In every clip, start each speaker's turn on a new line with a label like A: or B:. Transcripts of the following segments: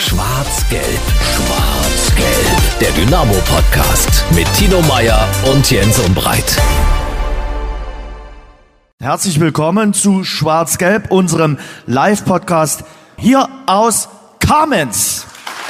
A: Schwarz-Gelb, Schwarz-Gelb. Der Dynamo-Podcast mit Tino Meyer und Jens Umbreit.
B: Herzlich willkommen zu Schwarz-Gelb, unserem Live-Podcast hier aus Kamenz.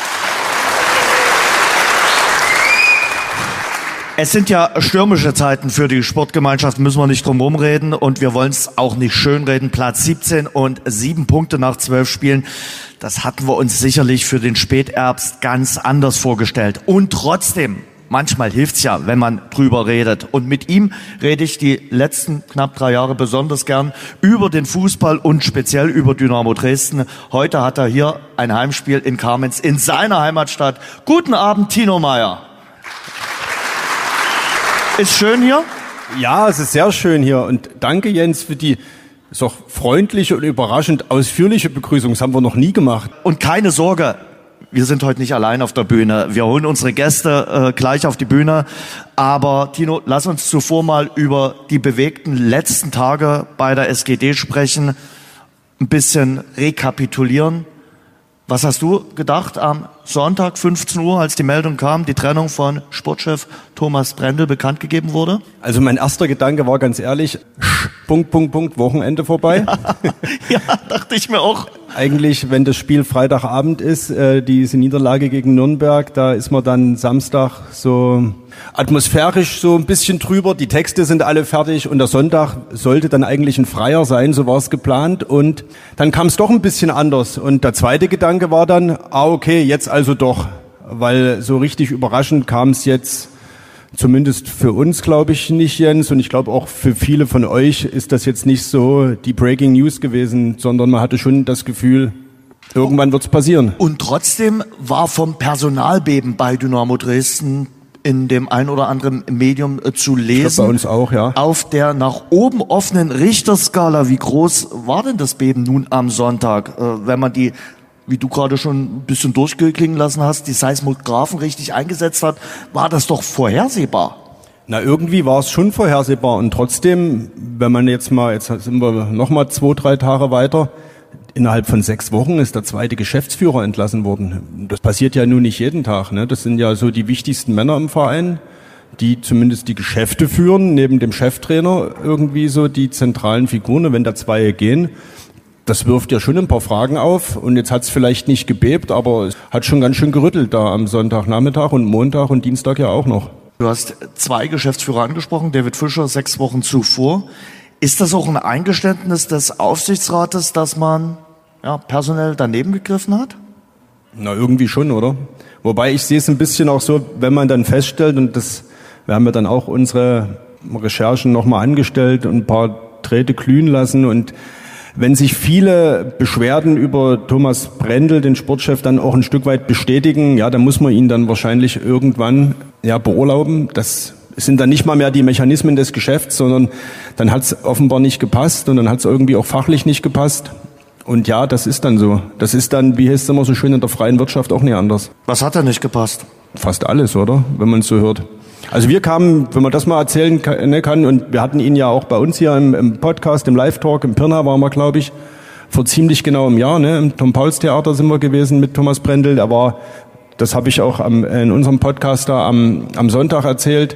B: Es sind ja stürmische Zeiten für die Sportgemeinschaft, müssen wir nicht drum herum reden und wir wollen es auch nicht schönreden. Platz 17 und 7 Punkte nach 12 Spielen, das hatten wir uns sicherlich für den Spätherbst ganz anders vorgestellt. Und trotzdem, manchmal hilft's ja, wenn man drüber redet. Und mit ihm rede ich die letzten knapp 3 Jahre besonders gern über den Fußball und speziell über Dynamo Dresden. Heute hat er hier ein Heimspiel in Kamenz in seiner Heimatstadt. Guten Abend, Tino Meyer. Ist schön hier?
C: Ja, es ist sehr schön hier und danke Jens für die so freundliche und überraschend ausführliche Begrüßung. Das haben wir noch nie gemacht.
B: Und keine Sorge, wir sind heute nicht allein auf der Bühne. Wir holen unsere Gäste gleich auf die Bühne. Aber Tino, lass uns zuvor mal über die bewegten letzten Tage bei der SGD sprechen. Ein bisschen rekapitulieren. Was hast du gedacht am Sonntag, 15 Uhr, als die Meldung kam, die Trennung von Sportchef Thomas Brendel bekannt gegeben wurde?
C: Also mein erster Gedanke war ganz ehrlich, Wochenende vorbei.
B: Ja, dachte ich mir auch.
C: Eigentlich, wenn das Spiel Freitagabend ist, diese Niederlage gegen Nürnberg, da ist man dann Samstag so atmosphärisch so ein bisschen drüber. Die Texte sind alle fertig und der Sonntag sollte dann eigentlich ein freier sein, so war es geplant. Und dann kam es doch ein bisschen anders. Und der zweite Gedanke war dann, okay, jetzt also doch. Weil so richtig überraschend kam es jetzt, zumindest für uns, glaube ich, nicht, Jens. Und ich glaube auch für viele von euch ist das jetzt nicht so die Breaking News gewesen, sondern man hatte schon das Gefühl, irgendwann wird's passieren.
B: Und trotzdem war vom Personalbeben bei Dynamo Dresden in dem ein oder anderen Medium zu lesen.
C: Ich glaub, bei uns auch, ja.
B: Auf der nach oben offenen Richterskala, wie groß war denn das Beben nun am Sonntag? Wenn man die, wie du gerade schon ein bisschen durchgeklingen lassen hast, die Seismographen richtig eingesetzt hat, war das doch vorhersehbar.
C: Na, irgendwie war es schon vorhersehbar und trotzdem, wenn man jetzt sind wir noch mal 2-3 Tage weiter, innerhalb von 6 Wochen ist der zweite Geschäftsführer entlassen worden. Das passiert ja nun nicht jeden Tag, ne? Das sind ja so die wichtigsten Männer im Verein, die zumindest die Geschäfte führen, neben dem Cheftrainer irgendwie so die zentralen Figuren. Und wenn da 2 gehen, das wirft ja schon ein paar Fragen auf und jetzt hat es vielleicht nicht gebebt, aber es hat schon ganz schön gerüttelt da am Sonntagnachmittag und Montag und Dienstag ja auch noch.
B: Du hast 2 Geschäftsführer angesprochen, David Fischer 6 Wochen zuvor. Ist das auch ein Eingeständnis des Aufsichtsrates, dass man personell daneben gegriffen hat?
C: Na, irgendwie schon, oder? Wobei ich sehe es ein bisschen auch so, wenn man dann feststellt, und wir haben ja dann auch unsere Recherchen nochmal angestellt und ein paar Drähte glühen lassen und wenn sich viele Beschwerden über Thomas Brendel, den Sportchef, dann auch ein Stück weit bestätigen, ja, dann muss man ihn dann wahrscheinlich irgendwann beurlauben. Das sind dann nicht mal mehr die Mechanismen des Geschäfts, sondern dann hat es offenbar nicht gepasst und dann hat es irgendwie auch fachlich nicht gepasst. Und ja, das ist dann so. Das ist dann, wie heißt es immer so schön, in der freien Wirtschaft auch nicht anders.
B: Was hat da nicht gepasst?
C: Fast alles, oder? Wenn man es so hört. Also wir kamen, wenn man das mal erzählen kann, und wir hatten ihn ja auch bei uns hier im Podcast, im Live-Talk, im Pirna waren wir, glaube ich, vor ziemlich genau einem Jahr, ne? Im Tom-Pauls-Theater sind wir gewesen mit Thomas Brendel. Der war, das habe ich auch in unserem Podcast da am Sonntag erzählt,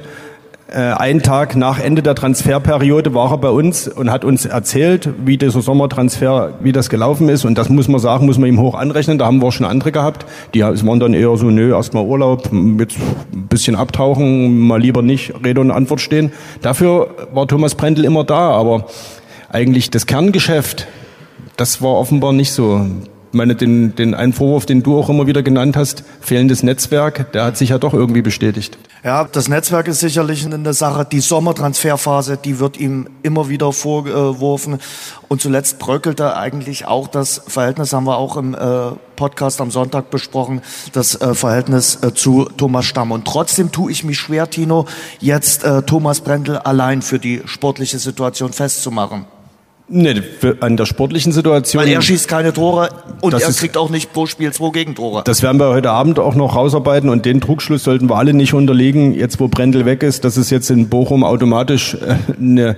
C: einen Tag nach Ende der Transferperiode war er bei uns und hat uns erzählt, wie dieser Sommertransfer, wie das gelaufen ist. Und das muss man sagen, muss man ihm hoch anrechnen. Da haben wir schon andere gehabt. Die waren dann eher so, erstmal Urlaub, jetzt ein bisschen abtauchen, mal lieber nicht Rede und Antwort stehen. Dafür war Thomas Brendel immer da. Aber eigentlich das Kerngeschäft, das war offenbar nicht so. Ich meine, den einen Vorwurf, den du auch immer wieder genannt hast, fehlendes Netzwerk, der hat sich ja doch irgendwie bestätigt.
B: Ja, das Netzwerk ist sicherlich eine Sache. Die Sommertransferphase, die wird ihm immer wieder vorgeworfen. Und zuletzt bröckelte eigentlich auch das Verhältnis, haben wir auch im Podcast am Sonntag besprochen, das Verhältnis zu Thomas Stamm. Und trotzdem tue ich mich schwer, Tino, jetzt Thomas Brendel allein für die sportliche Situation festzumachen.
C: Nee, an der sportlichen Situation.
B: Weil er schießt keine Tore und er
C: ist,
B: kriegt auch nicht pro Spiel 2 Gegentore.
C: Das werden wir heute Abend auch noch rausarbeiten und den Trugschluss sollten wir alle nicht unterliegen, jetzt wo Brendel weg ist, dass es jetzt in Bochum automatisch eine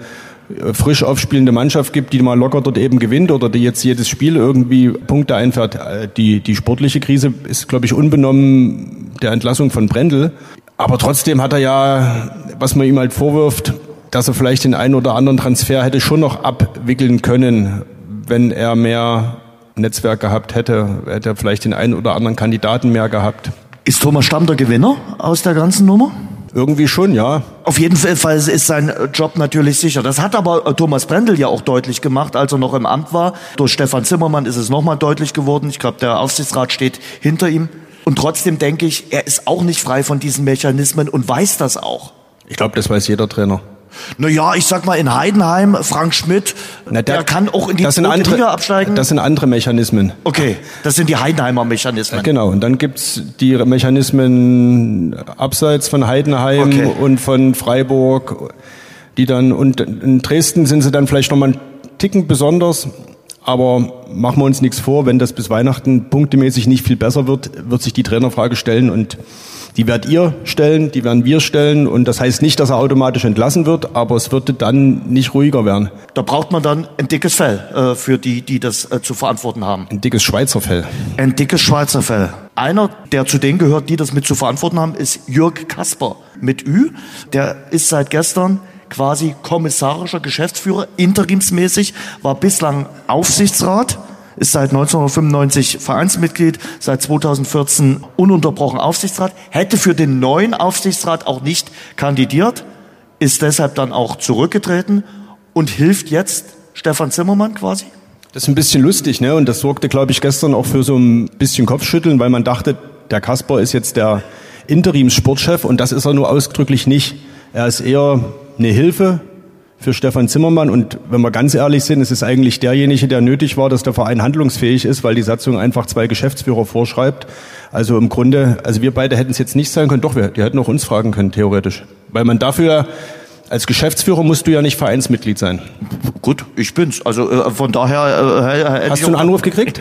C: frisch aufspielende Mannschaft gibt, die mal locker dort eben gewinnt oder die jetzt jedes Spiel irgendwie Punkte einfährt. Die sportliche Krise ist, glaube ich, unbenommen der Entlassung von Brendel. Aber trotzdem hat er ja, was man ihm halt vorwirft, dass er vielleicht den einen oder anderen Transfer hätte schon noch abwickeln können, wenn er mehr Netzwerk gehabt hätte. Hätte er vielleicht den einen oder anderen Kandidaten mehr gehabt.
B: Ist Thomas Stamm der Gewinner aus der ganzen Nummer?
C: Irgendwie schon, ja.
B: Auf jeden Fall ist sein Job natürlich sicher. Das hat aber Thomas Brendel ja auch deutlich gemacht, als er noch im Amt war. Durch Stefan Zimmermann ist es nochmal deutlich geworden. Ich glaube, der Aufsichtsrat steht hinter ihm. Und trotzdem denke ich, er ist auch nicht frei von diesen Mechanismen und weiß das auch.
C: Ich glaube, das weiß jeder Trainer.
B: Naja, ich sag mal in Heidenheim, Frank Schmidt, der kann auch in die zweite Liga absteigen.
C: Das sind andere Mechanismen.
B: Okay, das sind die Heidenheimer Mechanismen.
C: Genau, und dann gibt's die Mechanismen abseits von Heidenheim und von Freiburg, die dann, und in Dresden sind sie dann vielleicht nochmal einen Ticken besonders. Aber machen wir uns nichts vor, wenn das bis Weihnachten punktemäßig nicht viel besser wird, wird sich die Trainerfrage stellen und die werdet ihr stellen, die werden wir stellen und das heißt nicht, dass er automatisch entlassen wird, aber es wird dann nicht ruhiger werden.
B: Da braucht man dann ein dickes Fell für die das zu verantworten haben.
C: Ein dickes Schweizer Fell.
B: Ein dickes Schweizer Fell. Einer, der zu denen gehört, die das mit zu verantworten haben, ist Jörg Kasper mit Ü. Der ist seit gestern quasi kommissarischer Geschäftsführer, interimsmäßig, war bislang Aufsichtsrat, ist seit 1995 Vereinsmitglied, seit 2014 ununterbrochen Aufsichtsrat, hätte für den neuen Aufsichtsrat auch nicht kandidiert, ist deshalb dann auch zurückgetreten und hilft jetzt Stefan Zimmermann quasi?
C: Das ist ein bisschen lustig, ne? Und das sorgte, glaube ich, gestern auch für so ein bisschen Kopfschütteln, weil man dachte, der Kasper ist jetzt der Interimssportchef und das ist er nur ausdrücklich nicht. Er ist eher eine Hilfe für Stefan Zimmermann und wenn wir ganz ehrlich sind, es ist eigentlich derjenige, der nötig war, dass der Verein handlungsfähig ist, weil die Satzung einfach 2 Geschäftsführer vorschreibt. Also im Grunde, also wir beide hätten es jetzt nicht sein können, doch, die hätten auch uns fragen können, theoretisch. Weil man dafür, als Geschäftsführer musst du ja nicht Vereinsmitglied sein.
B: Gut, ich bin's. Also von daher...
C: Hast du einen Anruf gekriegt?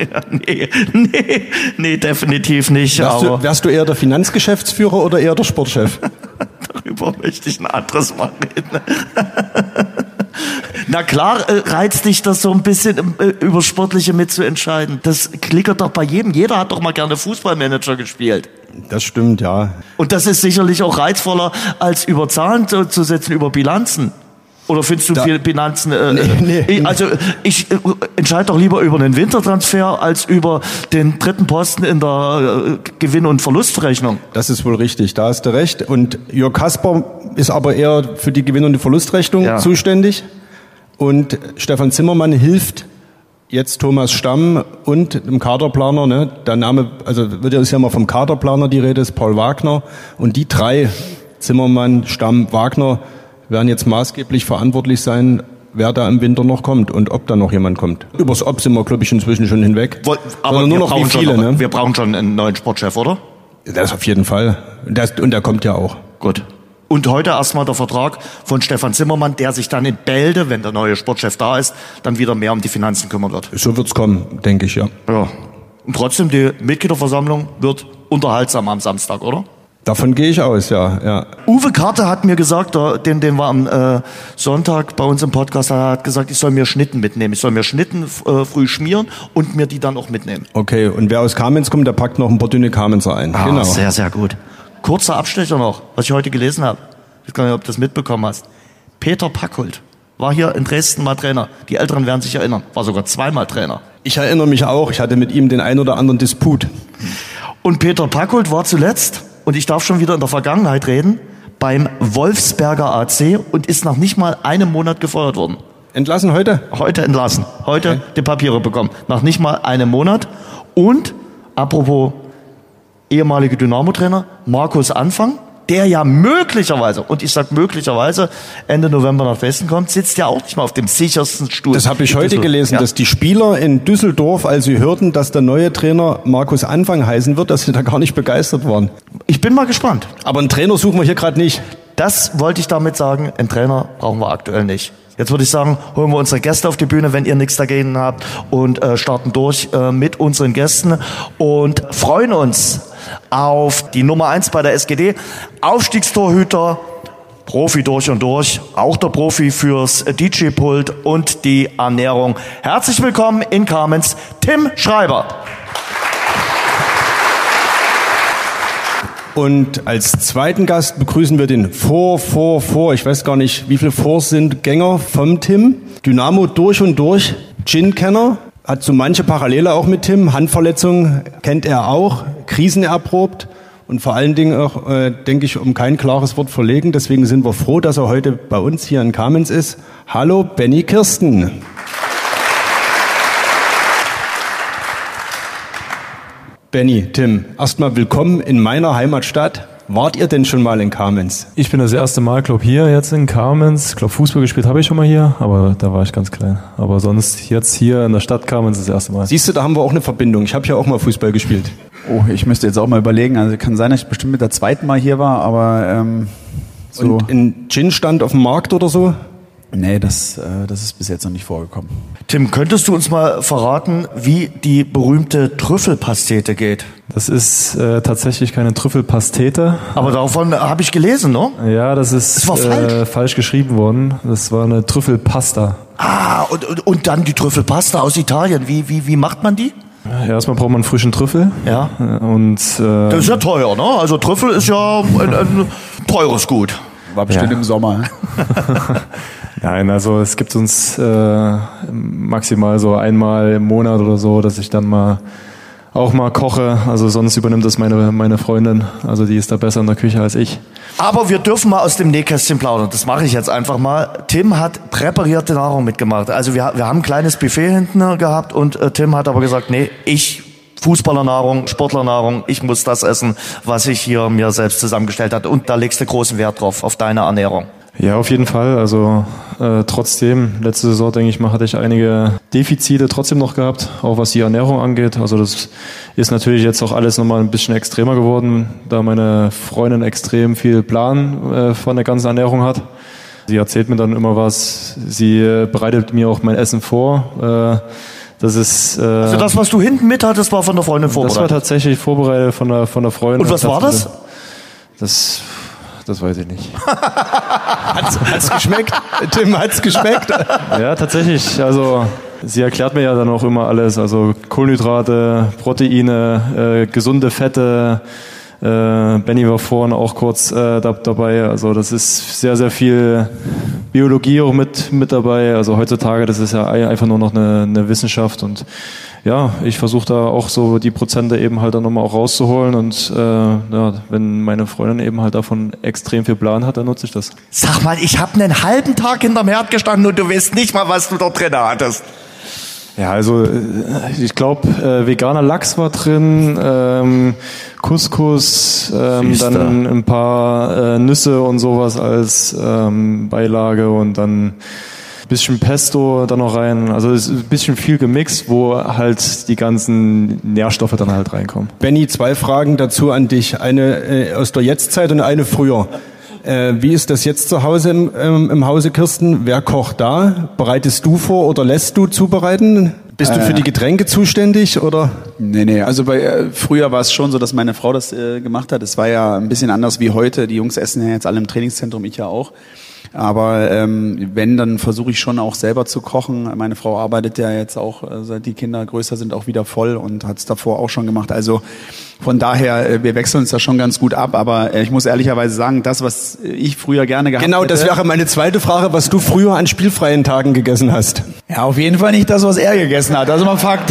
B: Nee, definitiv nicht.
C: Wärst du eher der Finanzgeschäftsführer oder eher der Sportchef?
B: Darüber möchte ich ein anderes Mal reden. Na klar, reizt dich das so ein bisschen, über Sportliche mitzuentscheiden. Das klickert doch bei jedem. Jeder hat doch mal gerne Fußballmanager gespielt.
C: Das stimmt, ja.
B: Und das ist sicherlich auch reizvoller, als über Zahlen zu setzen, über Bilanzen. Oder findest du viele Bilanzen? Nee. Also ich entscheide doch lieber über einen Wintertransfer als über den dritten Posten in der Gewinn- und Verlustrechnung.
C: Das ist wohl richtig, da hast du recht. Und Jörg Kasper ist aber eher für die Gewinn- und die Verlustrechnung zuständig. Und Stefan Zimmermann hilft jetzt Thomas Stamm und dem Kaderplaner. Ne? Der Name, also wird ja mal vom Kaderplaner die Rede, ist Paul Wagner. Und die 3, Zimmermann, Stamm, Wagner, werden jetzt maßgeblich verantwortlich sein, wer da im Winter noch kommt und ob da noch jemand kommt. Übers Ob sind wir, glaube ich, inzwischen schon hinweg.
B: Aber nur noch wie viele, ne? Wir brauchen schon einen neuen Sportchef, oder?
C: Das auf jeden Fall. Und der kommt ja auch.
B: Gut. Und heute erstmal der Vertrag von Stefan Zimmermann, der sich dann in Bälde, wenn der neue Sportchef da ist, dann wieder mehr um die Finanzen kümmern wird.
C: So wird's kommen, denke ich, ja.
B: Ja. Und trotzdem, die Mitgliederversammlung wird unterhaltsam am Samstag, oder?
C: Davon gehe ich aus, ja.
B: Uwe Karte hat mir gesagt, den wir am Sonntag bei uns im Podcast, hat gesagt, ich soll mir Schnitten mitnehmen. Ich soll mir Schnitten früh schmieren und mir die dann auch mitnehmen.
C: Okay, und wer aus Kamenz kommt, der packt noch ein paar dünne Kamenzer ein.
B: Genau. Sehr, sehr gut. Kurzer Abstecher noch, was ich heute gelesen habe. Ich weiß gar nicht, ob du das mitbekommen hast. Peter Packhult war hier in Dresden mal Trainer. Die Älteren werden sich erinnern. War sogar 2-mal Trainer.
C: Ich erinnere mich auch. Ich hatte mit ihm den ein oder anderen Disput.
B: Und Peter Packhult war zuletzt, und ich darf schon wieder in der Vergangenheit reden, beim Wolfsberger AC und ist nach nicht mal einem Monat gefeuert worden.
C: Entlassen heute?
B: Heute entlassen. Heute die Papiere bekommen. Nach nicht mal einem Monat. Und, apropos ehemalige Dynamo-Trainer, Markus Anfang, der ja möglicherweise, und ich sag möglicherweise, Ende November nach Dresden kommt, sitzt ja auch nicht mal auf dem sichersten Stuhl.
C: Das habe ich heute gelesen, dass die Spieler in Düsseldorf, als sie hörten, dass der neue Trainer Markus Anfang heißen wird, dass sie da gar nicht begeistert waren.
B: Ich bin mal gespannt.
C: Aber einen Trainer suchen wir hier gerade nicht.
B: Das wollte ich damit sagen, einen Trainer brauchen wir aktuell nicht. Jetzt würde ich sagen, holen wir unsere Gäste auf die Bühne, wenn ihr nichts dagegen habt, und starten durch mit unseren Gästen und freuen uns auf die Nummer 1 bei der SGD, Aufstiegstorhüter Profi durch und durch, auch der Profi fürs DJ-Pult und die Ernährung. Herzlich willkommen in Kamenz, Tim Schreiber.
C: Und als zweiten Gast begrüßen wir den ich weiß gar nicht, wie viele Vors sind Gänger vom Tim. Dynamo durch und durch, Gin-Kenner, hat so manche Parallele auch mit Tim. Handverletzungen kennt er auch, Krisen erprobt und vor allen Dingen auch, denke ich, um kein klares Wort verlegen. Deswegen sind wir froh, dass er heute bei uns hier in Kamenz ist. Hallo, Benny Kirsten. Benny, Tim, erstmal willkommen in meiner Heimatstadt. Wart ihr denn schon mal in Kamenz?
D: Ich bin das erste Mal, glaube hier jetzt in Kamenz. Ich glaube, Fußball gespielt habe ich schon mal hier, aber da war ich ganz klein. Aber sonst jetzt hier in der Stadt Kamenz das erste Mal.
C: Siehst du, da haben wir auch eine Verbindung. Ich habe ja auch mal Fußball gespielt.
E: Oh, ich müsste jetzt auch mal überlegen. Also kann sein, dass ich bestimmt mit der zweiten Mal hier war, aber so.
C: Und ein Gin-Stand auf dem Markt oder so?
E: Nee, das ist bis jetzt noch nicht vorgekommen.
B: Tim, könntest du uns mal verraten, wie die berühmte Trüffelpastete geht?
D: Das ist tatsächlich keine Trüffelpastete.
B: Aber davon habe ich gelesen, ne?
D: Ja, das ist falsch geschrieben worden. Das war eine Trüffelpasta.
B: Ah, und dann die Trüffelpasta aus Italien. Wie macht man die?
D: Ja, erstmal braucht man einen frischen Trüffel.
B: Ja.
D: Und
B: das ist ja teuer, ne? Also Trüffel ist ja ein teures Gut.
E: War bestimmt im Sommer.
D: Nein, also es gibt uns maximal so einmal im Monat oder so, dass ich dann auch mal koche. Also sonst übernimmt das meine Freundin. Also die ist da besser in der Küche als ich.
B: Aber wir dürfen mal aus dem Nähkästchen plaudern. Das mache ich jetzt einfach mal. Tim hat präparierte Nahrung mitgemacht. Also wir haben ein kleines Buffet hinten gehabt und Tim hat aber gesagt, nee, Fußballernahrung, Sportlernahrung, ich muss das essen, was ich hier mir selbst zusammengestellt habe. Und da legst du großen Wert drauf, auf deine Ernährung.
D: Ja, auf jeden Fall. Also trotzdem, letzte Saison, denke ich mal, hatte ich einige Defizite trotzdem noch gehabt, auch was die Ernährung angeht. Also das ist natürlich jetzt auch alles nochmal ein bisschen extremer geworden, da meine Freundin extrem viel Plan von der ganzen Ernährung hat. Sie erzählt mir dann immer was, sie bereitet mir auch mein Essen vor. Das ist
B: also das, was du hinten mit hattest, war von der Freundin vorbereitet?
D: Das war tatsächlich vorbereitet von der Freundin.
B: Und was war das?
D: Das weiß ich nicht.
C: Hat's geschmeckt? Tim, hat's geschmeckt?
D: Ja, tatsächlich. Also sie erklärt mir ja dann auch immer alles. Also Kohlenhydrate, Proteine, gesunde Fette. Benny war vorhin auch kurz dabei. Also das ist sehr, sehr viel Biologie auch mit dabei. Also heutzutage, das ist ja einfach nur noch eine Wissenschaft und ja, ich versuche da auch so die Prozente eben halt dann nochmal auch rauszuholen und ja, wenn meine Freundin eben halt davon extrem viel Plan hat, dann nutze ich das.
B: Sag mal, ich habe einen halben Tag hinterm Herd gestanden und du weißt nicht mal, was du da drin hattest.
D: Ja, also ich glaube, veganer Lachs war drin, Couscous, dann ein paar Nüsse und sowas als Beilage und dann ein bisschen Pesto da noch rein. Also es ist ein bisschen viel gemixt, wo halt die ganzen Nährstoffe dann halt reinkommen.
C: Benny, 2 Fragen dazu an dich. Eine aus der Jetztzeit und eine früher. Wie ist das jetzt zu Hause im Hause Kirsten? Wer kocht da? Bereitest du vor oder lässt du zubereiten? Bist du für die Getränke zuständig oder?
E: Nee. Also früher war es schon so, dass meine Frau das gemacht hat. Es war ja ein bisschen anders wie heute. Die Jungs essen ja jetzt alle im Trainingszentrum, ich ja auch. Aber wenn, dann versuche ich schon auch selber zu kochen. Meine Frau arbeitet ja jetzt auch, seit die Kinder größer sind, auch wieder voll und hat es davor auch schon gemacht. Also von daher, wir wechseln uns da schon ganz gut ab. Aber ich muss ehrlicherweise sagen, das, was ich früher gerne gehabt hätte...
C: Genau, das wäre meine zweite Frage, was du früher an spielfreien Tagen gegessen hast.
E: Ja, auf jeden Fall nicht das, was er gegessen hat. Das ist mal Fakt.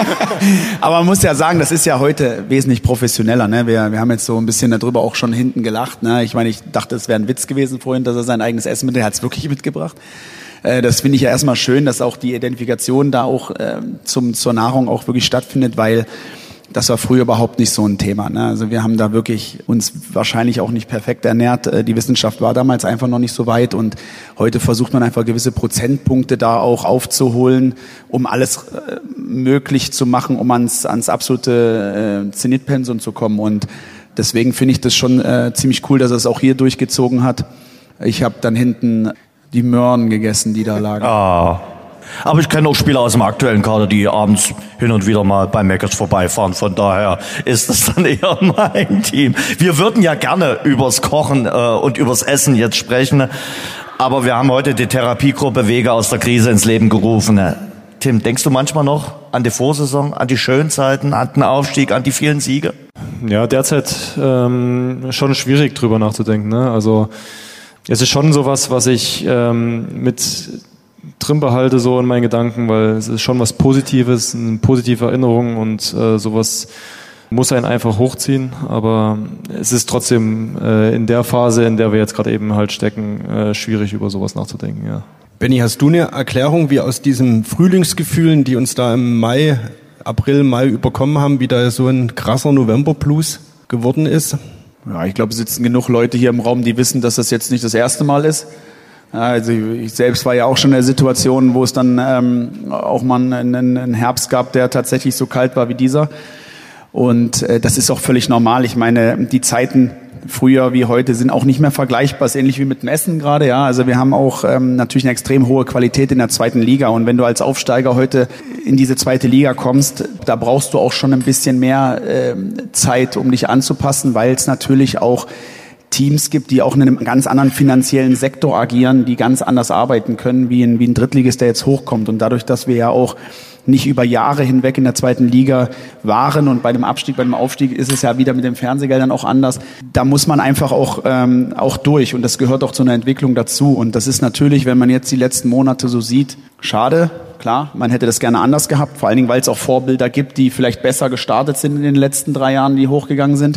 E: Aber man muss ja sagen, das ist ja heute wesentlich professioneller. Ne? Wir haben jetzt so ein bisschen darüber auch schon hinten gelacht. Ne? Ich meine, ich dachte, es wäre ein Witz gewesen vorhin, dass er sein eigenes Essen mit, er hat es wirklich mitgebracht. Das finde ich ja erstmal schön, dass auch die Identifikation da auch zur Nahrung auch wirklich stattfindet, weil das war früher überhaupt nicht so ein Thema. Ne? Also wir haben da wirklich uns wahrscheinlich auch nicht perfekt ernährt. Die Wissenschaft war damals einfach noch nicht so weit und heute versucht man einfach gewisse Prozentpunkte da auch aufzuholen, um alles möglich zu machen, um ans absolute Zenitpensum zu kommen. Und deswegen finde ich das schon ziemlich cool, dass er es auch hier durchgezogen hat. Ich habe dann hinten die Möhren gegessen, die da lagen.
B: Ah, Aber ich kenne auch Spieler aus dem aktuellen Kader, die abends hin und wieder mal bei Meckers vorbeifahren. Von daher ist das dann eher mein Team. Wir würden ja gerne übers Kochen und übers Essen jetzt sprechen. Aber wir haben heute die Therapiegruppe Wege aus der Krise ins Leben gerufen. Tim, denkst du manchmal noch an die Vorsaison, an die schönen Zeiten, an den Aufstieg, an die vielen Siege?
D: Ja, derzeit schon schwierig drüber nachzudenken. Ne? Also es ist schon sowas, was ich mit drin behalte so in meinen Gedanken, weil es ist schon was Positives, eine positive Erinnerung und sowas muss einen einfach hochziehen, aber es ist trotzdem in der Phase, in der wir jetzt gerade eben halt stecken, schwierig über sowas nachzudenken, ja.
C: Benni, hast du eine Erklärung, wie aus diesen Frühlingsgefühlen, die uns da im April, Mai überkommen haben, wie da so ein krasser November-Blues geworden ist?
E: Ja, ich glaube, es sitzen genug Leute hier im Raum, die wissen, dass das jetzt nicht das erste Mal ist. Also ich selbst war ja auch schon in der Situation, wo es dann auch mal einen Herbst gab, der tatsächlich so kalt war wie dieser. Und das ist auch völlig normal. Ich meine, die Zeiten früher wie heute sind auch nicht mehr vergleichbar. Ist ähnlich wie mit dem Essen gerade. Ja, also wir haben auch natürlich eine extrem hohe Qualität in der zweiten Liga. Und wenn du als Aufsteiger heute in diese zweite Liga kommst, da brauchst du auch schon ein bisschen mehr Zeit, um dich anzupassen, weil es natürlich auch Teams gibt, die auch in einem ganz anderen finanziellen Sektor agieren, die ganz anders arbeiten können, wie ein Drittligist, der jetzt hochkommt. Und dadurch, dass wir ja auch nicht über Jahre hinweg in der zweiten Liga waren und bei dem Abstieg, bei dem Aufstieg ist es ja wieder mit den Fernsehgeldern auch anders. Da muss man einfach auch durch und das gehört auch zu einer Entwicklung dazu. Und das ist natürlich, wenn man jetzt die letzten Monate so sieht, schade. Klar, man hätte das gerne anders gehabt, vor allen Dingen, weil es auch Vorbilder gibt, die vielleicht besser gestartet sind in den letzten 3 Jahren, die hochgegangen sind.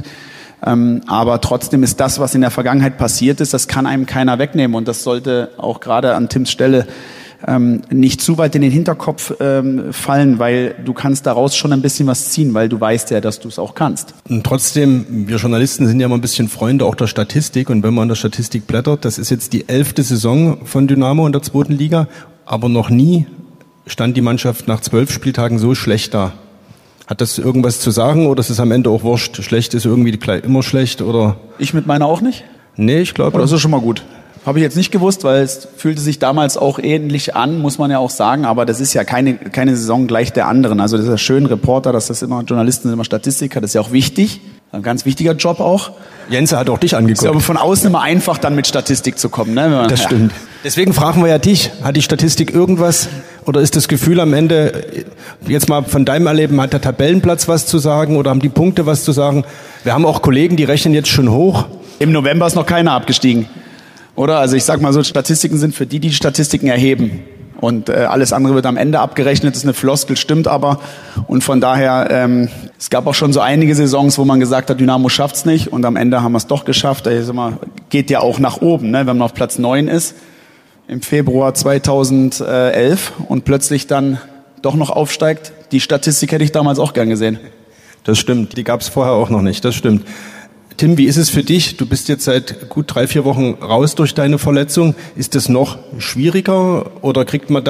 E: Aber trotzdem ist das, was in der Vergangenheit passiert ist, das kann einem keiner wegnehmen. Und das sollte auch gerade an Tims Stelle nicht zu weit in den Hinterkopf fallen, weil du kannst daraus schon ein bisschen was ziehen, weil du weißt ja, dass du es auch kannst.
C: Und trotzdem, wir Journalisten sind ja immer ein bisschen Freunde auch der Statistik. Und wenn man in der Statistik blättert, das ist jetzt die 11. Saison von Dynamo in der 2. Liga, aber noch nie stand die Mannschaft nach 12 Spieltagen so schlecht da. Hat das irgendwas zu sagen oder ist es am Ende auch wurscht? Schlecht ist irgendwie immer schlecht oder?
E: Ich mit meiner auch nicht?
C: Nee, ich glaube.
E: Das ist schon mal gut. Habe ich jetzt nicht gewusst, weil es fühlte sich damals auch ähnlich an, muss man ja auch sagen. Aber das ist ja keine Saison gleich der anderen. Also das ist ja schön, Reporter, dass das immer Journalisten sind, immer Statistiker. Das ist ja auch wichtig. Ein ganz wichtiger Job auch.
C: Jense hat auch dich angeguckt.
E: Ist aber von außen immer einfach, dann mit Statistik zu kommen. Ne?
C: Das stimmt. Deswegen fragen wir ja dich. Hat die Statistik irgendwas oder ist das Gefühl am Ende, jetzt mal von deinem Erleben, hat der Tabellenplatz was zu sagen oder haben die Punkte was zu sagen? Wir haben auch Kollegen, die rechnen jetzt schon hoch.
E: Im November ist noch keiner abgestiegen. Oder? Also ich sag mal so, Statistiken sind für die Statistiken erheben. Und alles andere wird am Ende abgerechnet, das ist eine Floskel, stimmt aber. Und von daher, es gab auch schon so einige Saisons, wo man gesagt hat, Dynamo schafft's nicht. Und am Ende haben wir es doch geschafft. Geht ja auch nach oben, ne? Wenn man auf Platz 9 ist im Februar 2011 und plötzlich dann doch noch aufsteigt. Die Statistik hätte ich damals auch gern gesehen.
C: Das stimmt, die gab's vorher auch noch nicht, das stimmt. Tim, wie ist es für dich? Du bist jetzt seit gut 3-4 Wochen raus durch deine Verletzung. Ist es noch schwieriger oder kriegt man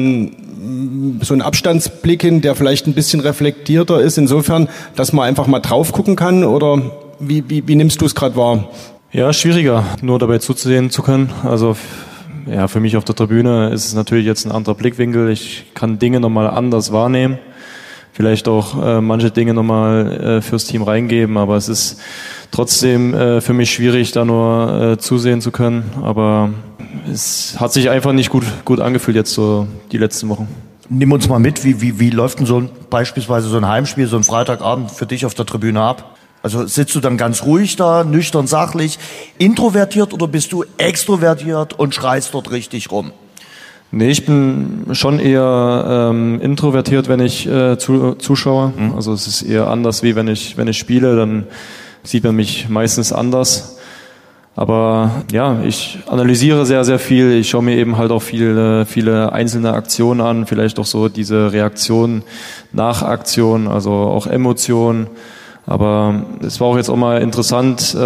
C: dann so einen Abstandsblick hin, der vielleicht ein bisschen reflektierter ist, insofern, dass man einfach mal drauf gucken kann? Oder wie nimmst du es gerade wahr?
D: Ja, schwieriger, nur dabei zuzusehen zu können. Also ja, für mich auf der Tribüne ist es natürlich jetzt ein anderer Blickwinkel. Ich kann Dinge nochmal anders wahrnehmen. Vielleicht auch manche Dinge nochmal fürs Team reingeben, aber es ist trotzdem für mich schwierig, da nur zusehen zu können. Aber es hat sich einfach nicht gut angefühlt jetzt so die letzten Wochen.
B: Nimm uns mal mit, wie läuft denn beispielsweise so ein Heimspiel, so ein Freitagabend für dich auf der Tribüne ab? Also sitzt du dann ganz ruhig da, nüchtern, sachlich, introvertiert oder bist du extrovertiert und schreist dort richtig rum?
D: Nee, ich bin schon eher introvertiert, wenn ich zuschaue. Also es ist eher anders, wie wenn ich spiele, dann sieht man mich meistens anders. Aber ja, ich analysiere sehr, sehr viel. Ich schaue mir eben halt auch viele einzelne Aktionen an, vielleicht auch so diese Reaktion nach Aktion, also auch Emotionen. Aber es war auch jetzt auch mal interessant,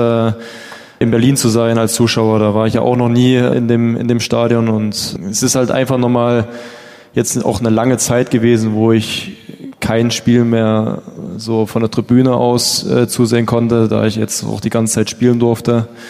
D: in Berlin zu sein als Zuschauer. Da war ich ja auch noch nie in dem Stadion und es ist halt einfach nochmal jetzt auch eine lange Zeit gewesen, wo ich kein Spiel mehr so von der Tribüne aus zusehen konnte, da ich jetzt auch die ganze Zeit spielen durfte.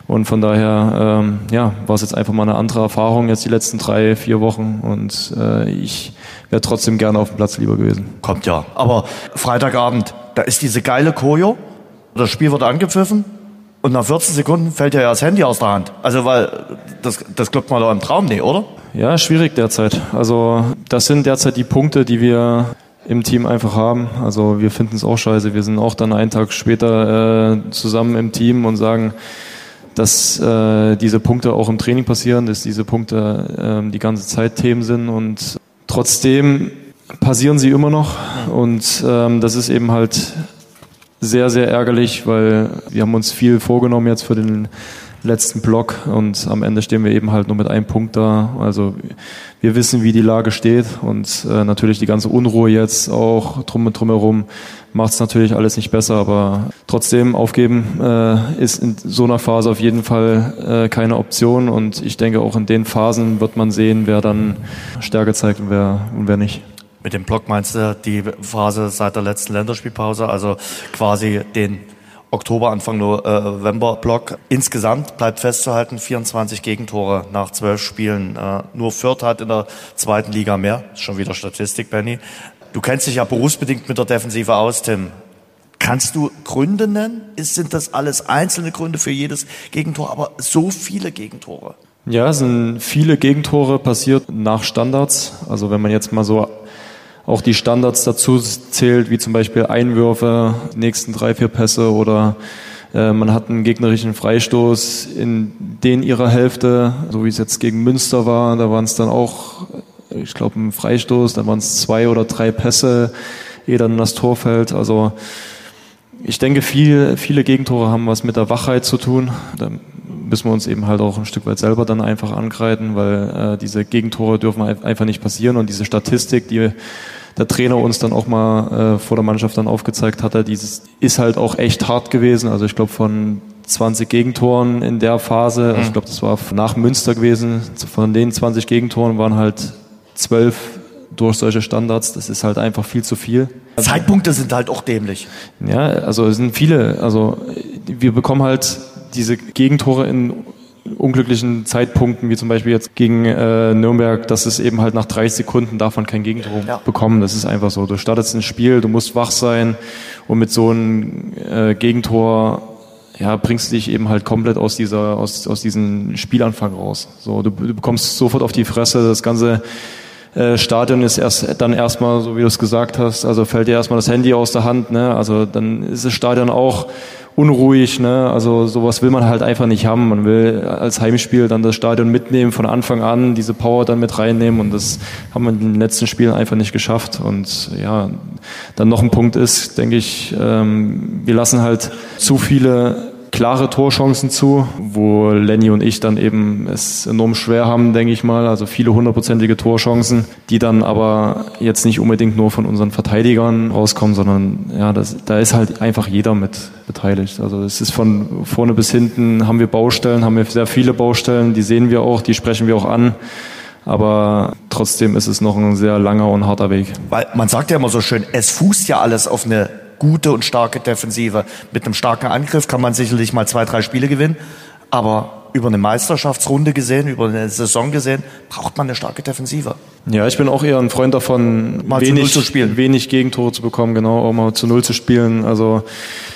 D: Und von daher war es jetzt einfach mal eine andere Erfahrung jetzt die letzten 3-4 Wochen und ich wäre trotzdem gerne auf dem Platz lieber gewesen.
B: Kommt ja. Aber Freitagabend, da ist diese geile Choreo, das Spiel wird angepfiffen und nach 14 Sekunden fällt ja das Handy aus der Hand. Also weil das glaubt man doch im Traum nicht, oder?
D: Ja, schwierig derzeit. Also das sind derzeit die Punkte, die wir im Team einfach haben. Also wir finden es auch scheiße. Wir sind auch dann einen Tag später zusammen im Team und sagen, dass diese Punkte auch im Training passieren, dass diese Punkte die ganze Zeit Themen sind und trotzdem passieren sie immer noch und das ist eben halt sehr, sehr ärgerlich, weil wir haben uns viel vorgenommen jetzt für den letzten Block und am Ende stehen wir eben halt nur mit einem Punkt da. Also wir wissen, wie die Lage steht und natürlich die ganze Unruhe jetzt auch drumherum macht es natürlich alles nicht besser, aber trotzdem aufgeben ist in so einer Phase auf jeden Fall keine Option und ich denke auch in den Phasen wird man sehen, wer dann Stärke zeigt und wer nicht.
B: Mit dem Block meinst du die Phase seit der letzten Länderspielpause, also quasi den Oktober, Anfang November-Block. Insgesamt bleibt festzuhalten, 24 Gegentore nach 12 Spielen. Nur Fürth hat in der zweiten Liga mehr. Ist schon wieder Statistik, Benny. Du kennst dich ja berufsbedingt mit der Defensive aus, Tim. Kannst du Gründe nennen? Sind das alles einzelne Gründe für jedes Gegentor, aber so viele Gegentore?
D: Ja, es sind viele Gegentore passiert nach Standards. Also wenn man jetzt mal so auch die Standards dazu zählt, wie zum Beispiel Einwürfe, nächsten 3-4 Pässe oder man hat einen gegnerischen Freistoß in ihrer Hälfte, so wie es jetzt gegen Münster war, da waren es dann auch, ich glaube, ein Freistoß, da waren es 2 oder 3 Pässe, ehe dann das Tor fällt. Also ich denke, viele Gegentore haben was mit der Wachheit zu tun. Da müssen wir uns eben halt auch ein Stück weit selber dann einfach angreifen, weil diese Gegentore dürfen einfach nicht passieren und diese Statistik, die der Trainer uns dann auch mal vor der Mannschaft dann aufgezeigt hatte, dieses ist halt auch echt hart gewesen. Also ich glaube von 20 Gegentoren in der Phase, also ich glaube das war nach Münster gewesen, von den 20 Gegentoren waren halt 12 durch solche Standards, das ist halt einfach viel zu viel.
B: Zeitpunkte sind halt auch dämlich.
D: Ja, also es sind viele, also wir bekommen halt diese Gegentore in unglücklichen Zeitpunkten, wie zum Beispiel jetzt gegen Nürnberg, dass es eben halt nach 30 Sekunden darf man kein Gegentor bekommen. Das ist einfach so. Du startest ein Spiel, du musst wach sein und mit so einem Gegentor bringst du dich eben halt komplett aus diesem Spielanfang raus. So, du bekommst sofort auf die Fresse, das ganze Stadion ist erstmal, so wie du es gesagt hast, also fällt dir erstmal das Handy aus der Hand, ne? Also dann ist das Stadion auch unruhig, ne? Also sowas will man halt einfach nicht haben. Man will als Heimspiel dann das Stadion mitnehmen von Anfang an, diese Power dann mit reinnehmen und das haben wir in den letzten Spielen einfach nicht geschafft. Und ja, dann noch ein Punkt ist, denke ich, wir lassen halt zu viele klare Torchancen zu, wo Lenny und ich dann eben es enorm schwer haben, denke ich mal. Also viele 100%ige Torchancen, die dann aber jetzt nicht unbedingt nur von unseren Verteidigern rauskommen, sondern ja, da ist halt einfach jeder mit beteiligt. Also es ist von vorne bis hinten haben wir sehr viele Baustellen, die sehen wir auch, die sprechen wir auch an. Aber trotzdem ist es noch ein sehr langer und harter Weg.
B: Weil man sagt ja immer so schön, es fußt ja alles auf eine gute und starke Defensive. Mit einem starken Angriff kann man sicherlich mal 2-3 Spiele gewinnen, aber über eine Meisterschaftsrunde gesehen, über eine Saison gesehen, braucht man eine starke Defensive.
D: Ja, ich bin auch eher ein Freund davon,
B: mal wenig zu spielen,
D: wenig Gegentore zu bekommen, genau, auch mal zu 0 zu spielen. Also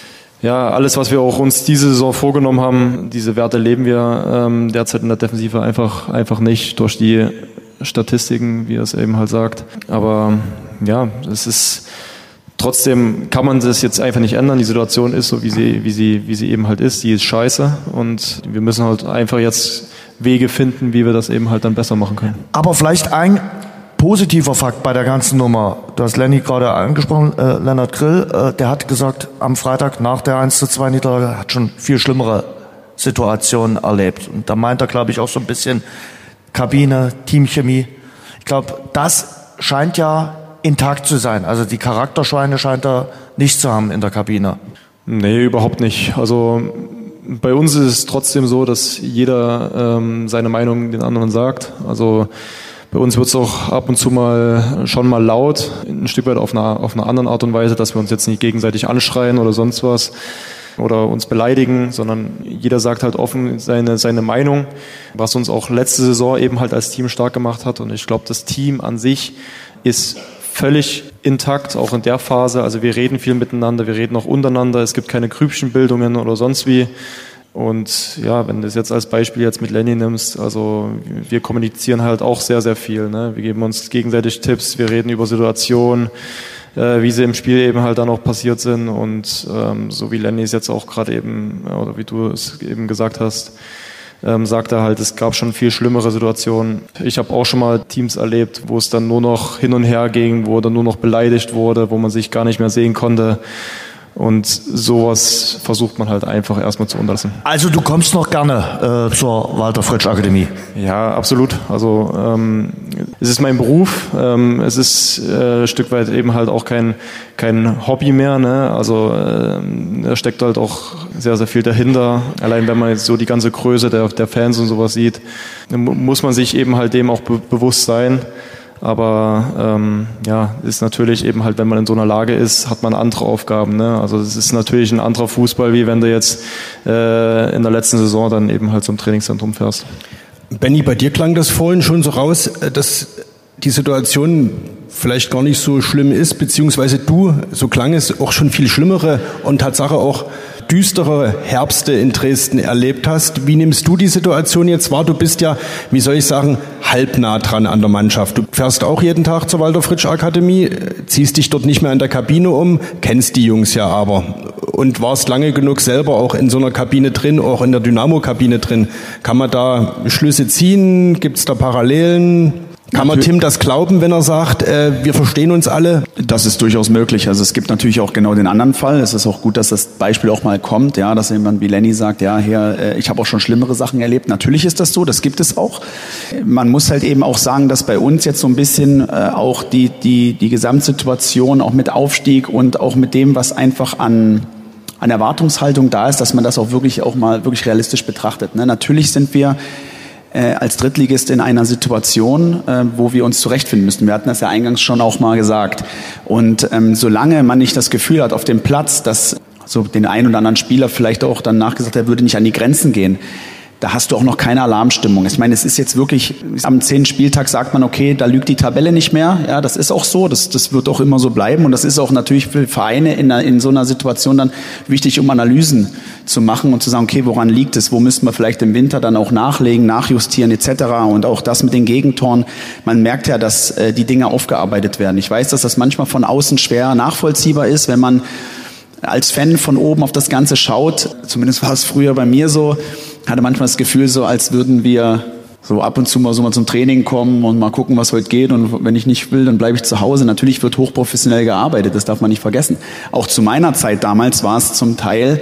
D: ja, alles, was wir auch uns diese Saison vorgenommen haben, diese Werte leben wir derzeit in der Defensive einfach nicht durch die Statistiken, wie er es eben halt sagt. Aber ja, es ist trotzdem kann man das jetzt einfach nicht ändern. Die Situation ist so, wie sie eben halt ist. Die ist scheiße und wir müssen halt einfach jetzt Wege finden, wie wir das eben halt dann besser machen können.
B: Aber vielleicht ein positiver Fakt bei der ganzen Nummer. Du hast Lenny gerade angesprochen, Lennart Grill, der hat gesagt, am Freitag nach der 1:2 Niederlage hat schon viel schlimmere Situationen erlebt. Und da meint er, glaube ich, auch so ein bisschen Kabine, Teamchemie. Ich glaube, das scheint ja intakt zu sein. Also die Charakterschweine scheint er nicht zu haben in der Kabine.
D: Nee, überhaupt nicht. Also bei uns ist es trotzdem so, dass jeder seine Meinung den anderen sagt. Also bei uns wird es auch ab und zu schon mal laut, ein Stück weit auf einer anderen Art und Weise, dass wir uns jetzt nicht gegenseitig anschreien oder sonst was. oder uns beleidigen, sondern jeder sagt halt offen seine Meinung, was uns auch letzte Saison eben halt als Team stark gemacht hat. Und ich glaube, das Team an sich ist völlig intakt, auch in der Phase. Also wir reden viel miteinander, wir reden auch untereinander, es gibt keine Grübchenbildungen oder sonst wie. Und ja, wenn du das jetzt als Beispiel jetzt mit Lenny nimmst, also wir kommunizieren halt auch sehr, sehr viel. Ne? Wir geben uns gegenseitig Tipps, wir reden über Situationen, wie sie im Spiel eben halt dann auch passiert sind. Und so wie Lenny es jetzt auch gerade eben, oder wie du es eben gesagt hast, sagt er halt, es gab schon viel schlimmere Situationen. Ich habe auch schon mal Teams erlebt, wo es dann nur noch hin und her ging, wo dann nur noch beleidigt wurde, wo man sich gar nicht mehr sehen konnte. Und sowas versucht man halt einfach erstmal zu unterlassen.
B: Also du kommst noch gerne zur Walter-Fritsch-Akademie?
D: Ja, absolut. Also es ist mein Beruf. Es ist ein Stück weit eben halt auch kein Hobby mehr. Ne? Also da steckt halt auch sehr, sehr viel dahinter. Allein wenn man jetzt so die ganze Größe der Fans und sowas sieht, muss man sich eben halt dem auch bewusst sein. Aber ja, ist natürlich eben halt, wenn man in so einer Lage ist, hat man andere Aufgaben. Ne? Also es ist natürlich ein anderer Fußball, wie wenn du jetzt in der letzten Saison dann eben halt zum Trainingszentrum fährst.
C: Benni, bei dir klang das vorhin schon so raus, dass die Situation vielleicht gar nicht so schlimm ist, beziehungsweise du, so klang es, auch schon viel schlimmere und Tatsache auch düstere Herbste in Dresden erlebt hast. Wie nimmst du die Situation jetzt wahr? Du bist ja, wie soll ich sagen, halbnah dran an der Mannschaft. Du fährst auch jeden Tag zur Walter-Fritsch-Akademie, ziehst dich dort nicht mehr in der Kabine um, kennst die Jungs ja aber und warst lange genug selber auch in so einer Kabine drin, auch in der Dynamo-Kabine drin. Kann man da Schlüsse ziehen? Gibt es da Parallelen? Kann man Tim das glauben, wenn er sagt, wir verstehen uns alle?
E: Das ist durchaus möglich. Also es gibt natürlich auch genau den anderen Fall. Es ist auch gut, dass das Beispiel auch mal kommt, ja, dass jemand wie Lenny sagt, ja, ich habe auch schon schlimmere Sachen erlebt. Natürlich ist das so, das gibt es auch. Man muss halt eben auch sagen, dass bei uns jetzt so ein bisschen auch die Gesamtsituation auch mit Aufstieg und auch mit dem, was einfach an Erwartungshaltung da ist, dass man das auch wirklich realistisch betrachtet. Ne? Natürlich sind wir als Drittligist in einer Situation, wo wir uns zurechtfinden müssen. Wir hatten das ja eingangs schon auch mal gesagt. Und solange man nicht das Gefühl hat auf dem Platz, dass so den einen oder anderen Spieler vielleicht auch dann nachgesagt, er würde nicht an die Grenzen gehen, da hast du auch noch keine Alarmstimmung. Ich meine, es ist jetzt wirklich, am 10. Spieltag sagt man, okay, da lügt die Tabelle nicht mehr. Ja, das ist auch so, das wird auch immer so bleiben. Und das ist auch natürlich für Vereine in so einer Situation dann wichtig, um Analysen zu machen und zu sagen, okay, woran liegt es? Wo müssen wir vielleicht im Winter dann auch nachlegen, nachjustieren etc. Und auch das mit den Gegentoren. Man merkt ja, dass die Dinge aufgearbeitet werden. Ich weiß, dass das manchmal von außen schwer nachvollziehbar ist, wenn man als Fan von oben auf das Ganze schaut. Zumindest war es früher bei mir so. Hatte manchmal das Gefühl so, als würden wir so ab und zu mal zum Training kommen und mal gucken, was heute geht. Und wenn ich nicht will, dann bleibe ich zu Hause. Natürlich wird hochprofessionell gearbeitet, das darf man nicht vergessen. Auch zu meiner Zeit damals war es zum Teil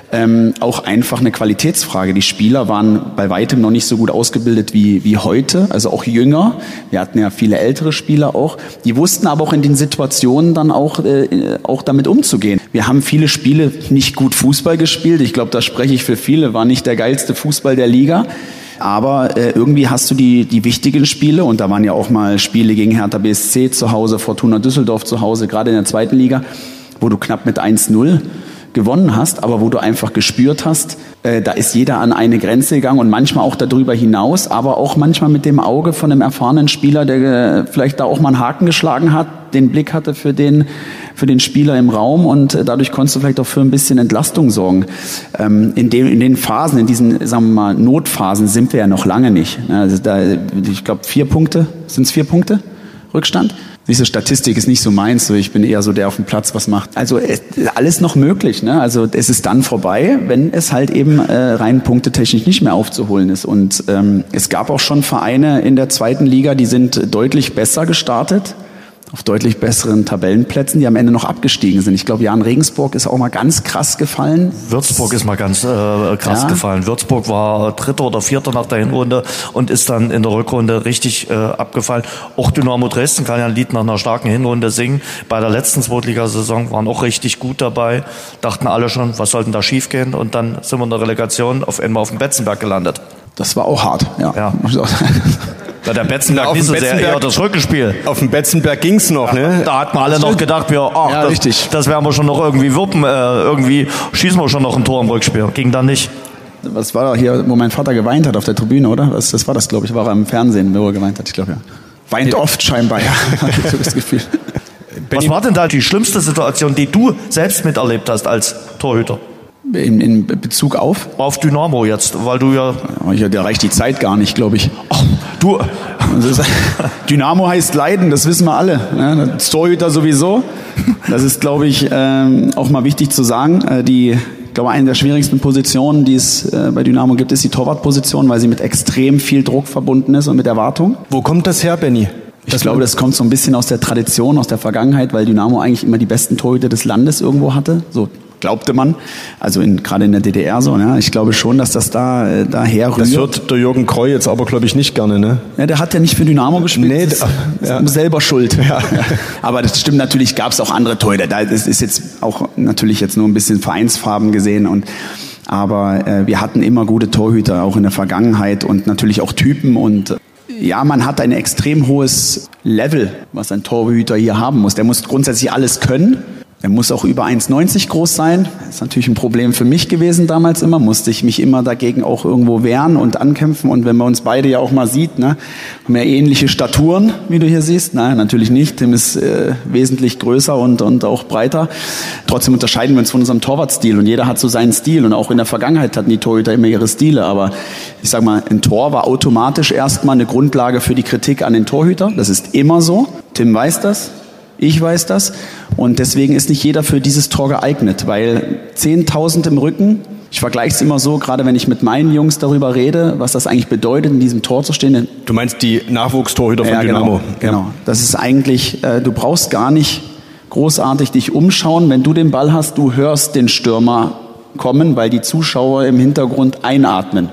E: auch einfach eine Qualitätsfrage. Die Spieler waren bei weitem noch nicht so gut ausgebildet wie heute, also auch jünger. Wir hatten ja viele ältere Spieler auch. Die wussten aber auch in den Situationen dann auch damit umzugehen. Wir haben viele Spiele nicht gut Fußball gespielt. Ich glaube, da spreche ich für viele. War nicht der geilste Fußball der Liga. Aber irgendwie hast du die wichtigen Spiele, und da waren ja auch mal Spiele gegen Hertha BSC zu Hause, Fortuna Düsseldorf zu Hause, gerade in der zweiten Liga, wo du knapp mit 1-0 gewonnen hast, aber wo du einfach gespürt hast, da ist jeder an eine Grenze gegangen und manchmal auch darüber hinaus, aber auch manchmal mit dem Auge von einem erfahrenen Spieler, der vielleicht da auch mal einen Haken geschlagen hat, den Blick hatte für den Spieler im Raum, und dadurch konntest du vielleicht auch für ein bisschen Entlastung sorgen. In den Phasen, in diesen, sagen wir mal, Notphasen sind wir ja noch lange nicht. Also ich glaube 4 Punkte, sind es 4 Punkte Rückstand? Diese Statistik ist nicht so meins, so ich bin eher so der auf dem Platz was macht. Also alles noch möglich, ne? Also es ist dann vorbei, wenn es halt eben rein punktetechnisch nicht mehr aufzuholen ist. Und es gab auch schon Vereine in der zweiten Liga, die sind deutlich besser gestartet, auf deutlich besseren Tabellenplätzen, die am Ende noch abgestiegen sind. Ich glaube, Jan Regensburg ist auch mal ganz krass gefallen.
B: Würzburg ist mal ganz krass gefallen. Würzburg war 3. oder 4. nach der Hinrunde und ist dann in der Rückrunde richtig abgefallen. Auch Dynamo Dresden kann ja ein Lied nach einer starken Hinrunde singen. Bei der letzten Zweitligasaison waren auch richtig gut dabei. Dachten alle schon, was soll denn da schiefgehen? Und dann sind wir in der Relegation auf einmal auf dem Betzenberg gelandet.
E: Das war auch hart, ja.
B: Ja, der Betzenberg nicht so sehr, eher das Rückenspiel.
C: Auf dem Betzenberg ging's noch, ne?
B: Da hatten wir alle noch gedacht, das werden wir schon noch irgendwie wuppen, irgendwie schießen wir schon noch ein Tor im Rückspiel. Ging dann nicht.
E: Was war da hier, wo mein Vater geweint hat auf der Tribüne, oder? Das war das, glaube ich, war er im Fernsehen, wo er geweint hat, ich glaube, ja. Weint oft scheinbar, ja, habe ich so das Gefühl.
B: Was war denn da die schlimmste Situation, die du selbst miterlebt hast als Torhüter?
E: In Bezug auf?
B: Auf Dynamo jetzt, weil du ja...
E: Da reicht die Zeit gar nicht, glaube ich.
B: Ach, du...
E: Dynamo heißt Leiden, das wissen wir alle. Ne? Das Torhüter sowieso. Das ist, glaube ich, auch mal wichtig zu sagen. Ich glaube, eine der schwierigsten Positionen, die es bei Dynamo gibt, ist die Torwartposition, weil sie mit extrem viel Druck verbunden ist und mit Erwartung.
C: Wo kommt das her, Benni?
E: Ich glaube, das kommt so ein bisschen aus der Tradition, aus der Vergangenheit, weil Dynamo eigentlich immer die besten Torhüter des Landes irgendwo hatte. So glaubte man. Also gerade in der DDR so. Ne? Ich glaube schon, dass das daher rührt.
C: Das hört der Jürgen Kreu jetzt aber, glaube ich, nicht gerne, ne?
E: Ja, der hat ja nicht für Dynamo gespielt.
C: Nee,
E: das ist selber schuld. Ja. Aber das stimmt, natürlich gab es auch andere Torhüter. Das ist jetzt auch natürlich jetzt nur ein bisschen Vereinsfarben gesehen. Aber wir hatten immer gute Torhüter, auch in der Vergangenheit und natürlich auch Typen. Und ja, man hat ein extrem hohes Level, was ein Torhüter hier haben muss. Der muss grundsätzlich alles können. Er muss auch über 1,90 groß sein. Das ist natürlich ein Problem für mich gewesen damals immer. Musste ich mich immer dagegen auch irgendwo wehren und ankämpfen. Und wenn man uns beide ja auch mal sieht, ne, haben wir ähnliche Staturen, wie du hier siehst. Nein, natürlich nicht. Tim ist wesentlich größer und auch breiter. Trotzdem unterscheiden wir uns von unserem Torwartstil. Und jeder hat so seinen Stil. Und auch in der Vergangenheit hatten die Torhüter immer ihre Stile. Aber ich sag mal, ein Tor war automatisch erstmal eine Grundlage für die Kritik an den Torhüter. Das ist immer so. Tim weiß das. Ich weiß das. Und deswegen ist nicht jeder für dieses Tor geeignet, weil 10.000 im Rücken, ich vergleiche es immer so, gerade wenn ich mit meinen Jungs darüber rede, was das eigentlich bedeutet, in diesem Tor zu stehen.
C: Du meinst die Nachwuchstorhüter von Dynamo?
E: Genau. Das ist eigentlich, du brauchst gar nicht großartig dich umschauen. Wenn du den Ball hast, du hörst den Stürmer kommen, weil die Zuschauer im Hintergrund einatmen.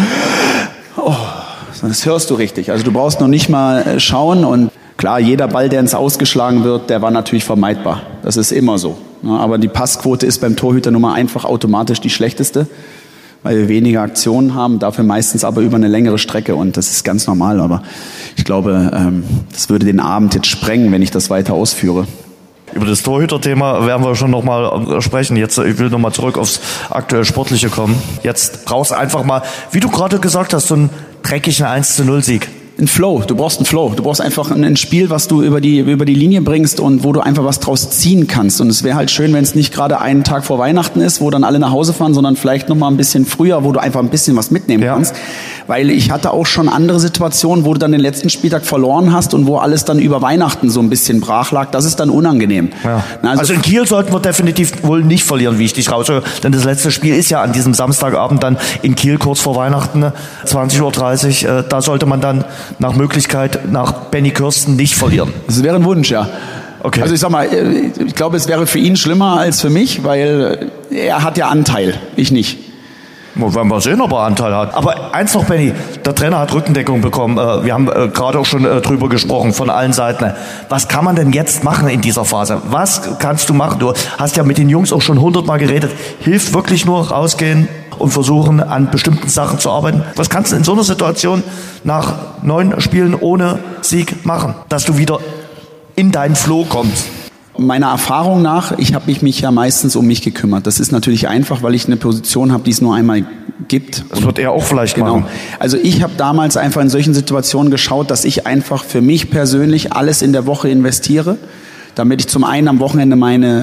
E: Oh, das hörst du richtig. Also du brauchst noch nicht mal schauen und klar, jeder Ball, der ins Ausgeschlagen wird, der war natürlich vermeidbar. Das ist immer so. Aber die Passquote ist beim Torhüter nun mal einfach automatisch die schlechteste, weil wir weniger Aktionen haben, dafür meistens aber über eine längere Strecke. Und das ist ganz normal. Aber ich glaube, das würde den Abend jetzt sprengen, wenn ich das weiter ausführe.
B: Über das Torhüter-Thema werden wir schon noch mal sprechen. Jetzt, ich will noch mal zurück aufs aktuell Sportliche kommen. Jetzt brauchst du einfach mal, wie du gerade gesagt hast, so einen dreckigen 1:0-Sieg.
E: Ein Flow, du brauchst einen Flow. Du brauchst einfach ein Spiel, was du über die Linie bringst und wo du einfach was draus ziehen kannst. Und es wäre halt schön, wenn es nicht gerade einen Tag vor Weihnachten ist, wo dann alle nach Hause fahren, sondern vielleicht noch mal ein bisschen früher, wo du einfach ein bisschen was mitnehmen kannst. Weil ich hatte auch schon andere Situationen, wo du dann den letzten Spieltag verloren hast und wo alles dann über Weihnachten so ein bisschen brach lag. Das ist dann unangenehm.
B: Ja. Also in Kiel sollten wir definitiv wohl nicht verlieren, wie ich dich raushöre. Denn das letzte Spiel ist ja an diesem Samstagabend dann in Kiel kurz vor Weihnachten, 20:30 Uhr. Da sollte man dann nach Möglichkeit nach Benny Kirsten nicht verlieren.
E: Das wäre ein Wunsch, ja.
B: Okay.
E: Also ich sag mal, ich glaube, es wäre für ihn schlimmer als für mich, weil er hat ja Anteil, ich nicht.
B: Werden wir sehen, ob er Anteil hat. Aber eins noch, Benny, der Trainer hat Rückendeckung bekommen. Wir haben gerade auch schon drüber gesprochen, von allen Seiten. Was kann man denn jetzt machen in dieser Phase? Was kannst du machen? Du hast ja mit den Jungs auch schon 100-mal geredet. Hilft wirklich nur rausgehen und versuchen, an bestimmten Sachen zu arbeiten? Was kannst du in so einer Situation nach 9 Spielen ohne Sieg machen, dass du wieder in deinen Flow kommst?
E: Meiner Erfahrung nach, ich habe mich ja meistens um mich gekümmert. Das ist natürlich einfach, weil ich eine Position habe, die es nur einmal gibt.
B: Das wird er auch vielleicht machen.
E: Also ich habe damals einfach in solchen Situationen geschaut, dass ich einfach für mich persönlich alles in der Woche investiere, damit ich zum einen am Wochenende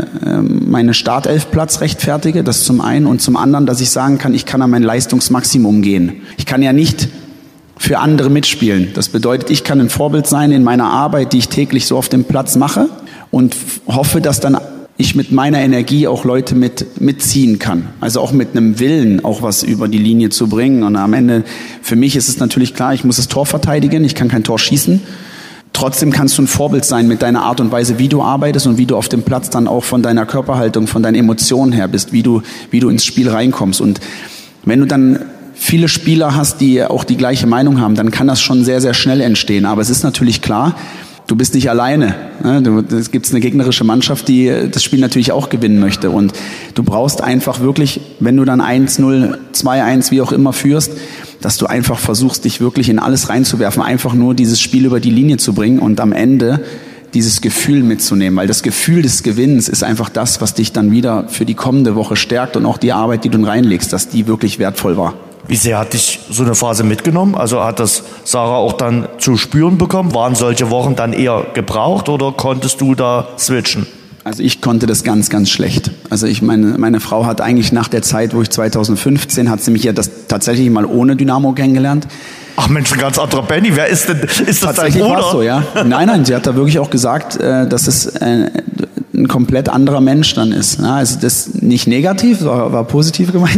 E: meine Startelfplatz rechtfertige, das zum einen, und zum anderen, dass ich sagen kann, ich kann an mein Leistungsmaximum gehen. Ich kann ja nicht für andere mitspielen. Das bedeutet, ich kann ein Vorbild sein in meiner Arbeit, die ich täglich so auf dem Platz mache, und hoffe, dass dann ich mit meiner Energie auch Leute mitziehen kann. Also auch mit einem Willen, auch was über die Linie zu bringen. Und am Ende, für mich ist es natürlich klar, ich muss das Tor verteidigen, ich kann kein Tor schießen. Trotzdem kannst du ein Vorbild sein mit deiner Art und Weise, wie du arbeitest und wie du auf dem Platz dann auch von deiner Körperhaltung, von deinen Emotionen her bist, wie du ins Spiel reinkommst. Und wenn du dann viele Spieler hast, die auch die gleiche Meinung haben, dann kann das schon sehr, sehr schnell entstehen. Aber es ist natürlich klar, du bist nicht alleine. Es gibt eine gegnerische Mannschaft, die das Spiel natürlich auch gewinnen möchte. Und du brauchst einfach wirklich, wenn du dann 1-0, 2-1, wie auch immer führst, dass du einfach versuchst, dich wirklich in alles reinzuwerfen, einfach nur dieses Spiel über die Linie zu bringen und am Ende dieses Gefühl mitzunehmen, weil das Gefühl des Gewinns ist einfach das, was dich dann wieder für die kommende Woche stärkt und auch die Arbeit, die du reinlegst, dass die wirklich wertvoll war.
B: Wie sehr hat dich so eine Phase mitgenommen? Also hat das Sarah auch dann zu spüren bekommen? Waren solche Wochen dann eher gebraucht oder konntest du da switchen?
E: Also ich konnte das ganz, ganz schlecht. Also meine Frau hat eigentlich nach der Zeit, wo ich 2015, hat sie mich ja das tatsächlich mal ohne Dynamo kennengelernt.
B: Ach Mensch, ein ganz anderer Benny. Wer ist denn, ist das dein Bruder?
E: So, ja. Nein, sie hat da wirklich auch gesagt, dass es ein komplett anderer Mensch dann ist. Also das nicht negativ, war positiv gemeint.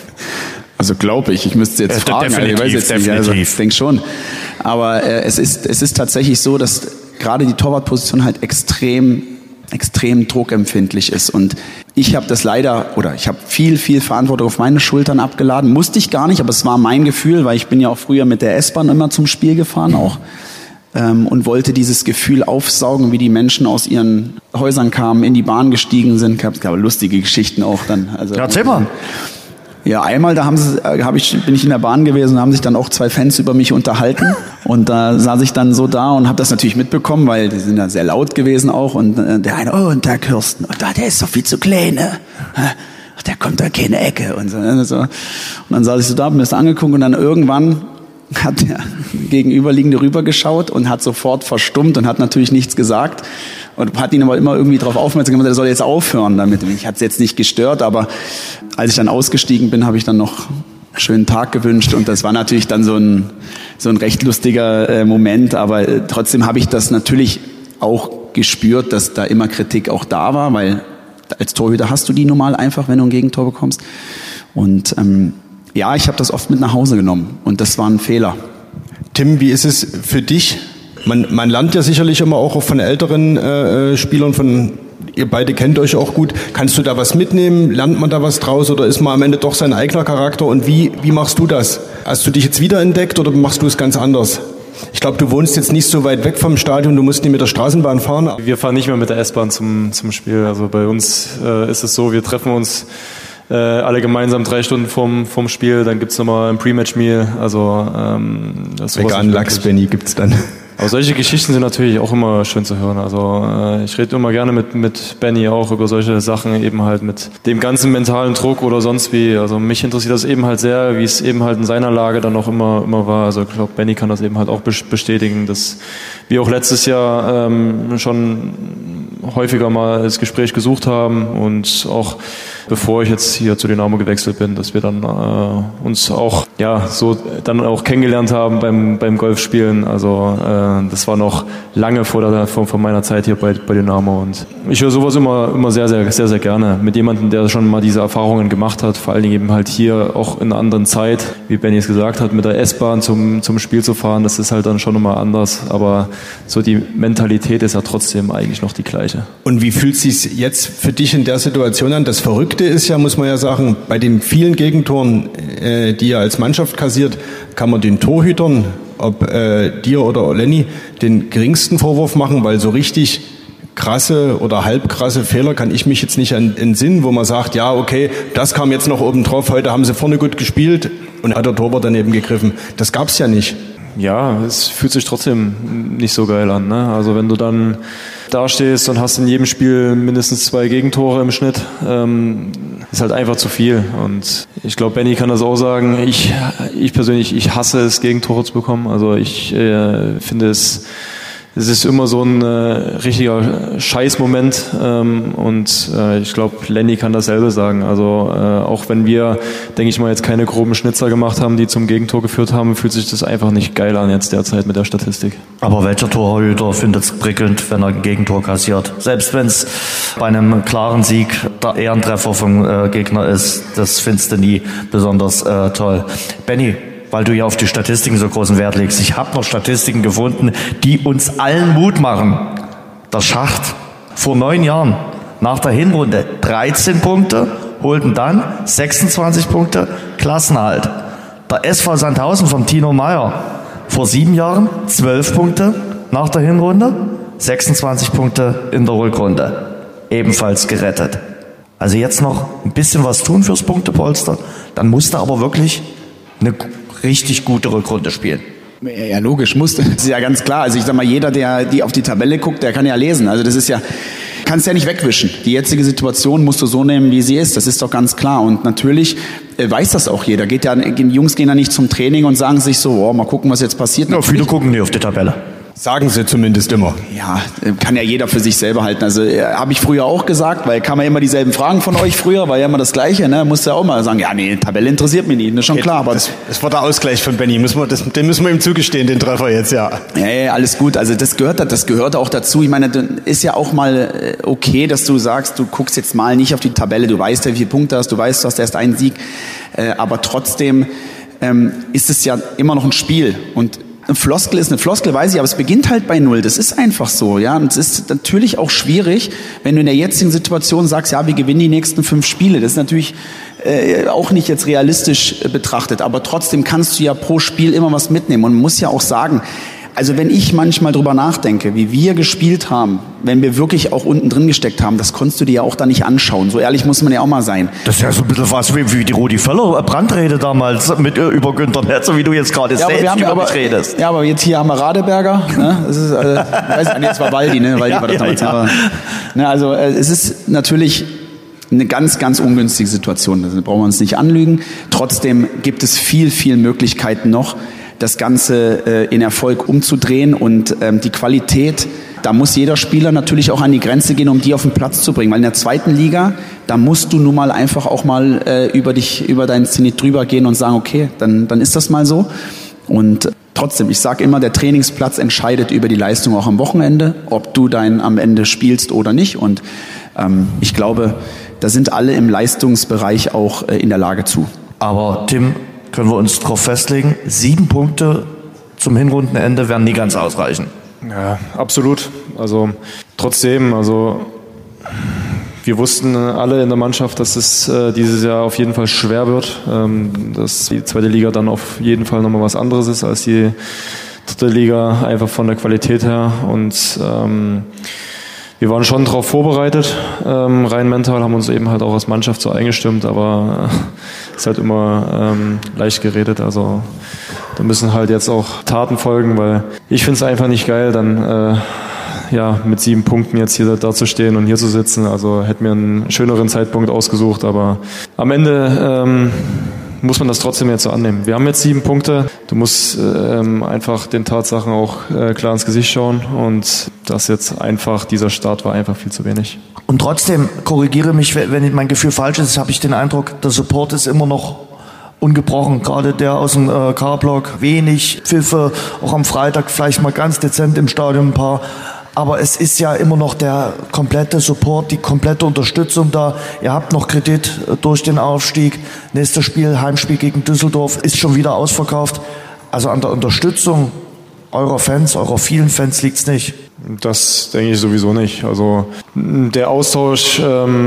E: Also glaube ich müsste jetzt fragen,
B: definitiv,
E: ich weiß jetzt nicht, also ich denke schon. Aber es ist tatsächlich so, dass gerade die Torwartposition halt extrem druckempfindlich ist. Und ich habe das leider, oder ich habe viel Verantwortung auf meine Schultern abgeladen. Musste ich gar nicht, aber es war mein Gefühl, weil ich bin ja auch früher mit der S-Bahn immer zum Spiel gefahren auch. Und wollte dieses Gefühl aufsaugen, wie die Menschen aus ihren Häusern kamen, in die Bahn gestiegen sind. Es gab lustige Geschichten auch dann. Also,
B: ja, erzähl mal.
E: Ja, einmal bin ich in der Bahn gewesen und haben sich dann auch 2 Fans über mich unterhalten und da saß ich dann so da und habe das natürlich mitbekommen, weil die sind ja sehr laut gewesen auch und der eine, und der Kirsten, und der ist doch viel zu klein, ne? Der kommt da keine Ecke und so. Und dann saß ich so da, hab mir das angeguckt und dann irgendwann hat der Gegenüberliegende rübergeschaut und hat sofort verstummt und hat natürlich nichts gesagt. Und hat ihn aber immer irgendwie darauf aufmerksam gemacht, er soll jetzt aufhören damit. Ich hatte es jetzt nicht gestört, aber als ich dann ausgestiegen bin, habe ich dann noch einen schönen Tag gewünscht. Und das war natürlich dann so ein recht lustiger Moment. Aber trotzdem habe ich das natürlich auch gespürt, dass da immer Kritik auch da war, weil als Torhüter hast du die normal einfach, wenn du ein Gegentor bekommst. Und ja, ich habe das oft mit nach Hause genommen. Und das war ein Fehler.
C: Tim, wie ist es für dich? Man lernt ja sicherlich immer auch von älteren Spielern, ihr beide kennt euch auch gut. Kannst du da was mitnehmen? Lernt man da was draus oder ist man am Ende doch sein eigener Charakter? Und wie machst du das? Hast du dich jetzt wiederentdeckt oder machst du es ganz anders? Ich glaube, du wohnst jetzt nicht so weit weg vom Stadion, du musst nicht mit der Straßenbahn fahren.
D: Wir fahren nicht mehr mit der S-Bahn zum Spiel. Also bei uns ist es so, wir treffen uns alle gemeinsam 3 Stunden vorm Spiel. Dann gibt's nochmal ein Pre-Match-Meal. Also
C: veganen Lachs, Benny, gibt's dann.
D: Aber solche Geschichten sind natürlich auch immer schön zu hören. Also ich rede immer gerne mit Benny auch über solche Sachen, eben halt mit dem ganzen mentalen Druck oder sonst wie. Also mich interessiert das eben halt sehr, wie es eben halt in seiner Lage dann auch immer war. Also ich glaube, Benny kann das eben halt auch bestätigen, dass wir auch letztes Jahr schon häufiger mal das Gespräch gesucht haben und auch bevor ich jetzt hier zu Dynamo gewechselt bin, dass wir dann uns auch so dann auch kennengelernt haben beim Golfspielen. Also das war noch lange vor meiner Zeit hier bei Dynamo und ich höre sowas immer sehr, sehr, sehr, sehr gerne mit jemandem, der schon mal diese Erfahrungen gemacht hat, vor allen Dingen eben halt hier auch in einer anderen Zeit, wie Benny es gesagt hat, mit der S-Bahn zum Spiel zu fahren, das ist halt dann schon nochmal anders, aber so die Mentalität ist ja trotzdem eigentlich noch die gleiche.
C: Und wie fühlt es sich jetzt für dich in der Situation an? Das Verrückte ist ja, muss man ja sagen, bei den vielen Gegentoren, die ihr als Mannschaft kassiert, kann man den Torhütern, ob dir oder Lenny, den geringsten Vorwurf machen, weil so richtig krasse oder halbkrasse Fehler kann ich mich jetzt nicht entsinnen, wo man sagt, ja, okay, das kam jetzt noch oben drauf, heute haben sie vorne gut gespielt und hat der Torwart daneben gegriffen. Das gab's ja nicht.
D: Ja, es fühlt sich trotzdem nicht so geil an, ne? Also wenn du dann dastehst und hast in jedem Spiel mindestens 2 Gegentore im Schnitt, ist halt einfach zu viel. Und ich glaube, Benny kann das auch sagen. Ich persönlich, ich hasse es, Gegentore zu bekommen. Also ich finde es ist immer so ein richtiger Scheißmoment und ich glaube, Lenny kann dasselbe sagen. Also auch wenn wir, denke ich mal, jetzt keine groben Schnitzer gemacht haben, die zum Gegentor geführt haben, fühlt sich das einfach nicht geil an jetzt derzeit mit der Statistik.
B: Aber welcher Torhüter findet es prickelnd, wenn er ein Gegentor kassiert? Selbst wenn es bei einem klaren Sieg der Ehrentreffer vom Gegner ist, das findest du nie besonders toll. Benny, weil du ja auf die Statistiken so großen Wert legst. Ich habe noch Statistiken gefunden, die uns allen Mut machen. Der Schacht vor 9 Jahren nach der Hinrunde 13 Punkte, holten dann 26 Punkte, Klassenerhalt. Der SV Sandhausen von Tino Meyer vor 7 Jahren 12 Punkte nach der Hinrunde, 26 Punkte in der Rückrunde. Ebenfalls gerettet. Also jetzt noch ein bisschen was tun fürs Punktepolster. Dann musst du aber wirklich eine richtig gute Rückrunde spielen.
E: Ja, logisch, musste. Das ist ja ganz klar. Also ich sag mal, jeder, der die auf die Tabelle guckt, der kann ja lesen. Also das ist ja, kannst ja nicht wegwischen. Die jetzige Situation musst du so nehmen, wie sie ist. Das ist doch ganz klar. Und natürlich weiß das auch jeder. Die Jungs gehen ja nicht zum Training und sagen sich so, mal gucken, was jetzt passiert.
B: Ja, viele gucken nicht auf die Tabelle.
C: Sagen sie zumindest immer.
E: Ja, kann ja jeder für sich selber halten. Also habe ich früher auch gesagt, weil kam ja immer dieselben Fragen von euch früher, war ja immer das Gleiche. Ne? Musste ja auch mal sagen, ja nee, Tabelle interessiert mich nicht, das ist schon klar. Aber
C: das war der Ausgleich von Benny, den müssen wir ihm zugestehen, den Treffer jetzt, ja.
E: Ja, alles gut. Also das gehört auch dazu. Ich meine, ist ja auch mal okay, dass du sagst, du guckst jetzt mal nicht auf die Tabelle, du weißt ja, wie viele Punkte hast, du weißt, du hast erst einen Sieg, aber trotzdem ist es ja immer noch ein Spiel und eine Floskel ist eine Floskel, weiß ich, aber es beginnt halt bei 0. Das ist einfach so, ja. Und es ist natürlich auch schwierig, wenn du in der jetzigen Situation sagst, ja, wir gewinnen die nächsten 5 Spiele. Das ist natürlich auch nicht jetzt realistisch betrachtet, aber trotzdem kannst du ja pro Spiel immer was mitnehmen. Und man muss ja auch sagen, also wenn ich manchmal drüber nachdenke, wie wir gespielt haben, wenn wir wirklich auch unten drin gesteckt haben, das konntest du dir ja auch da nicht anschauen. So ehrlich muss man ja auch mal sein.
B: Das ist ja so ein bisschen was wie die Rudi Völler Brandrede damals über Günther Netzer, wie du jetzt gerade selbst über mich redest.
E: Ja, aber jetzt hier haben wir Radeberger. Ne? Das ist, weiß nicht, jetzt war Waldi, ne? Waldi war das damals. Ja. Aber, ne, also es ist natürlich eine ganz, ganz ungünstige Situation. Da brauchen wir uns nicht anlügen. Trotzdem gibt es viel, viel Möglichkeiten noch, das Ganze in Erfolg umzudrehen und die Qualität, da muss jeder Spieler natürlich auch an die Grenze gehen, um die auf den Platz zu bringen, weil in der 2. Liga, da musst du nun mal einfach auch mal über deinen Zenit drüber gehen und sagen, okay, dann ist das mal so und trotzdem, ich sage immer, der Trainingsplatz entscheidet über die Leistung auch am Wochenende, ob du am Ende spielst oder nicht und ich glaube, da sind alle im Leistungsbereich auch in der Lage zu.
B: Aber Tim, können wir uns darauf festlegen, 7 Punkte zum Hinrundenende werden nie ganz ausreichen.
D: Ja, absolut. Also trotzdem, wir wussten alle in der Mannschaft, dass es dieses Jahr auf jeden Fall schwer wird, dass die 2. Liga dann auf jeden Fall nochmal was anderes ist als die 3. Liga, einfach von der Qualität her und wir waren schon darauf vorbereitet, rein mental, haben uns eben halt auch als Mannschaft so eingestimmt, aber ist halt immer leicht geredet, also da müssen halt jetzt auch Taten folgen, weil ich finde es einfach nicht geil, dann mit 7 Punkten jetzt hier da zu stehen und hier zu sitzen, also hätte mir einen schöneren Zeitpunkt ausgesucht, aber am Ende muss man das trotzdem jetzt so annehmen. Wir haben jetzt 7 Punkte. Du musst einfach den Tatsachen auch klar ins Gesicht schauen und das jetzt einfach, dieser Start war einfach viel zu wenig.
B: Und trotzdem, korrigiere mich, wenn mein Gefühl falsch ist, habe ich den Eindruck, der Support ist immer noch ungebrochen. Gerade der aus dem K-Block, wenig Pfiffe, auch am Freitag vielleicht mal ganz dezent im Stadion ein paar. Aber es ist ja immer noch der komplette Support, die komplette Unterstützung da. Ihr habt noch Kredit durch den Aufstieg. Nächstes Spiel, Heimspiel gegen Düsseldorf, ist schon wieder ausverkauft. Also an der Unterstützung eurer Fans, eurer vielen Fans liegt's nicht.
D: Das denke ich sowieso nicht. Also der Austausch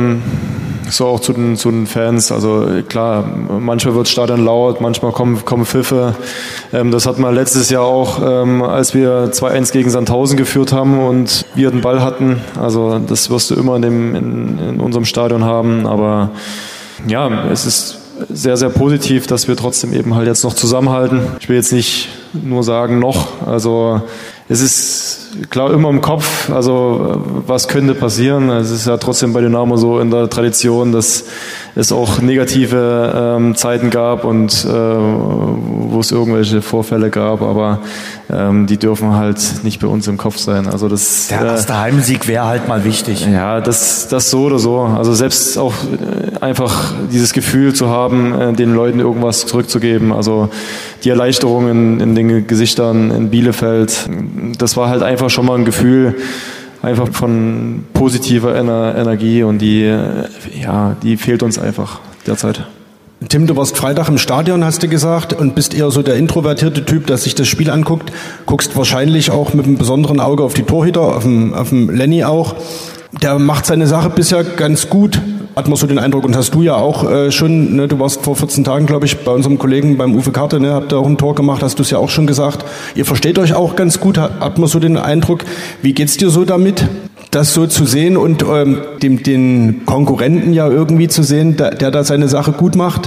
D: so auch zu den Fans. Also klar, manchmal wird das Stadion laut, manchmal kommen Pfiffe. Das hatten wir letztes Jahr auch, als wir 2-1 gegen Sandhausen geführt haben und wir den Ball hatten. Also das wirst du immer in unserem Stadion haben. Aber ja, es ist sehr, sehr positiv, dass wir trotzdem eben halt jetzt noch zusammenhalten. Ich will jetzt nicht nur sagen noch, also es ist klar immer im Kopf, also was könnte passieren. Es ist ja trotzdem bei Dynamo so in der Tradition, dass es auch negative Zeiten gab und wo es irgendwelche Vorfälle gab, aber die dürfen halt nicht bei uns im Kopf sein. Also das,
B: der erste Heimsieg wäre halt mal wichtig.
D: Ja, das so oder so. Also selbst auch einfach dieses Gefühl zu haben, den Leuten irgendwas zurückzugeben. Also die Erleichterung in den Gesichtern in Bielefeld, das war halt einfach schon mal ein Gefühl, einfach von positiver Energie und die fehlt uns einfach derzeit.
C: Tim, du warst Freitag im Stadion, hast du gesagt, und bist eher so der introvertierte Typ, der sich das Spiel anguckt. Guckst wahrscheinlich auch mit einem besonderen Auge auf die Torhüter, auf dem Lenny auch. Der macht seine Sache bisher ganz gut, hat man so den Eindruck, und hast du ja auch schon, ne, du warst vor 14 Tagen, glaube ich, bei unserem Kollegen beim Uwe Karte, ne, habt ihr auch ein Tor gemacht, hast du es ja auch schon gesagt. Ihr versteht euch auch ganz gut, hat man so den Eindruck. Wie geht's dir so damit, das so zu sehen und den Konkurrenten ja irgendwie zu sehen, der da seine Sache gut macht?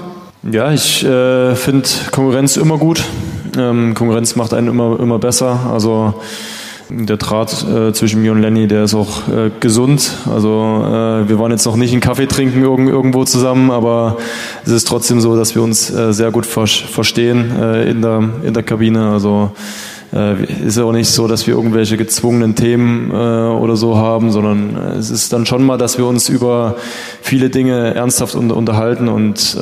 D: Ja, ich finde Konkurrenz immer gut. Konkurrenz macht einen immer besser. Also der Draht zwischen mir und Lenny, der ist auch gesund. Also wir waren jetzt noch nicht einen Kaffee trinken irgendwo zusammen, aber es ist trotzdem so, dass wir uns sehr gut verstehen in der Kabine. Also ist ja auch nicht so, dass wir irgendwelche gezwungenen Themen oder so haben, sondern es ist dann schon mal, dass wir uns über viele Dinge ernsthaft unterhalten und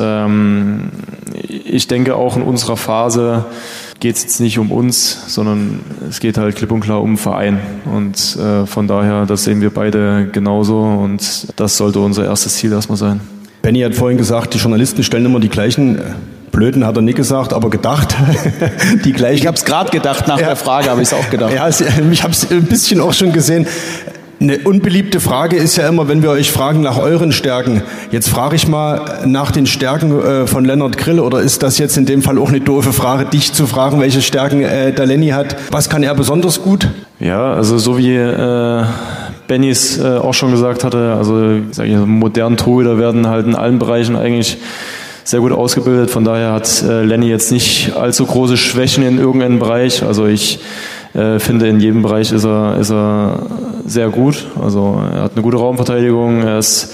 D: ich denke auch in unserer Phase geht es jetzt nicht um uns, sondern es geht halt klipp und klar um den Verein und von daher, das sehen wir beide genauso und das sollte unser erstes Ziel erstmal sein.
C: Benny hat vorhin gesagt, die Journalisten stellen immer die gleichen Blöden hat er nicht gesagt, aber gedacht. Die gleichen.
E: Ich habe es gerade gedacht, nach der Frage habe ich es auch gedacht.
C: Ja, ich habe es ein bisschen auch schon gesehen. Eine unbeliebte Frage ist ja immer, wenn wir euch fragen nach euren Stärken. Jetzt frage ich mal nach den Stärken von Lennart Grill, oder ist das jetzt in dem Fall auch eine doofe Frage, dich zu fragen, welche Stärken der Lenny hat? Was kann er besonders gut?
D: Ja, also so wie Benny es auch schon gesagt hatte, also moderne Torhüter werden halt in allen Bereichen eigentlich sehr gut ausgebildet. Von daher hat Lenny jetzt nicht allzu große Schwächen in irgendeinem Bereich. Also ich finde, in jedem Bereich ist er sehr gut. Also er hat eine gute Raumverteidigung. Er ist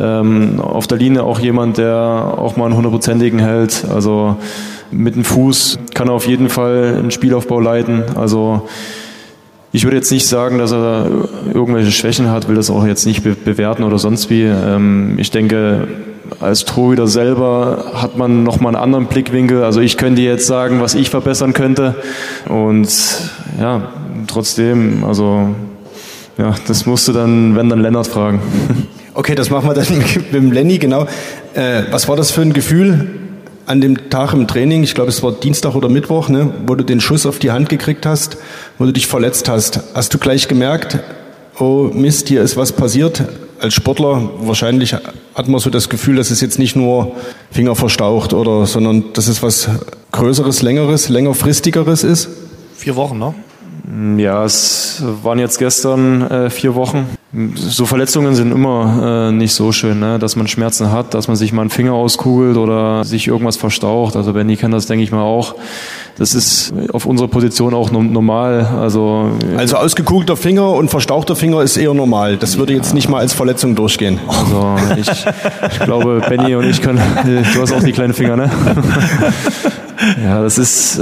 D: auf der Linie auch jemand, der auch mal einen 100%igen hält. Also mit dem Fuß kann er auf jeden Fall einen Spielaufbau leiten. Also ich würde jetzt nicht sagen, dass er irgendwelche Schwächen hat, will das auch jetzt nicht bewerten oder sonst wie. Ich denke, als Torhüter selber hat man nochmal einen anderen Blickwinkel. Also ich könnte jetzt sagen, was ich verbessern könnte. Und ja, trotzdem, also ja, das musst du dann, wenn dann Lennart fragen.
C: Okay, das machen wir dann mit dem Lenny, genau. Was war das für ein Gefühl an dem Tag im Training? Ich glaube, es war Dienstag oder Mittwoch, ne, wo du den Schuss auf die Hand gekriegt hast, wo du dich verletzt hast. Hast du gleich gemerkt, oh Mist, hier ist was passiert? Als Sportler wahrscheinlich hat man so das Gefühl, dass es jetzt nicht nur Finger verstaucht oder, sondern dass es was Größeres, Längeres, längerfristigeres ist?
B: 4 Wochen, ne?
D: Ja, es waren jetzt gestern 4 Wochen. So Verletzungen sind immer nicht so schön, ne? Dass man Schmerzen hat, dass man sich mal einen Finger auskugelt oder sich irgendwas verstaucht. Also Benny kennt das, denke ich mal, auch. Das ist auf unserer Position auch normal. Also
C: ausgekugelter Finger und verstauchter Finger ist eher normal. Das würde jetzt nicht mal als Verletzung durchgehen.
D: Also ich glaube, Benny und ich können... Du hast auch die kleinen Finger, ne? Ja, das ist...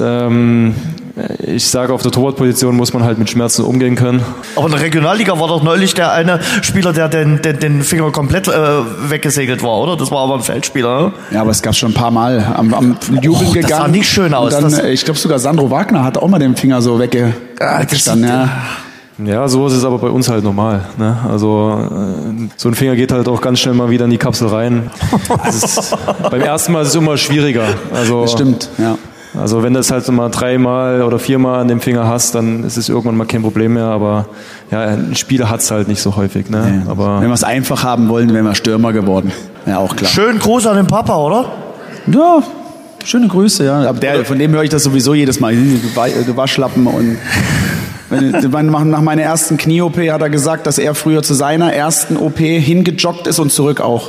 D: ich sage, auf der Torwartposition muss man halt mit Schmerzen umgehen können.
B: Aber in der Regionalliga war doch neulich der eine Spieler, der den Finger komplett weggesegelt war, oder? Das war aber ein Feldspieler, ne?
E: Ja, aber es gab schon ein paar Mal am Jubeln gegangen.
B: Das sah nicht schön aus.
E: Und dann, ich glaube sogar Sandro Wagner hat auch mal den Finger so weggestanden. Ja.
D: Ja, sowas ist aber bei uns halt normal. Ne? Also so ein Finger geht halt auch ganz schnell mal wieder in die Kapsel rein. Beim ersten Mal ist es immer schwieriger. Also,
E: das stimmt, ja.
D: Also wenn du es halt mal 3-mal oder 4-mal an dem Finger hast, dann ist es irgendwann mal kein Problem mehr. Aber ja, ein Spieler hat es halt nicht so häufig. Ne?
E: Ja.
D: Aber
E: wenn wir es einfach haben wollen, wären wir Stürmer geworden. Ja, auch klar.
B: Schönen Gruß an den Papa, oder?
E: Ja, schöne Grüße, ja. Aber von dem höre ich das sowieso jedes Mal. Waschlappen und... Nach meiner ersten Knie-OP hat er gesagt, dass er früher zu seiner ersten OP hingejoggt ist und zurück auch.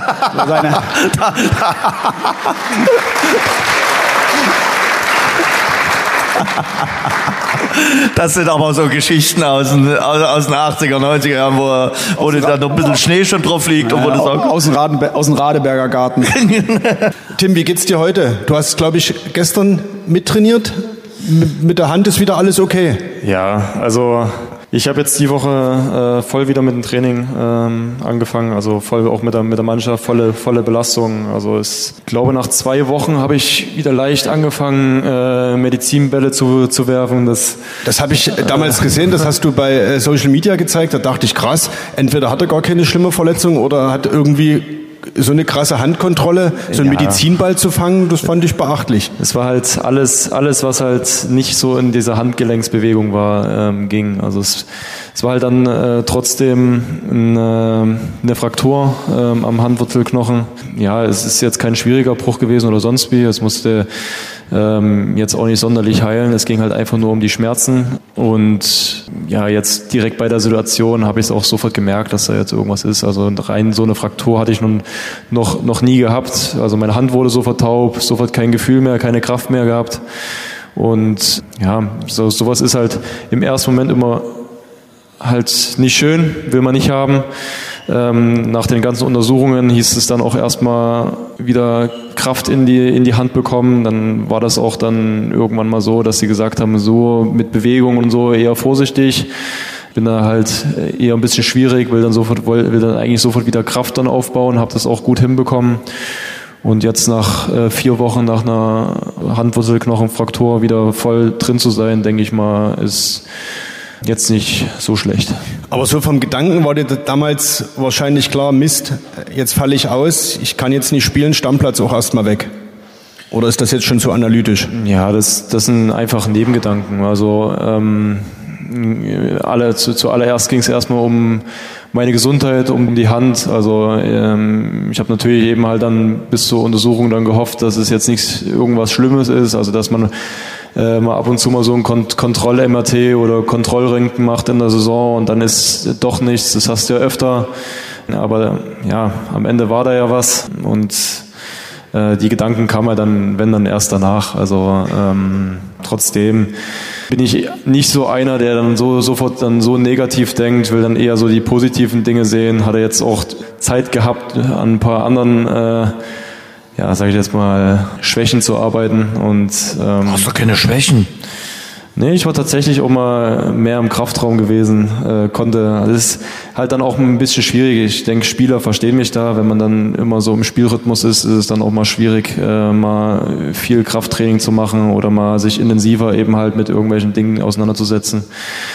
B: Das sind aber so Geschichten aus den 80er, 90er Jahren, wo dann noch ein bisschen Schnee schon drauf liegt. Und wo du sagst,
E: aus dem Radeberger Garten.
C: Tim, wie geht's dir heute? Du hast, glaube ich, gestern mittrainiert. Mit der Hand ist wieder alles okay?
D: Ja, also ich habe jetzt die Woche voll wieder mit dem Training angefangen, also voll auch mit der Mannschaft, volle Belastung. Also ich glaube, nach 2 Wochen habe ich wieder leicht angefangen, Medizinbälle zu werfen. Das
C: habe ich damals gesehen, das hast du bei Social Media gezeigt, da dachte ich, krass, entweder hat er gar keine schlimme Verletzung oder hat irgendwie so eine krasse Handkontrolle, so einen Medizinball zu fangen, das fand ich beachtlich.
D: Es war halt alles, was halt nicht so in dieser Handgelenksbewegung war, ging. Also es war halt dann trotzdem eine Fraktur am Handwurzelknochen. Ja, es ist jetzt kein schwieriger Bruch gewesen oder sonst wie. Es musste jetzt auch nicht sonderlich heilen. Es ging halt einfach nur um die Schmerzen. Und ja, jetzt direkt bei der Situation habe ich es auch sofort gemerkt, dass da jetzt irgendwas ist. Also rein so eine Fraktur hatte ich noch nie gehabt. Also meine Hand wurde sofort taub, sofort kein Gefühl mehr, keine Kraft mehr gehabt. Und ja, sowas ist halt im ersten Moment immer halt nicht schön, will man nicht haben. Nach den ganzen Untersuchungen hieß es dann auch erstmal wieder Kraft in die Hand bekommen. Dann war das auch dann irgendwann mal so, dass sie gesagt haben, so mit Bewegung und so eher vorsichtig. Bin da halt eher ein bisschen schwierig, will dann eigentlich sofort wieder Kraft dann aufbauen, habe das auch gut hinbekommen. Und jetzt nach 4 Wochen nach einer Handwurzelknochenfraktur wieder voll drin zu sein, denke ich mal, ist jetzt nicht so schlecht.
C: Aber so vom Gedanken war dir damals wahrscheinlich klar, Mist, jetzt falle ich aus, ich kann jetzt nicht spielen, Stammplatz auch erstmal weg. Oder ist das jetzt schon so analytisch?
D: Ja, das sind einfach Nebengedanken. Also zuallererst ging es erstmal um meine Gesundheit, um die Hand. Also ich habe natürlich eben halt dann bis zur Untersuchung dann gehofft, dass es jetzt nichts irgendwas Schlimmes ist, also dass man mal ab und zu mal so ein Kontroll-MRT oder Kontrollröntgen macht in der Saison und dann ist doch nichts, das hast du ja öfter. Aber ja, am Ende war da ja was und die Gedanken kamen ja dann, wenn dann erst danach. Also trotzdem bin ich nicht so einer, der dann sofort dann so negativ denkt, will dann eher so die positiven Dinge sehen. Hatte jetzt auch Zeit gehabt, an ein paar anderen sage ich jetzt mal, Schwächen zu arbeiten. Und
B: hast du keine Schwächen?
D: Nee, ich war tatsächlich auch mal mehr im Kraftraum gewesen, das ist halt dann auch ein bisschen schwierig. Ich denke, Spieler verstehen mich da, wenn man dann immer so im Spielrhythmus ist es dann auch mal schwierig, mal viel Krafttraining zu machen oder mal sich intensiver eben halt mit irgendwelchen Dingen auseinanderzusetzen.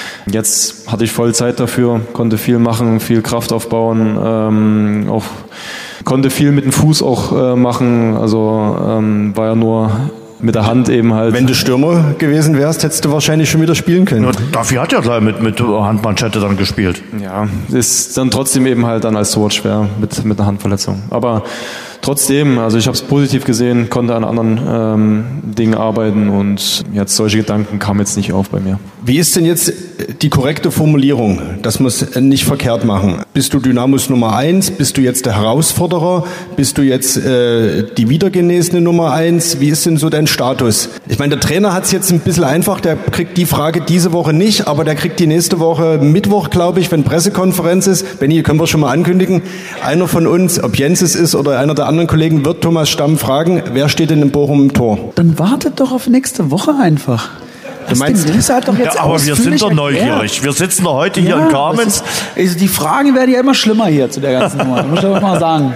D: Jetzt hatte ich voll Zeit dafür, konnte viel machen, viel Kraft aufbauen, auch konnte viel mit dem Fuß auch machen, also war ja nur mit der Hand eben halt.
C: Wenn du Stürmer gewesen wärst, hättest du wahrscheinlich schon wieder spielen können.
B: Ja, dafür hat er gleich mit Handmanschette dann gespielt.
D: Ja, ist dann trotzdem eben halt dann als Torwart schwer mit einer Handverletzung. Aber trotzdem, also ich habe es positiv gesehen, konnte an anderen Dingen arbeiten und jetzt solche Gedanken kamen jetzt nicht auf bei mir.
C: Wie ist denn jetzt die korrekte Formulierung? Das muss nicht verkehrt machen. Bist du Dynamos Nummer 1? Bist du jetzt der Herausforderer? Bist du jetzt die wiedergenesene Nummer 1? Wie ist denn so dein Status? Ich meine, der Trainer hat es jetzt ein bisschen einfach, der kriegt die Frage diese Woche nicht, aber der kriegt die nächste Woche Mittwoch, glaube ich, wenn Pressekonferenz ist. Benni, können wir schon mal ankündigen. Einer von uns, ob Jens es ist oder einer der anderen Kollegen, wird Thomas Stamm fragen, wer steht denn in Bochum im Tor?
E: Dann wartet doch auf nächste Woche einfach.
C: Du meinst,
E: halt doch jetzt
B: aber wir sind doch neugierig. Wir sitzen doch heute hier in Kamenz.
E: Die Fragen werden ja immer schlimmer hier zu der ganzen Nummer. Muss ich doch mal sagen.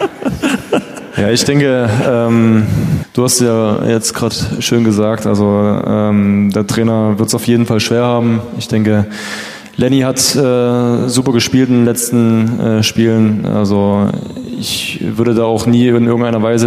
D: Ja, ich denke, du hast ja jetzt gerade schön gesagt, also der Trainer wird es auf jeden Fall schwer haben. Ich denke, Lenny hat super gespielt in den letzten Spielen. Also ich würde da auch nie in irgendeiner Weise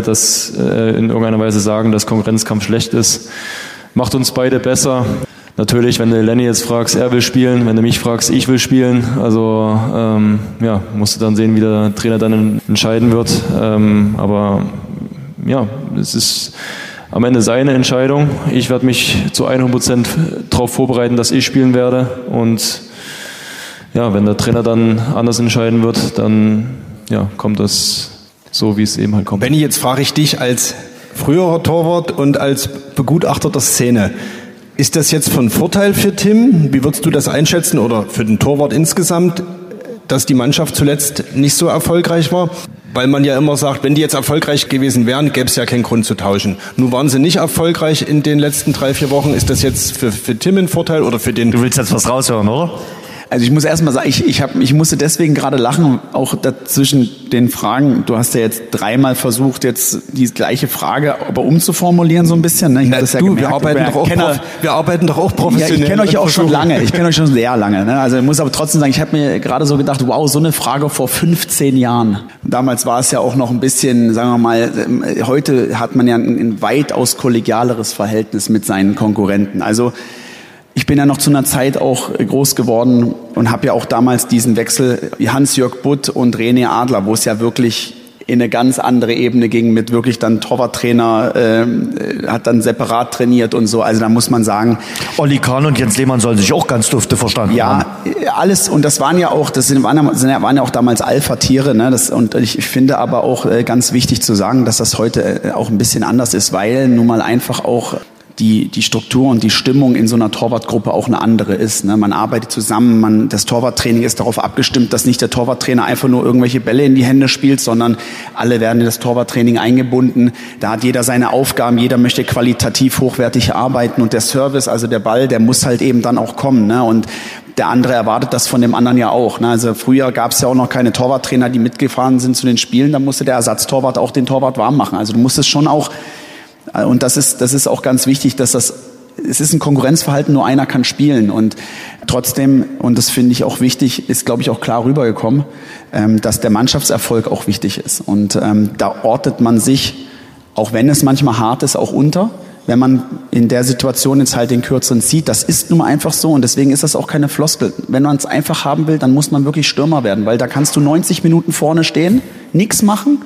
D: sagen, dass Konkurrenzkampf schlecht ist. Macht uns beide besser. Natürlich, wenn du Lenny jetzt fragst, er will spielen, wenn du mich fragst, ich will spielen. Also musst du dann sehen, wie der Trainer dann entscheiden wird. Aber ja, es ist am Ende seine Entscheidung. Ich werde mich zu 100% darauf vorbereiten, dass ich spielen werde. Und ja, wenn der Trainer dann anders entscheiden wird, dann kommt das so, wie es eben halt kommt.
C: Benni, jetzt frage ich dich als früherer Torwart und als Begutachter der Szene. Ist das jetzt von Vorteil für Tim? Wie würdest du das einschätzen oder für den Torwart insgesamt, dass die Mannschaft zuletzt nicht so erfolgreich war? Weil man ja immer sagt, wenn die jetzt erfolgreich gewesen wären, gäbe es ja keinen Grund zu tauschen. Nun waren sie nicht erfolgreich in den letzten 3-4 Wochen. Ist das jetzt für Tim ein Vorteil oder für den...
B: Du willst jetzt was raushören, oder?
E: Also ich muss erst mal sagen, ich musste deswegen gerade lachen, auch dazwischen den Fragen. Du hast ja jetzt 3-mal versucht, jetzt die gleiche Frage aber umzuformulieren so ein bisschen. Ne?
C: Wir arbeiten doch auch professionell.
E: Ja, ich kenne euch auch schon lange. Ich kenne euch schon sehr lange. Ne? Also ich muss aber trotzdem sagen, ich habe mir gerade so gedacht, wow, so eine Frage vor 15 Jahren. Damals war es ja auch noch ein bisschen, sagen wir mal, heute hat man ja ein weitaus kollegialeres Verhältnis mit seinen Konkurrenten. Also ich bin ja noch zu einer Zeit auch groß geworden und habe ja auch damals diesen Wechsel Hans-Jörg Butt und René Adler, wo es ja wirklich in eine ganz andere Ebene ging mit wirklich dann Torwarttrainer, hat dann separat trainiert und so. Also da muss man sagen,
B: Olli Kahn und Jens Lehmann sollen sich auch ganz dufte verstanden haben.
E: Ja, alles, und das waren ja auch damals Alpha-Tiere, ne? Und ich finde aber auch ganz wichtig zu sagen, dass das heute auch ein bisschen anders ist, weil nun mal einfach auch die Struktur und die Stimmung in so einer Torwartgruppe auch eine andere ist. Ne? Man arbeitet zusammen, das Torwarttraining ist darauf abgestimmt, dass nicht der Torwarttrainer einfach nur irgendwelche Bälle in die Hände spielt, sondern alle werden in das Torwarttraining eingebunden. Da hat jeder seine Aufgaben, jeder möchte qualitativ hochwertig arbeiten und der Service, also der Ball, der muss halt eben dann auch kommen. Ne? Und der andere erwartet das von dem anderen ja auch. Ne? Also früher gab es ja auch noch keine Torwarttrainer, die mitgefahren sind zu den Spielen. Da musste der Ersatztorwart auch den Torwart warm machen. Also du musstest schon auch, und das ist auch ganz wichtig, dass es ist ein Konkurrenzverhalten, nur einer kann spielen. Und trotzdem, und das finde ich auch wichtig, ist, glaube ich, auch klar rübergekommen, dass der Mannschaftserfolg auch wichtig ist. Und da ordnet man sich, auch wenn es manchmal hart ist, auch unter. Wenn man in der Situation jetzt halt den Kürzeren zieht, das ist nun mal einfach so und deswegen ist das auch keine Floskel. Wenn man es einfach haben will, dann muss man wirklich Stürmer werden, weil da kannst du 90 Minuten vorne stehen, nichts machen,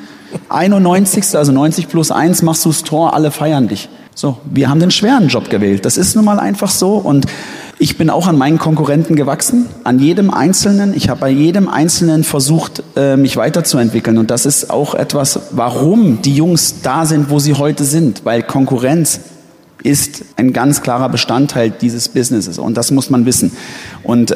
E: 91., also 90+1, machst du das Tor, alle feiern dich. So, wir haben den schweren Job gewählt, das ist nun mal einfach so und ich bin auch an meinen Konkurrenten gewachsen, an jedem Einzelnen. Ich habe bei jedem Einzelnen versucht, mich weiterzuentwickeln. Und das ist auch etwas, warum die Jungs da sind, wo sie heute sind. Weil Konkurrenz ist ein ganz klarer Bestandteil dieses Businesses. Und das muss man wissen. Und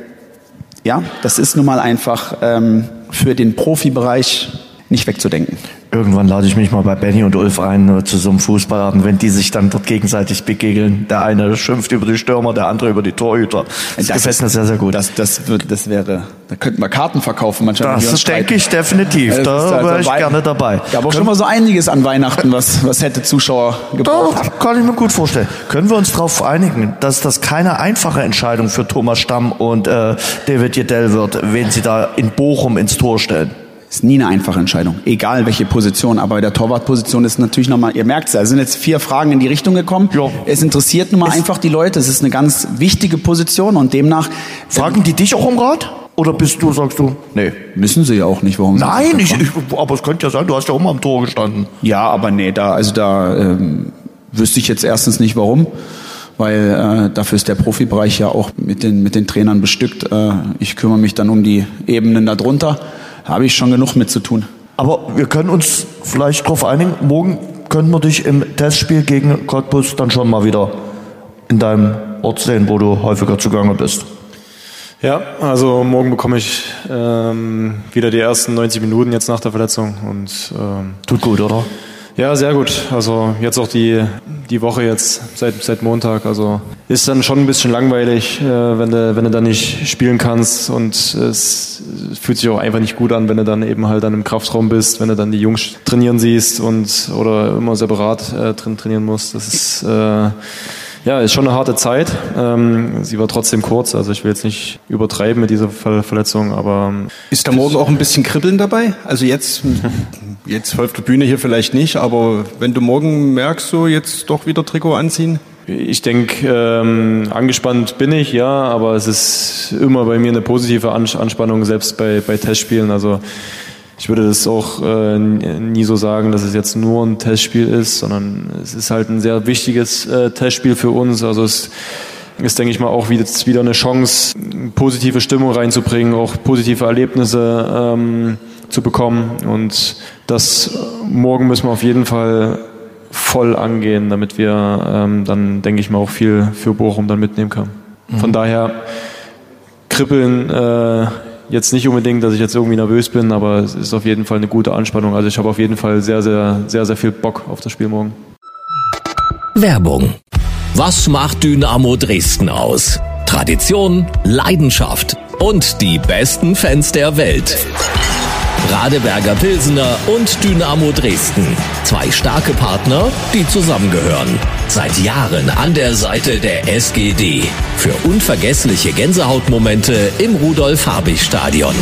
E: ja, das ist nun mal einfach für den Profibereich nicht wegzudenken.
B: Irgendwann lade ich mich mal bei Benny und Ulf ein zu so einem Fußballabend, wenn die sich dann dort gegenseitig begegeln. Der eine schimpft über die Stürmer, der andere über die Torhüter. Das gefällt mir sehr, sehr gut.
E: Das wäre, da könnten wir Karten verkaufen. Manchmal
B: das denke ich definitiv. Da wäre ich gerne dabei.
E: Ich habe auch schon mal so einiges an Weihnachten, was hätte Zuschauer gebraucht.
B: Doch, kann ich mir gut vorstellen. Können wir uns darauf einigen, dass das keine einfache Entscheidung für Thomas Stamm und David Jedell wird, wen sie da in Bochum ins Tor stellen?
E: Ist nie eine einfache Entscheidung, egal welche Position. Aber bei der Torwartposition ist natürlich nochmal, ihr merkt es, es sind jetzt 4 Fragen in die Richtung gekommen. Ja. Es interessiert nun mal einfach die Leute. Es ist eine ganz wichtige Position und demnach...
B: Fragen die dich auch um Rat? Oder sagst du, nee.
E: Müssen sie ja auch nicht, warum?
B: Nein, aber es könnte ja sein, du hast ja auch mal am Tor gestanden.
E: Ja, aber nee, da wüsste ich jetzt erstens nicht, warum. Weil dafür ist der Profibereich ja auch mit den Trainern bestückt. Ich kümmere mich dann um die Ebenen darunter. Habe ich schon genug mit zu tun.
B: Aber wir können uns vielleicht darauf einigen, morgen könnten wir dich im Testspiel gegen Cottbus dann schon mal wieder in deinem Ort sehen, wo du häufiger zugange bist.
D: Ja, also morgen bekomme ich wieder die ersten 90 Minuten jetzt nach der Verletzung. Und
B: tut gut, oder?
D: Ja, sehr gut. Also jetzt auch die Woche jetzt seit Montag. Also ist dann schon ein bisschen langweilig, wenn du dann nicht spielen kannst und es fühlt sich auch einfach nicht gut an, wenn du dann eben halt dann im Kraftraum bist, wenn du dann die Jungs trainieren siehst oder immer separat trainieren musst. Das ist ist schon eine harte Zeit. Sie war trotzdem kurz, also ich will jetzt nicht übertreiben mit dieser Verletzung, aber...
C: Ist da morgen auch ein bisschen Kribbeln dabei? Also jetzt auf der Bühne hier vielleicht nicht, aber wenn du morgen merkst, so jetzt doch wieder Trikot anziehen?
D: Ich denke, angespannt bin ich, ja, aber es ist immer bei mir eine positive Anspannung, selbst bei Testspielen. Also ich würde das auch nie so sagen, dass es jetzt nur ein Testspiel ist, sondern es ist halt ein sehr wichtiges Testspiel für uns. Also es ist, denke ich mal, auch jetzt wieder eine Chance, positive Stimmung reinzubringen, auch positive Erlebnisse zu bekommen. Und das morgen müssen wir auf jeden Fall voll angehen, damit wir dann, denke ich mal, auch viel für Bochum dann mitnehmen können. Von daher kribbeln jetzt nicht unbedingt, dass ich jetzt irgendwie nervös bin, aber es ist auf jeden Fall eine gute Anspannung. Also ich habe auf jeden Fall sehr, sehr, sehr, sehr viel Bock auf das Spiel morgen.
A: Werbung. Was macht Dynamo Dresden aus? Tradition, Leidenschaft und die besten Fans der Welt. Radeberger Pilsener und Dynamo Dresden. 2 starke Partner, die zusammengehören. Seit Jahren an der Seite der SGD. Für unvergessliche Gänsehautmomente im Rudolf-Habich-Stadion.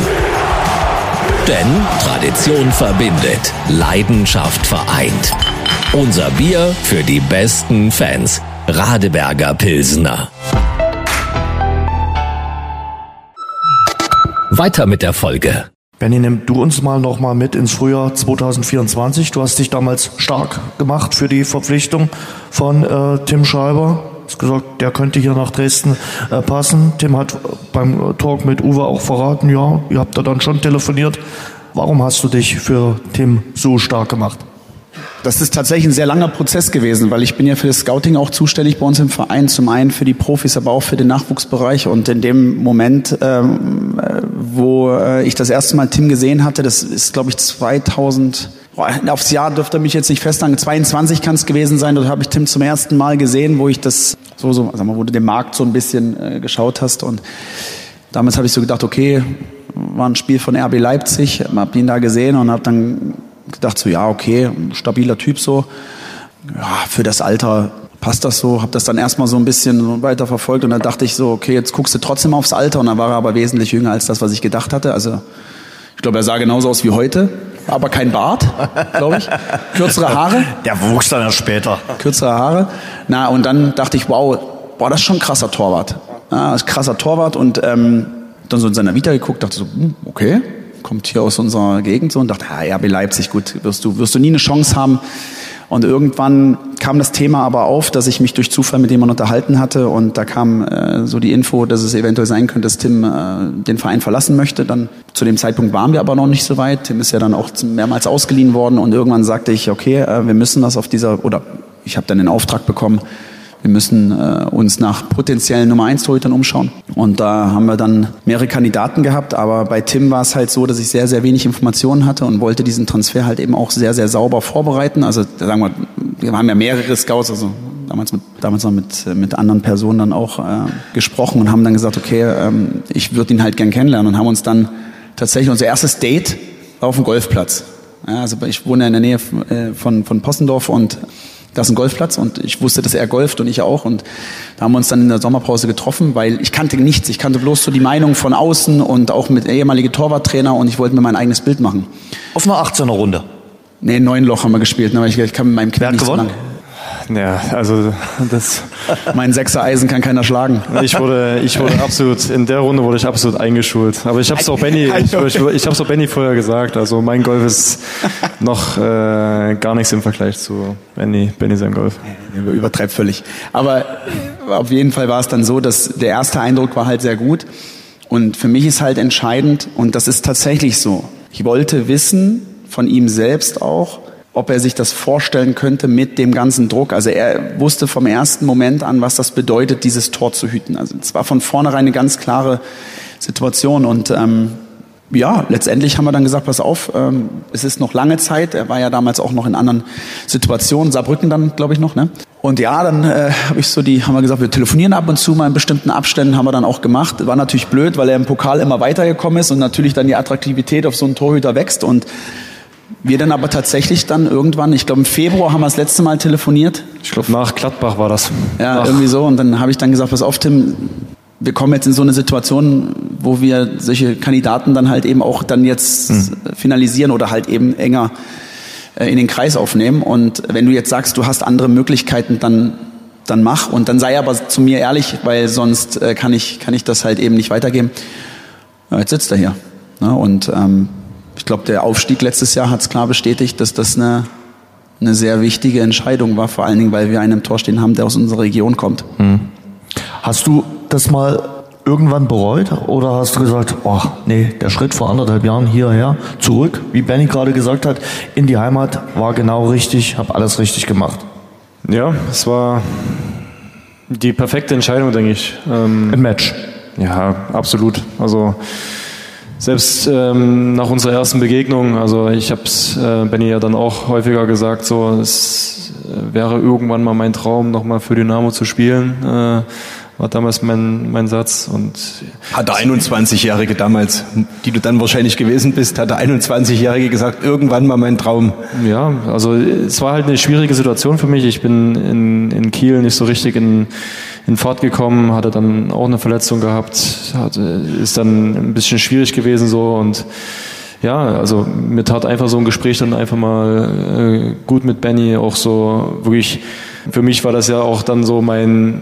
A: Denn Tradition verbindet, Leidenschaft vereint. Unser Bier für die besten Fans. Radeberger Pilsener. Weiter mit der Folge.
B: Benni, nimm du uns noch mal mit ins Frühjahr 2024. Du hast dich damals stark gemacht für die Verpflichtung von Tim Schreiber. Du hast gesagt, der könnte hier nach Dresden passen. Tim hat beim Talk mit Uwe auch verraten, ja, ihr habt da dann schon telefoniert. Warum hast du dich für Tim so stark gemacht?
E: Das ist tatsächlich ein sehr langer Prozess gewesen, weil ich bin ja für das Scouting auch zuständig bei uns im Verein, zum einen für die Profis, aber auch für den Nachwuchsbereich. Und in dem Moment, wo ich das erste Mal Tim gesehen hatte, das ist, glaube ich, 2000, aufs Jahr dürfte er mich jetzt nicht festhalten, 22 kann es gewesen sein, dort habe ich Tim zum ersten Mal gesehen, wo ich das sag mal, wo du den Markt so ein bisschen geschaut hast. Und damals habe ich so gedacht, okay, war ein Spiel von RB Leipzig, habe ihn da gesehen und habe dann gedacht so, ja, okay, stabiler Typ so. Ja, für das Alter passt das so. Habe das dann erstmal so ein bisschen weiter verfolgt und dann dachte ich so, okay, jetzt guckst du trotzdem aufs Alter. Und dann war er aber wesentlich jünger als das, was ich gedacht hatte. Also ich glaube, er sah genauso aus wie heute, aber kein Bart, glaube ich. Kürzere Haare.
B: Der wuchs dann erst später.
E: Kürzere Haare. Na, und dann dachte ich, wow, das ist schon ein krasser Torwart. Ja, das ist ein krasser Torwart und dann so in seiner Vita geguckt, dachte so, okay, kommt hier aus unserer Gegend so und dachte, RB Leipzig, gut, wirst du nie eine Chance haben. Und irgendwann kam das Thema aber auf, dass ich mich durch Zufall mit jemandem unterhalten hatte und da kam so die Info, dass es eventuell sein könnte, dass Tim den Verein verlassen möchte. Dann zu dem Zeitpunkt waren wir aber noch nicht so weit. Tim ist ja dann auch mehrmals ausgeliehen worden und irgendwann sagte ich, okay, wir müssen das ich habe dann den Auftrag bekommen, wir müssen uns nach potenziellen Nummer 1 Torhütern umschauen. Und da haben wir dann mehrere Kandidaten gehabt. Aber bei Tim war es halt so, dass ich sehr, sehr wenig Informationen hatte und wollte diesen Transfer halt eben auch sehr, sehr sauber vorbereiten. Also sagen wir haben ja mehrere Scouts, also damals noch mit anderen Personen dann auch gesprochen und haben dann gesagt, okay, ich würde ihn halt gern kennenlernen und haben uns dann tatsächlich unser erstes Date auf dem Golfplatz. Ja, also ich wohne in der Nähe von Possendorf und da ist ein Golfplatz und ich wusste, dass er golft und ich auch und da haben wir uns dann in der Sommerpause getroffen, weil ich kannte nichts, ich kannte bloß so die Meinung von außen und auch mit ehemalige Torwarttrainer und ich wollte mir mein eigenes Bild machen.
B: Auf einer 18er Runde?
E: Nee, 9 Loch haben wir gespielt, aber ich kann mit meinem Knie nicht so lang.
D: Ja, also das.
E: Mein 6er Eisen kann keiner schlagen.
D: Ich wurde absolut, in der Runde wurde ich absolut eingeschult. Aber ich habe es auch Benni vorher gesagt. Also mein Golf ist noch gar nichts im Vergleich zu Benni sein Golf.
E: Übertreibt völlig. Aber auf jeden Fall war es dann so, dass der erste Eindruck war halt sehr gut. Und für mich ist halt entscheidend, und das ist tatsächlich so, ich wollte wissen, von ihm selbst auch, ob er sich das vorstellen könnte mit dem ganzen Druck. Also er wusste vom ersten Moment an, was das bedeutet, dieses Tor zu hüten. Also es war von vornherein eine ganz klare Situation. Und ja, letztendlich haben wir dann gesagt, pass auf, es ist noch lange Zeit. Er war ja damals auch noch in anderen Situationen, Saarbrücken dann, glaube ich, noch, ne? Und ja, dann haben wir gesagt, wir telefonieren ab und zu mal in bestimmten Abständen, haben wir dann auch gemacht. War natürlich blöd, weil er im Pokal immer weitergekommen ist und natürlich dann die Attraktivität auf so einen Torhüter wächst. Und wir dann aber tatsächlich dann irgendwann, ich glaube im Februar haben wir das letzte Mal telefoniert.
D: Ich glaube nach Gladbach war das.
E: Ja, irgendwie so. Und dann habe ich dann gesagt, pass auf Tim, wir kommen jetzt in so eine Situation, wo wir solche Kandidaten dann halt eben auch dann jetzt finalisieren oder halt eben enger in den Kreis aufnehmen. Und wenn du jetzt sagst, du hast andere Möglichkeiten, dann mach. Und dann sei aber zu mir ehrlich, weil sonst kann ich das halt eben nicht weitergeben. Ja, jetzt sitzt er hier. Ja, und ich glaube, der Aufstieg letztes Jahr hat es klar bestätigt, dass das eine sehr wichtige Entscheidung war, vor allen Dingen, weil wir einen im Tor stehen haben, der aus unserer Region kommt.
B: Hast du das mal irgendwann bereut oder hast du gesagt, oh, nee, der Schritt vor 1,5 Jahren hierher, zurück, wie Benni gerade gesagt hat, in die Heimat war genau richtig, habe alles richtig gemacht?
D: Ja, es war die perfekte Entscheidung, denke ich.
B: Im Match?
D: Ja, absolut. Also selbst nach unserer ersten Begegnung, also ich habe es Benni ja dann auch häufiger gesagt, so es wäre irgendwann mal mein Traum, nochmal für Dynamo zu spielen. War damals mein Satz. Und
C: hat der 21-Jährige damals, die du dann wahrscheinlich gewesen bist, hat der 21-Jährige gesagt, irgendwann mal mein Traum.
D: Ja, also es war halt eine schwierige Situation für mich. Ich bin in Kiel nicht so richtig in Fahrt gekommen, hatte dann auch eine Verletzung gehabt, ist dann ein bisschen schwierig gewesen so und ja, also mir tat einfach so ein Gespräch dann einfach mal gut mit Benni, auch so wirklich, für mich war das ja auch dann so mein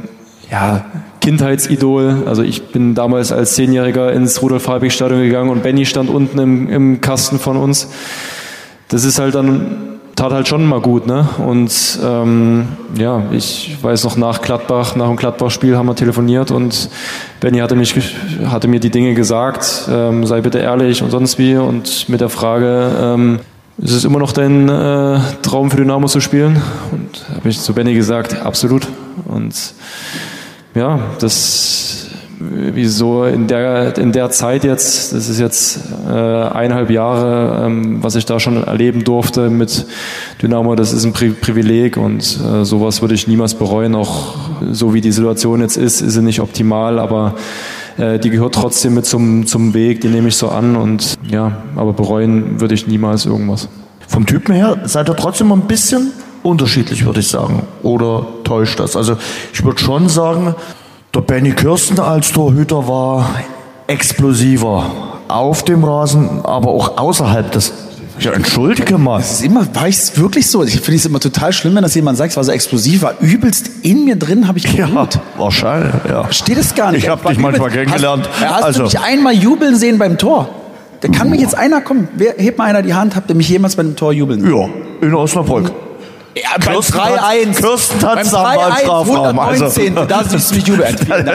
D: Kindheitsidol. Also ich bin damals als 10-Jähriger ins Rudolf-Habig-Stadion gegangen und Benny stand unten im Kasten von uns. Das ist halt dann, tat halt schon mal gut, ne? Und ich weiß noch, nach dem Gladbach-Spiel haben wir telefoniert und Benny hatte mir die Dinge gesagt, sei bitte ehrlich und sonst wie, und mit der Frage, ist es immer noch dein Traum für Dynamo zu spielen? Und habe ich zu Benny gesagt, absolut. Und ja, das wieso in der Zeit jetzt, das ist jetzt 1,5 Jahre, was ich da schon erleben durfte mit Dynamo, das ist ein Privileg und sowas würde ich niemals bereuen. Auch so wie die Situation jetzt ist sie nicht optimal, aber die gehört trotzdem mit zum Weg, die nehme ich so an und aber bereuen würde ich niemals irgendwas.
B: Vom Typen her seid ihr trotzdem ein bisschen unterschiedlich, würde ich sagen. Oder täuscht das? Also ich würde schon sagen, der Benny Kirsten als Torhüter war explosiver auf dem Rasen, aber auch außerhalb des... Ja, entschuldige mal.
E: War ich wirklich so? Ich finde es immer total schlimm, wenn das jemand sagt, es war so explosiv, war übelst in mir drin, habe ich geruht.
B: Ja, wahrscheinlich, ja.
E: Steht es gar nicht.
B: Ich habe dich manchmal kennengelernt.
E: Hast du mich einmal jubeln sehen beim Tor? Da kann mir jetzt einer kommen. Hebt mal einer die Hand, habt ihr mich jemals bei einem Tor jubeln sehen?
B: Ja, in Osnabrück.
E: Ja, beim 3-1.
B: Kirsten hat es
E: beim 3-1, 119. Da siehst du mich jubeln.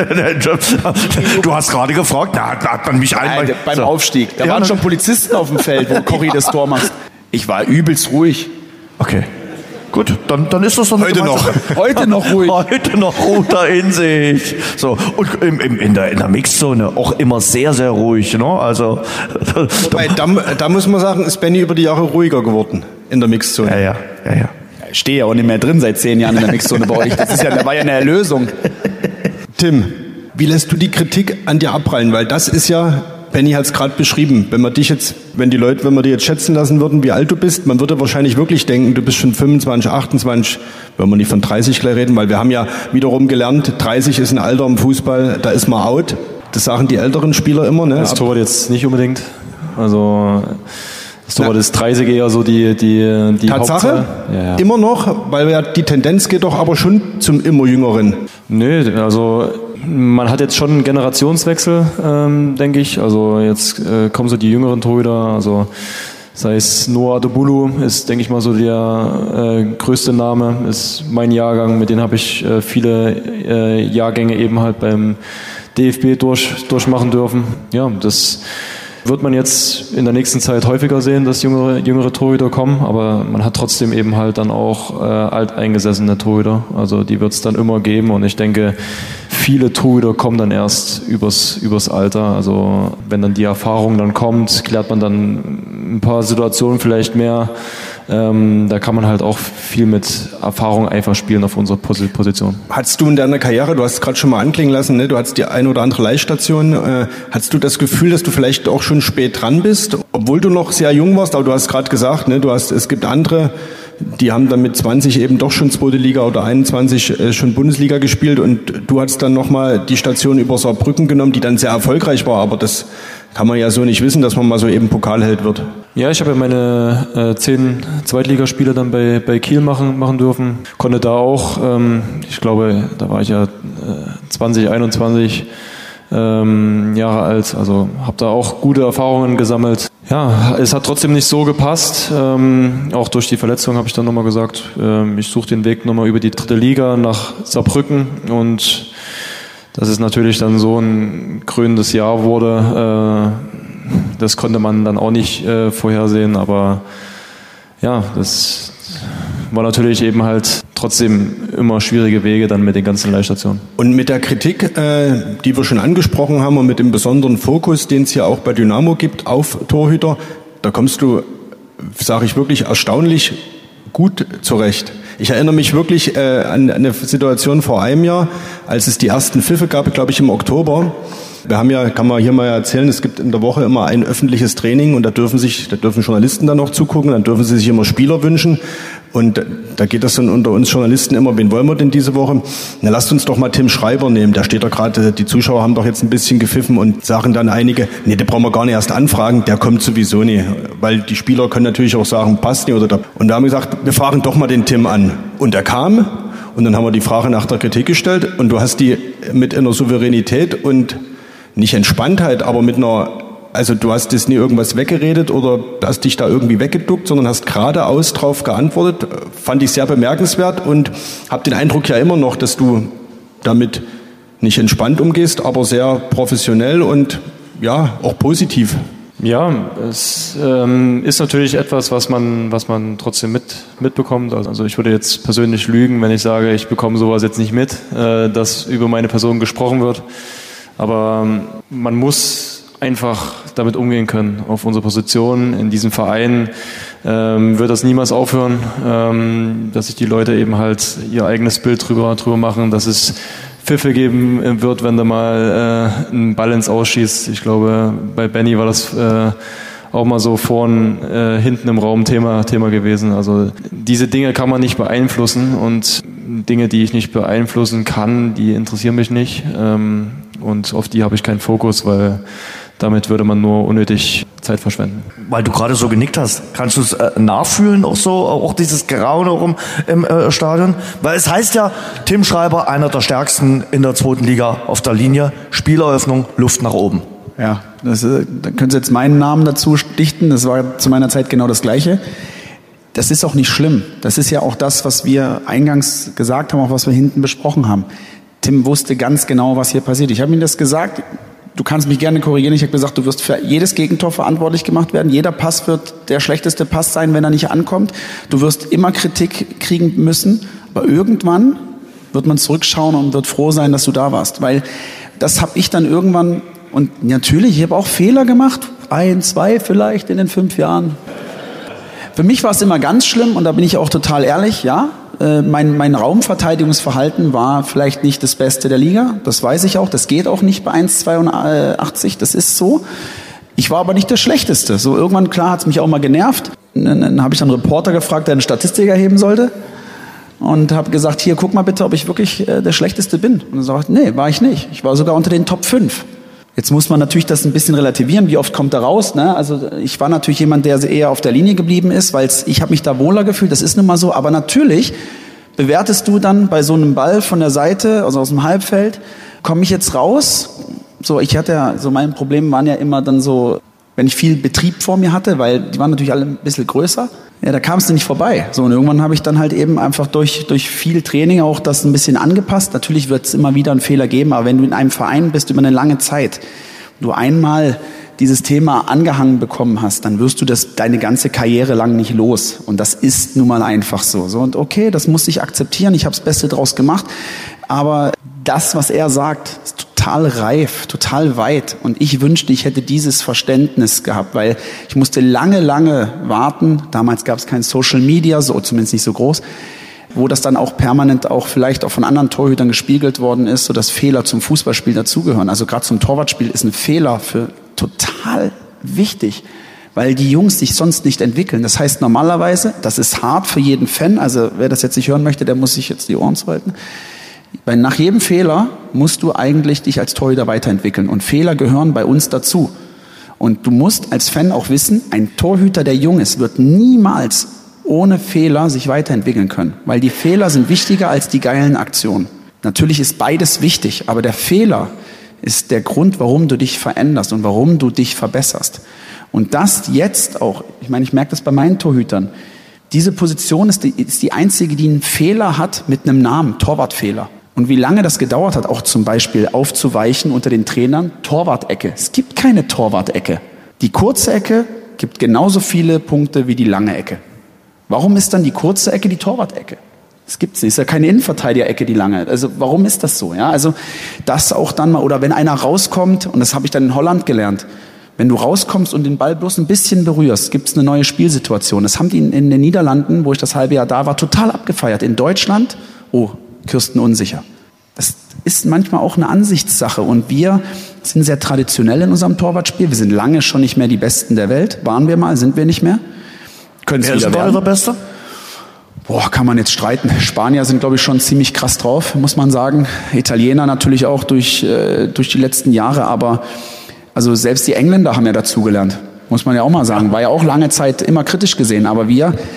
B: Du hast gerade gefragt, da hat man mich einmal...
E: Beim Aufstieg. Da waren schon Polizisten auf dem Feld, wo Corrie das Tor macht. Ich war übelst ruhig.
B: Okay. Gut, dann ist das doch
E: heute noch. Heute noch ruhig.
B: Heute noch runter in sich. So, und in der Mixzone auch immer sehr, sehr ruhig. Ne? Also,
C: da muss man sagen, ist Benny über die Jahre ruhiger geworden in der Mixzone.
B: Ja.
E: Ich stehe ja auch nicht mehr drin seit 10 Jahren in der Mixzone bei euch. Da war ja eine Erlösung.
C: Tim, wie lässt du die Kritik an dir abprallen? Weil das ist ja, Benny hat es gerade beschrieben, wenn wir dir jetzt schätzen lassen würden, wie alt du bist, man würde wahrscheinlich wirklich denken, du bist schon 25, 28, wenn wir nicht von 30 gleich reden, weil wir haben ja wiederum gelernt, 30 ist ein Alter im Fußball, da ist man out. Das sagen die älteren Spieler immer. Ne?
D: Das Torwart jetzt nicht unbedingt. Also... Das Torwart ist 30 eher so die
C: Tatsache?
D: Ja.
C: Immer noch? Weil ja die Tendenz geht doch aber schon zum immer Jüngeren.
D: Nö, also man hat jetzt schon einen Generationswechsel, denke ich. Also jetzt kommen so die jüngeren Torhüter, also sei es Noah Adebulu, ist, denke ich mal, so der größte Name, ist mein Jahrgang. Mit denen habe ich viele Jahrgänge eben halt beim DFB durchmachen dürfen. Ja, das wird man jetzt in der nächsten Zeit häufiger sehen, dass jüngere Torhüter kommen, aber man hat trotzdem eben halt dann auch alteingesessene Torhüter, also die wird es dann immer geben und ich denke, viele Torhüter kommen dann erst übers Alter, also wenn dann die Erfahrung dann kommt, klärt man dann ein paar Situationen vielleicht mehr, da kann man halt auch viel mit Erfahrung einfach spielen auf unserer Position.
C: Hattest du in deiner Karriere, du hast es gerade schon mal anklingen lassen, ne? Du hattest die ein oder andere Leihstation, hattest du das Gefühl, dass du vielleicht auch schon spät dran bist, obwohl du noch sehr jung warst, aber du hast gerade gesagt, ne? Es gibt andere, die haben dann mit 20 eben doch schon 2. Liga oder 21 schon Bundesliga gespielt und du hattest dann nochmal die Station über Saarbrücken genommen, die dann sehr erfolgreich war, aber das kann man ja so nicht wissen, dass man mal so eben Pokalheld wird.
D: Ja, ich habe ja meine 10 Zweitligaspiele dann bei Kiel machen dürfen. Konnte da auch, ich glaube, da war ich ja 20, 21 Jahre alt. Also habe da auch gute Erfahrungen gesammelt. Ja, es hat trotzdem nicht so gepasst. Auch durch die Verletzung habe ich dann nochmal gesagt, ich suche den Weg nochmal über die 3. Liga nach Saarbrücken und dass es natürlich dann so ein krönendes Jahr wurde, das konnte man dann auch nicht vorhersehen, aber ja, das war natürlich eben halt trotzdem immer schwierige Wege dann mit den ganzen Leihstationen.
C: Und mit der Kritik, die wir schon angesprochen haben und mit dem besonderen Fokus, den es hier auch bei Dynamo gibt auf Torhüter, da kommst du, sage ich wirklich, erstaunlich gut zurecht. Ich erinnere mich wirklich an eine Situation vor einem Jahr, als es die ersten Pfiffe gab, glaube ich im Oktober. Wir haben ja, kann man hier mal erzählen, es gibt in der Woche immer ein öffentliches Training und da dürfen Journalisten dann noch zugucken, dann dürfen sie sich immer Spieler wünschen und da geht das dann unter uns Journalisten immer, wen wollen wir denn diese Woche? Na, lasst uns doch mal Tim Schreiber nehmen, da steht da gerade, die Zuschauer haben doch jetzt ein bisschen gepfiffen und sagen dann einige, nee, den brauchen wir gar nicht erst anfragen, der kommt sowieso nie, weil die Spieler können natürlich auch sagen, passt nicht oder da. Und da haben wir gesagt, wir fragen doch mal den Tim an und er kam Und dann haben wir die Frage nach der Kritik gestellt und du hast die mit einer Souveränität und nicht Entspanntheit, aber mit einer, also du hast das nie irgendwas weggeredet oder hast dich da irgendwie weggeduckt, sondern hast geradeaus drauf geantwortet. Fand ich sehr bemerkenswert und habe den Eindruck ja immer noch, dass du damit nicht entspannt umgehst, aber sehr professionell und ja, auch positiv.
D: Ja, es ist natürlich etwas, was man trotzdem mitbekommt. Also ich würde jetzt persönlich lügen, wenn ich sage, ich bekomme sowas jetzt nicht mit, dass über meine Person gesprochen wird. Aber man muss einfach damit umgehen können. Auf unserer Position in diesem Verein wird das niemals aufhören, dass sich die Leute eben halt ihr eigenes Bild drüber machen, dass es Pfiffe geben wird, wenn du mal einen Ball ins Ausschießt. Ich glaube, bei Benny war das auch mal so hinten im Raum Thema gewesen. Also diese Dinge kann man nicht beeinflussen und Dinge, die ich nicht beeinflussen kann, die interessieren mich nicht. Und auf die habe ich keinen Fokus, weil damit würde man nur unnötig Zeit verschwenden.
B: Weil du gerade so genickt hast, kannst du es nachfühlen, auch dieses Grauen auch im Stadion? Weil es heißt ja, Tim Schreiber, einer der stärksten in der 2. Liga auf der Linie, Spieleröffnung, Luft nach oben.
E: Ja, da können Sie jetzt meinen Namen dazu dichten, das war zu meiner Zeit genau das Gleiche. Das ist auch nicht schlimm. Das ist ja auch das, was wir eingangs gesagt haben, auch was wir hinten besprochen haben. Tim wusste ganz genau, was hier passiert. Ich habe ihm das gesagt. Du kannst mich gerne korrigieren. Ich habe gesagt, du wirst für jedes Gegentor verantwortlich gemacht werden. Jeder Pass wird der schlechteste Pass sein, wenn er nicht ankommt. Du wirst immer Kritik kriegen müssen. Aber irgendwann wird man zurückschauen und wird froh sein, dass du da warst. Weil das habe ich dann irgendwann, und natürlich, ich habe auch Fehler gemacht. 1, 2 vielleicht in den 5 Jahren. Für mich war es immer ganz schlimm und da bin ich auch total ehrlich, ja. Mein Raumverteidigungsverhalten war vielleicht nicht das Beste der Liga, das weiß ich auch, das geht auch nicht bei 1,82, das ist so. Ich war aber nicht der Schlechteste. So irgendwann, klar, hat es mich auch mal genervt. Dann habe ich einen Reporter gefragt, der eine Statistik erheben sollte und habe gesagt, hier, guck mal bitte, ob ich wirklich der Schlechteste bin. Und er sagt, nee, war ich nicht. Ich war sogar unter den Top 5. Jetzt muss man natürlich das ein bisschen relativieren, wie oft kommt da raus, ne? Also ich war natürlich jemand, der eher auf der Linie geblieben ist, weil ich habe mich da wohler gefühlt, das ist nun mal so, aber natürlich bewertest du dann bei so einem Ball von der Seite, also aus dem Halbfeld, komme ich jetzt raus? So, ich hatte ja, so mein Problem waren ja immer dann so, wenn ich viel Betrieb vor mir hatte, weil die waren natürlich alle ein bisschen größer, ja, da kam es nicht vorbei. So, und irgendwann habe ich dann halt eben einfach durch viel Training auch das ein bisschen angepasst. Natürlich wird es immer wieder einen Fehler geben, aber wenn du in einem Verein bist über eine lange Zeit, du einmal dieses Thema angehangen bekommen hast, dann wirst du das deine ganze Karriere lang nicht los. Und das ist nun mal einfach so. Und okay, das muss ich akzeptieren, ich habe das Beste draus gemacht. Aber das, was er sagt, ist total reif, total weit. Und ich wünschte, ich hätte dieses Verständnis gehabt, weil ich musste lange warten. Damals gab es kein Social Media, so zumindest nicht so groß, wo das dann auch permanent auch vielleicht auch von anderen Torhütern gespiegelt worden ist, so dass Fehler zum Fußballspiel dazugehören. Also gerade zum Torwartspiel ist ein Fehler für total wichtig, weil die Jungs sich sonst nicht entwickeln. Das heißt normalerweise, das ist hart für jeden Fan, also wer das jetzt nicht hören möchte, der muss sich jetzt die Ohren zuhalten. Weil nach jedem Fehler musst du eigentlich dich als Torhüter weiterentwickeln und Fehler gehören bei uns dazu. Und du musst als Fan auch wissen, ein Torhüter, der jung ist, wird niemals ohne Fehler sich weiterentwickeln können, weil die Fehler sind wichtiger als die geilen Aktionen. Natürlich ist beides wichtig, aber der Fehler ist der Grund, warum du dich veränderst und warum du dich verbesserst. Und das jetzt auch, ich meine, ich merke das bei meinen Torhütern, diese Position ist die einzige, die einen Fehler hat mit einem Namen, Torwartfehler. Und wie lange das gedauert hat, auch zum Beispiel aufzuweichen unter den Trainern, Torwart-Ecke. Es gibt keine Torwart-Ecke. Die kurze Ecke gibt genauso viele Punkte wie die lange Ecke. Warum ist dann die kurze Ecke die Torwart-Ecke? Es gibt es nicht, ist ja keine Innenverteidiger-Ecke, die lange. Also warum ist das so? Ja, also das auch dann mal, oder wenn einer rauskommt, und das habe ich dann in Holland gelernt, wenn du rauskommst und den Ball bloß ein bisschen berührst, gibt es eine neue Spielsituation. Das haben die in den Niederlanden, wo ich das halbe Jahr da war, total abgefeiert. In Deutschland, Kirsten unsicher. Das ist manchmal auch eine Ansichtssache und wir sind sehr traditionell in unserem Torwartspiel. Wir sind lange schon nicht mehr die Besten der Welt. Waren wir mal, sind wir nicht mehr. Können es wieder werden.
B: Der Beste?
E: Kann man jetzt streiten. Spanier sind, glaube ich, schon ziemlich krass drauf, muss man sagen. Italiener natürlich auch durch die letzten Jahre, aber also selbst die Engländer haben ja dazugelernt, muss man ja auch mal sagen. War ja auch lange Zeit immer kritisch gesehen, aber wir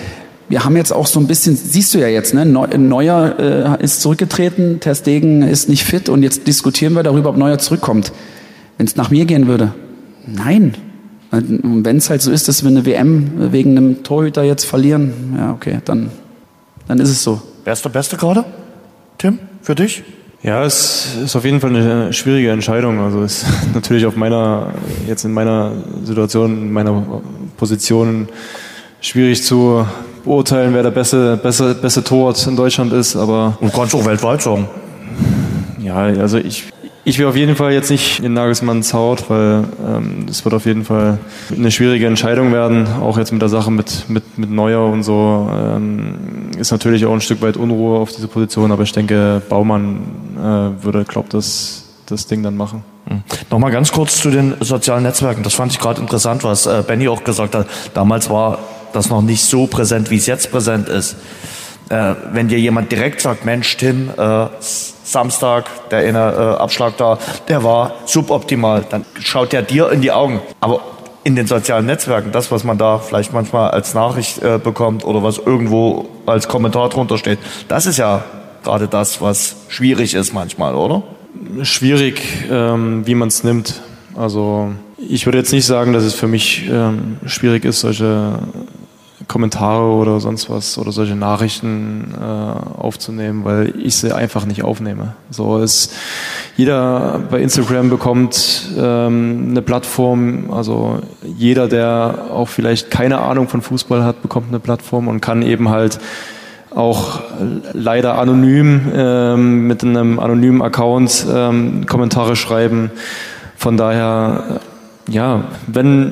E: wir haben jetzt auch so ein bisschen, siehst du ja jetzt, ne? Neuer ist zurückgetreten, Ter Stegen ist nicht fit und jetzt diskutieren wir darüber, ob Neuer zurückkommt. Wenn es nach mir gehen würde, nein. Und wenn es halt so ist, dass wir eine WM wegen einem Torhüter jetzt verlieren, ja okay, dann ist es so.
B: Wer ist der Beste gerade, Tim, für dich?
D: Ja, es ist auf jeden Fall eine schwierige Entscheidung. Also es ist natürlich in meiner Situation, in meiner Position schwierig zu beurteilen, wer der beste Torwart in Deutschland ist, aber...
B: Und kannst auch weltweit sagen.
D: Ja, also ich will auf jeden Fall jetzt nicht in Nagelsmanns Haut, weil es wird auf jeden Fall eine schwierige Entscheidung werden, auch jetzt mit der Sache mit Neuer und so. Ist natürlich auch ein Stück weit Unruhe auf diese Position, aber ich denke, Baumann würde, das Ding dann machen.
B: Nochmal ganz kurz zu den sozialen Netzwerken. Das fand ich gerade interessant, was Benny auch gesagt hat. Damals war das noch nicht so präsent, wie es jetzt präsent ist. Wenn dir jemand direkt sagt, Mensch, Tim, Samstag, der eine Abschlag da, der war suboptimal, dann schaut der dir in die Augen. Aber in den sozialen Netzwerken, das, was man da vielleicht manchmal als Nachricht bekommt oder was irgendwo als Kommentar drunter steht, das ist ja gerade das, was schwierig ist manchmal, oder?
D: Schwierig, wie man es nimmt. Also ich würde jetzt nicht sagen, dass es für mich schwierig ist, solche Kommentare oder sonst was oder solche Nachrichten aufzunehmen, weil ich sie einfach nicht aufnehme. So ist jeder bei Instagram bekommt eine Plattform, also jeder, der auch vielleicht keine Ahnung von Fußball hat, bekommt eine Plattform und kann eben halt auch leider anonym mit einem anonymen Account Kommentare schreiben. Von daher, ja, wenn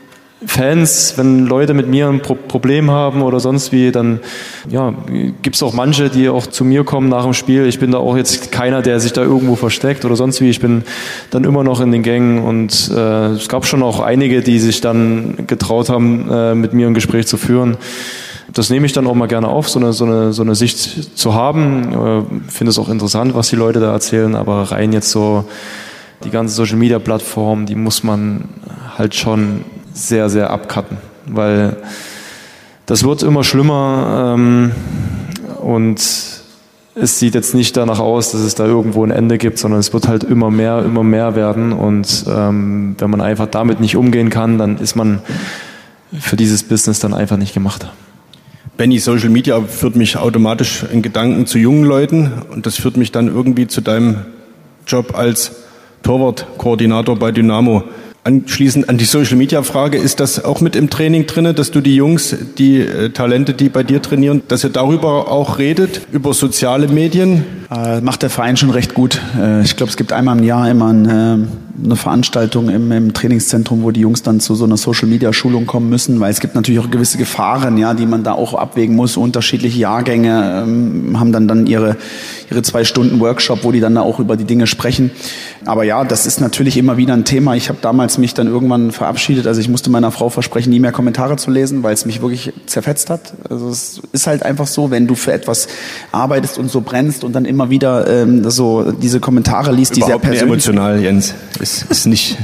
D: Leute mit mir ein Problem haben oder sonst wie, dann ja, gibt's auch manche, die auch zu mir kommen nach dem Spiel. Ich bin da auch jetzt keiner, der sich da irgendwo versteckt oder sonst wie. Ich bin dann immer noch in den Gängen und es gab schon auch einige, die sich dann getraut haben, mit mir ein Gespräch zu führen. Das nehme ich dann auch mal gerne auf, so eine Sicht zu haben. Finde es auch interessant, was die Leute da erzählen, aber rein jetzt so die ganze Social-Media-Plattform, die muss man halt schon sehr, sehr abcutten, weil das wird immer schlimmer und es sieht jetzt nicht danach aus, dass es da irgendwo ein Ende gibt, sondern es wird halt immer mehr werden und wenn man einfach damit nicht umgehen kann, dann ist man für dieses Business dann einfach nicht gemacht.
C: Benny, Social Media führt mich automatisch in Gedanken zu jungen Leuten und das führt mich dann irgendwie zu deinem Job als Torwartkoordinator bei Dynamo. Anschließend an die Social-Media-Frage, ist das auch mit im Training drin, dass du die Jungs, die Talente, die bei dir trainieren, dass ihr darüber auch redet, über soziale Medien?
E: Macht der Verein schon recht gut. Ich glaube, es gibt einmal im Jahr immer eine Veranstaltung im Trainingszentrum, wo die Jungs dann zu so einer Social-Media-Schulung kommen müssen, weil es gibt natürlich auch gewisse Gefahren, ja, die man da auch abwägen muss. Unterschiedliche Jahrgänge haben dann ihre 2 Stunden Workshop, wo die dann da auch über die Dinge sprechen. Aber ja, das ist natürlich immer wieder ein Thema. Ich habe damals mich dann irgendwann verabschiedet. Also ich musste meiner Frau versprechen, nie mehr Kommentare zu lesen, weil es mich wirklich zerfetzt hat. Also es ist halt einfach so, wenn du für etwas arbeitest und so brennst und dann immer wieder so diese Kommentare liest, die sehr persönlich...
C: emotional, Jens. Ist nicht...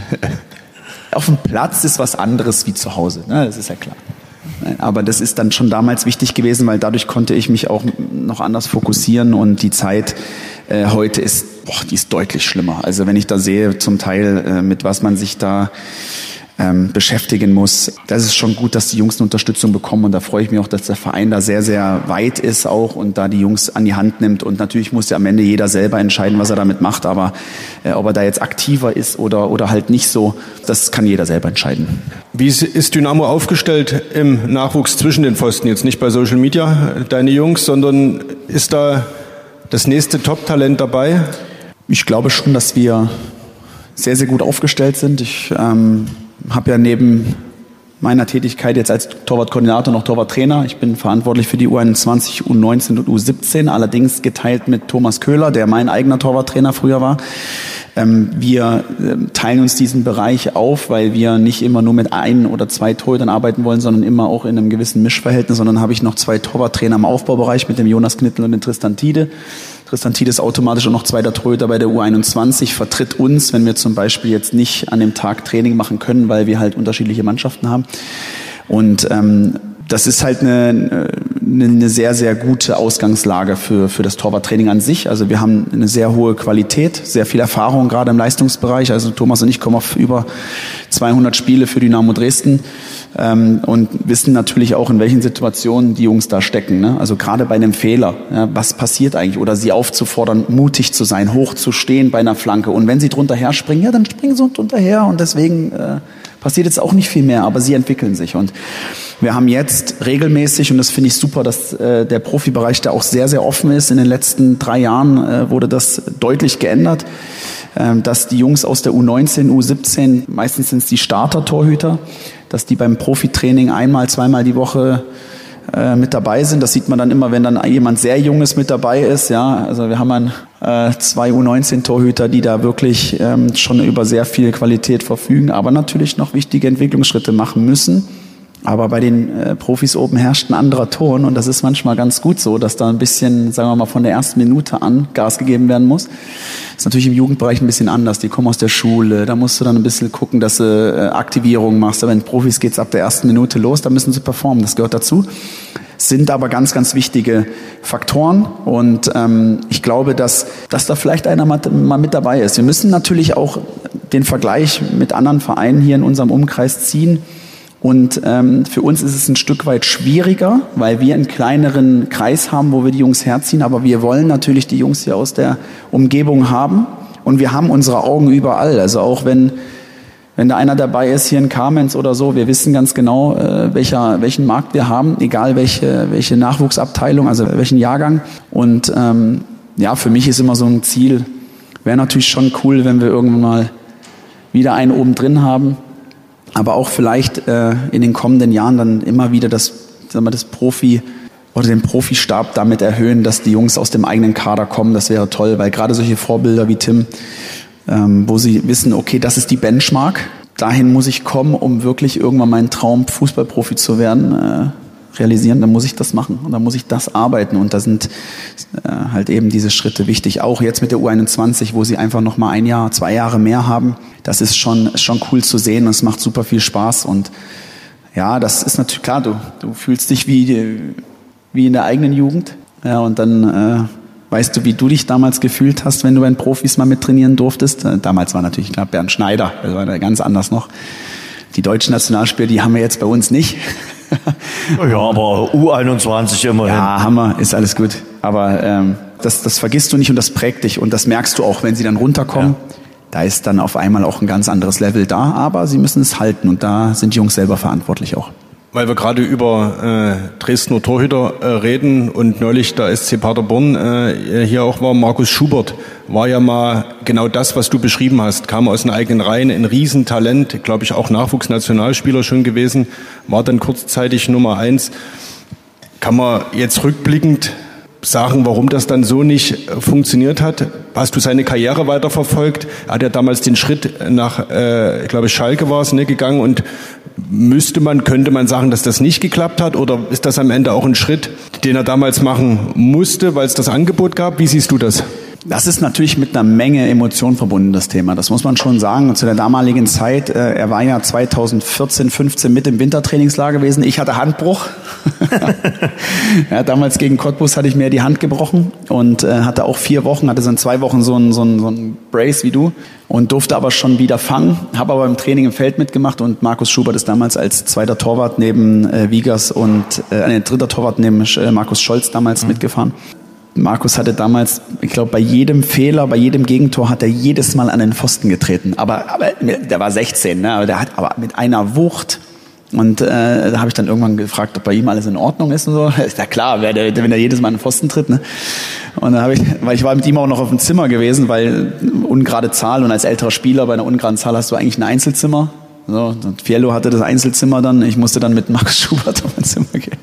E: Auf dem Platz ist was anderes wie zu Hause, ne? Das ist ja klar. Aber das ist dann schon damals wichtig gewesen, weil dadurch konnte ich mich auch noch anders fokussieren und die Zeit heute ist, die ist deutlich schlimmer. Also wenn ich da sehe, zum Teil mit was man sich da beschäftigen muss, das ist schon gut, dass die Jungs eine Unterstützung bekommen und da freue ich mich auch, dass der Verein da sehr, sehr weit ist auch und da die Jungs an die Hand nimmt und natürlich muss ja am Ende jeder selber entscheiden, was er damit macht, aber ob er da jetzt aktiver ist oder halt nicht so, das kann jeder selber entscheiden.
C: Wie ist Dynamo aufgestellt im Nachwuchs zwischen den Pfosten? Jetzt nicht bei Social Media, deine Jungs, sondern ist da das nächste Top-Talent dabei?
E: Ich glaube schon, dass wir sehr, sehr gut aufgestellt sind. Ich habe ja neben meiner Tätigkeit jetzt als Torwartkoordinator noch Torwarttrainer. Ich bin verantwortlich für die U21, U19 und U17, allerdings geteilt mit Thomas Köhler, der mein eigener Torwarttrainer früher war. Wir teilen uns diesen Bereich auf, weil wir nicht immer nur mit 1 oder 2 Torhütern arbeiten wollen, sondern immer auch in einem gewissen Mischverhältnis. Sondern habe ich noch 2 Torwarttrainer im Aufbaubereich mit dem Jonas Knittel und dem Tristan Tiede. Tristan Tiede ist automatisch auch noch 2. Torhüter bei der U21, vertritt uns, wenn wir zum Beispiel jetzt nicht an dem Tag Training machen können, weil wir halt unterschiedliche Mannschaften haben. Und das ist halt eine sehr, sehr gute Ausgangslage für das Torwarttraining an sich. Also wir haben eine sehr hohe Qualität, sehr viel Erfahrung, gerade im Leistungsbereich. Also Thomas und ich kommen auf über 200 Spiele für Dynamo Dresden und wissen natürlich auch, in welchen Situationen die Jungs da stecken. Ne? Also gerade bei einem Fehler, ja, was passiert eigentlich? Oder sie aufzufordern, mutig zu sein, hoch zu stehen bei einer Flanke. Und wenn sie drunter her springen, ja, dann springen sie drunter her. Und deswegen passiert jetzt auch nicht viel mehr, aber sie entwickeln sich. Und wir haben jetzt regelmäßig, und das finde ich super, dass der Profibereich da auch sehr, sehr offen ist. In den letzten 3 Jahren wurde das deutlich geändert, dass die Jungs aus der U19, U17, meistens sind es die Starter-Torhüter, dass die beim Profitraining 1-, 2-mal die Woche mit dabei sind. Das sieht man dann immer, wenn dann jemand sehr Junges mit dabei ist. Ja, also wir haben 2 U19-Torhüter, die da wirklich schon über sehr viel Qualität verfügen, aber natürlich noch wichtige Entwicklungsschritte machen müssen. Aber bei den Profis oben herrscht ein anderer Ton und das ist manchmal ganz gut so, dass da ein bisschen, sagen wir mal, von der ersten Minute an Gas gegeben werden muss. Das ist natürlich im Jugendbereich ein bisschen anders. Die kommen aus der Schule, da musst du dann ein bisschen gucken, dass du Aktivierungen machst. Aber bei den Profis geht's ab der ersten Minute los, da müssen sie performen, das gehört dazu. Sind aber ganz, ganz wichtige Faktoren und ich glaube, dass da vielleicht einer mal mit dabei ist. Wir müssen natürlich auch den Vergleich mit anderen Vereinen hier in unserem Umkreis ziehen. Und für uns ist es ein Stück weit schwieriger, weil wir einen kleineren Kreis haben, wo wir die Jungs herziehen. Aber wir wollen natürlich die Jungs hier aus der Umgebung haben. Und wir haben unsere Augen überall. Also auch wenn da einer dabei ist hier in Kamenz oder so, wir wissen ganz genau, welchen Markt wir haben, egal welche Nachwuchsabteilung, also welchen Jahrgang. Und ja, für mich ist immer so ein Ziel, wäre natürlich schon cool, wenn wir irgendwann mal wieder einen oben drin haben. Aber auch vielleicht in den kommenden Jahren dann immer wieder den Profistab damit erhöhen, dass die Jungs aus dem eigenen Kader kommen. Das wäre toll, weil gerade solche Vorbilder wie Tim, wo sie wissen, okay, das ist die Benchmark, dahin muss ich kommen, um wirklich irgendwann meinen Traum, Fußballprofi zu werden, realisieren, dann muss ich das machen und dann muss ich das arbeiten und da sind halt eben diese Schritte wichtig. Auch jetzt mit der U21, wo sie einfach noch mal 1 Jahr, 2 Jahre mehr haben, das ist schon cool zu sehen und es macht super viel Spaß und ja, das ist natürlich klar, du fühlst dich wie in der eigenen Jugend, ja, und dann weißt du, wie du dich damals gefühlt hast, wenn du bei den Profis mal mit trainieren durftest. Damals war natürlich klar Bernd Schneider, das war ganz anders noch. Die deutschen Nationalspieler, die haben wir jetzt bei uns nicht.
B: Ja, aber U21 immerhin.
E: Ja, Hammer, ist alles gut. Aber das vergisst du nicht und das prägt dich. Und das merkst du auch, wenn sie dann runterkommen. Ja. Da ist dann auf einmal auch ein ganz anderes Level da. Aber sie müssen es halten und da sind die Jungs selber verantwortlich auch.
C: Weil wir gerade über Dresdner Torhüter reden und neulich der SC Paderborn hier auch war, Markus Schubert war ja mal genau das, was du beschrieben hast, kam aus den eigenen Reihen, ein Riesentalent, glaube ich auch Nachwuchsnationalspieler schon gewesen, war dann kurzzeitig Nummer 1. Kann man jetzt rückblickend sagen, warum das dann so nicht funktioniert hat? Hast du seine Karriere weiterverfolgt? Er hat ja damals den Schritt nach, ich glaube Schalke war es, ne, gegangen und könnte man sagen, dass das nicht geklappt hat oder ist das am Ende auch ein Schritt, den er damals machen musste, weil es das Angebot gab? Wie siehst du das?
E: Das ist natürlich mit einer Menge Emotionen verbunden, das Thema. Das muss man schon sagen. Und zu der damaligen Zeit, er war ja 2014, 15 mit im Wintertrainingslager gewesen. Ich hatte Handbruch. Ja, damals gegen Cottbus hatte ich mir die Hand gebrochen und hatte auch 4 Wochen, hatte so in 2 Wochen so ein Brace wie du und durfte aber schon wieder fangen. Habe aber im Training im Feld mitgemacht und Markus Schubert ist damals als zweiter Torwart neben Wiegers und dritter Torwart neben Markus Scholz damals mitgefahren. Markus hatte damals, ich glaube, bei jedem Fehler, bei jedem Gegentor hat er jedes Mal an den Pfosten getreten. Aber der war 16, ne? Aber der hat aber mit einer Wucht. Und da habe ich dann irgendwann gefragt, ob bei ihm alles in Ordnung ist und so. Ist ja klar, wenn er jedes Mal an den Pfosten tritt, ne? Und dann weil ich war mit ihm auch noch auf dem Zimmer gewesen, weil ungerade Zahl und als älterer Spieler bei einer ungeraden Zahl hast du eigentlich ein Einzelzimmer. So, und Fiello hatte das Einzelzimmer dann. Ich musste dann mit Markus Schubert auf ein Zimmer gehen.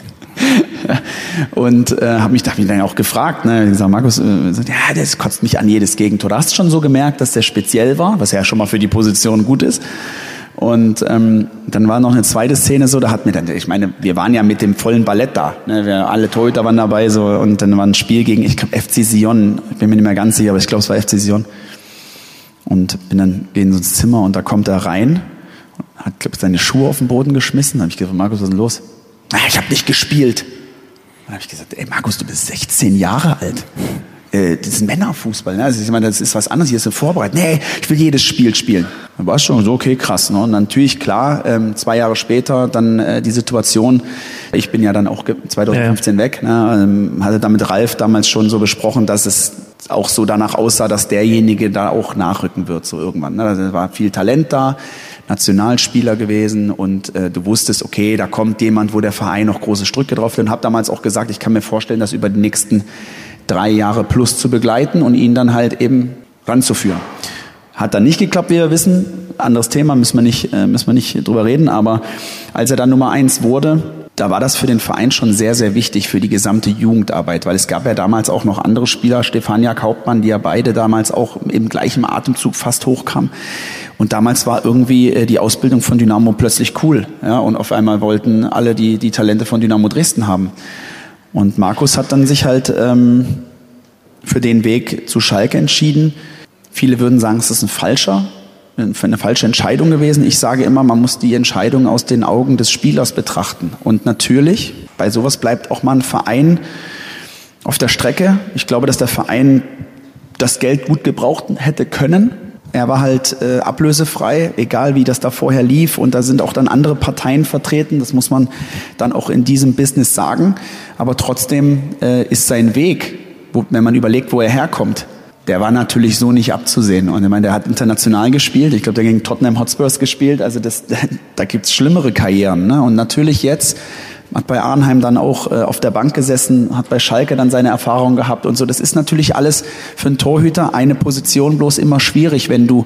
E: Und habe mich dann auch gefragt, ne, ich gesagt, Markus, ja, das kotzt mich an jedes Gegentor. Da hast du schon so gemerkt, dass der speziell war, was ja schon mal für die Position gut ist. Und dann war noch eine zweite Szene so, da hat mir dann, ich meine, wir waren ja mit dem vollen Ballett da, ne, alle Torhüter waren dabei so und dann war ein Spiel gegen, ich glaube FC Sion, ich bin mir nicht mehr ganz sicher, aber ich glaube es war FC Sion. Und bin dann in so ins Zimmer und da kommt er rein, hat glaube ich seine Schuhe auf den Boden geschmissen, da habe ich gesagt, Markus, was ist denn los? Ich habe nicht gespielt. Dann habe ich gesagt, ey Markus, du bist 16 Jahre alt. Das ist Männerfußball, ne? Also ich meine, das ist was anderes, hier ist eine Vorbereitung. Nee, ich will jedes Spiel spielen. Dann war es schon so, okay, krass. Ne? Und dann natürlich, klar, 2 Jahre später dann die Situation, ich bin ja dann auch 2015 weg, ne? Hatte da mit Ralf damals schon so besprochen, dass es auch so danach aussah, dass derjenige da auch nachrücken wird, so irgendwann. Ne? Also war viel Talent da, Nationalspieler gewesen und du wusstest, okay, da kommt jemand, wo der Verein noch große Strücke drauf hat. Und habe damals auch gesagt, ich kann mir vorstellen, das über die nächsten 3 Jahre plus zu begleiten und ihn dann halt eben ranzuführen. Hat dann nicht geklappt, wie wir wissen. Anderes Thema, müssen wir nicht drüber reden. Aber als er dann Nummer 1 wurde, da war das für den Verein schon sehr, sehr wichtig für die gesamte Jugendarbeit, weil es gab ja damals auch noch andere Spieler, Stefania Hauptmann, die ja beide damals auch im gleichen Atemzug fast hochkamen. Und damals war irgendwie die Ausbildung von Dynamo plötzlich cool. Ja? Und auf einmal wollten alle die Talente von Dynamo Dresden haben. Und Markus hat dann sich halt für den Weg zu Schalke entschieden. Viele würden sagen, es ist eine falsche Entscheidung gewesen. Ich sage immer, man muss die Entscheidung aus den Augen des Spielers betrachten. Und natürlich, bei sowas bleibt auch mal ein Verein auf der Strecke. Ich glaube, dass der Verein das Geld gut gebraucht hätte können. Er war halt ablösefrei, egal wie das da vorher lief. Und da sind auch dann andere Parteien vertreten. Das muss man dann auch in diesem Business sagen. Aber trotzdem ist sein Weg, wenn man überlegt, wo er herkommt, der war natürlich so nicht abzusehen. Und ich meine, der hat international gespielt. Ich glaube, der gegen Tottenham Hotspurs gespielt. Also da gibt's schlimmere Karrieren. Ne? Und natürlich jetzt hat bei Arnheim dann auch auf der Bank gesessen, hat bei Schalke dann seine Erfahrungen gehabt und so. Das ist natürlich alles für einen Torhüter eine Position bloß immer schwierig, wenn du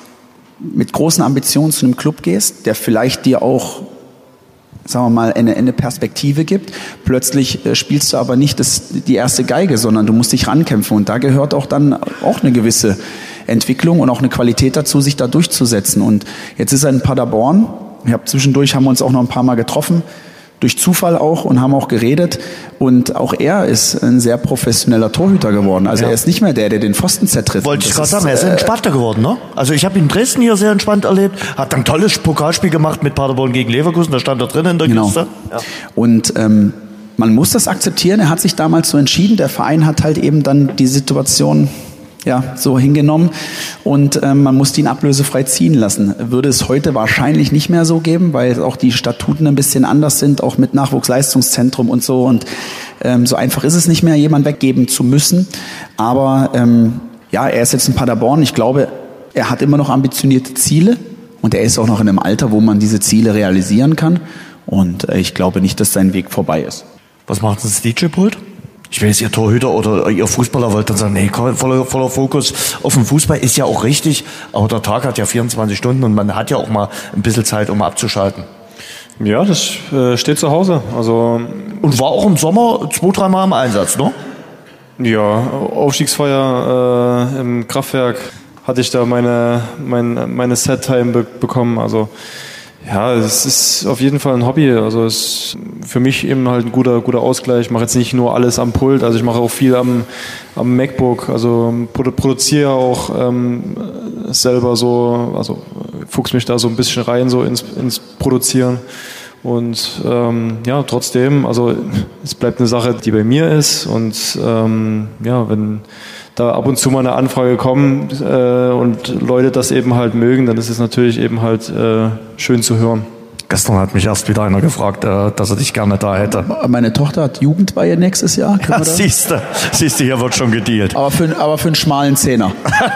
E: mit großen Ambitionen zu einem Club gehst, der vielleicht dir auch, sagen wir mal, eine Perspektive gibt. Plötzlich spielst du aber nicht die erste Geige, sondern du musst dich rankämpfen. Und da gehört auch dann auch eine gewisse Entwicklung und auch eine Qualität dazu, sich da durchzusetzen. Und jetzt ist er in Paderborn. Zwischendurch haben wir uns auch noch ein paar Mal getroffen. Durch Zufall auch und haben auch geredet. Und auch er ist ein sehr professioneller Torhüter geworden. Also er ist nicht mehr der den Pfosten zertritt.
B: Wollte ich gerade sagen, er ist entspannter geworden, ne? Also ich habe ihn in Dresden hier sehr entspannt erlebt. Hat ein tolles Pokalspiel gemacht mit Paderborn gegen Leverkusen. Da stand er drin in der Kiste. Ja.
E: Und man muss das akzeptieren. Er hat sich damals so entschieden. Der Verein hat halt eben dann die Situation so hingenommen und man musste ihn ablösefrei ziehen lassen. Würde es heute wahrscheinlich nicht mehr so geben, weil auch die Statuten ein bisschen anders sind, auch mit Nachwuchsleistungszentrum und so. Und so einfach ist es nicht mehr, jemanden weggeben zu müssen. Aber er ist jetzt in Paderborn. Ich glaube, er hat immer noch ambitionierte Ziele und er ist auch noch in einem Alter, wo man diese Ziele realisieren kann. Und ich glaube nicht, dass sein Weg vorbei ist.
B: Was macht das DJ-Pult? Ich weiß, ihr Torhüter oder ihr Fußballer wollt dann sagen, nee, voller Fokus auf den Fußball ist ja auch richtig, aber der Tag hat ja 24 Stunden und man hat ja auch mal ein bisschen Zeit, um abzuschalten.
D: Ja, das steht zu Hause. Also
B: und war auch im Sommer 2-3 Mal im Einsatz, ne?
D: Ja, Aufstiegsfeier im Kraftwerk hatte ich da meine Set-Time bekommen, also ja, es ist auf jeden Fall ein Hobby. Also es ist für mich eben halt ein guter Ausgleich. Ich mache jetzt nicht nur alles am Pult, also ich mache auch viel am MacBook. Also produziere auch selber so, also fuchs mich da so ein bisschen rein so ins Produzieren. Und trotzdem, also es bleibt eine Sache, die bei mir ist. Und wenn da ab und zu mal eine Anfrage kommt und Leute das eben halt mögen, dann ist es natürlich eben halt schön zu hören.
B: Gestern hat mich erst wieder einer gefragt, dass er dich gerne da hätte.
E: Meine Tochter hat Jugendweihe nächstes Jahr.
B: Ja, siehst du, hier wird schon gedealt.
E: Aber für einen schmalen Zehner.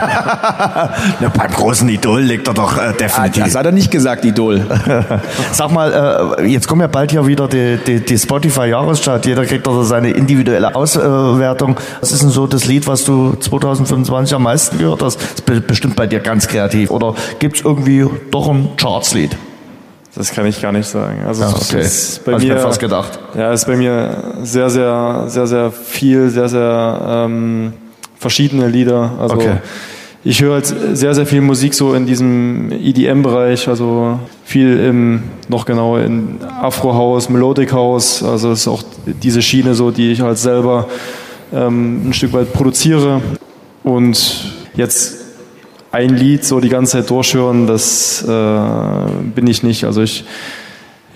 B: Ja, beim großen Idol liegt er doch definitiv.
E: Das hat er nicht gesagt, Idol.
B: Sag mal, jetzt kommt ja bald ja wieder die Spotify-Jahreschart. Jeder kriegt also seine individuelle Auswertung. Was ist denn so das Lied, was du 2025 am meisten gehört hast? Das ist bestimmt bei dir ganz kreativ. Oder gibt es irgendwie doch ein Chartslied?
D: Das kann ich gar nicht sagen. Also
B: ja, okay.
D: Ist bei
B: mir,
D: mir
B: fast gedacht.
D: Ja, ist bei mir sehr, sehr, sehr, sehr viel, sehr, sehr verschiedene Lieder. Also okay. Ich höre halt sehr, sehr viel Musik so in diesem EDM-Bereich, also viel noch genauer in Afro-House, Melodic House. Also es ist auch diese Schiene so, die ich halt selber ein Stück weit produziere. Und jetzt ein Lied so die ganze Zeit durchhören, das bin ich nicht. Also ich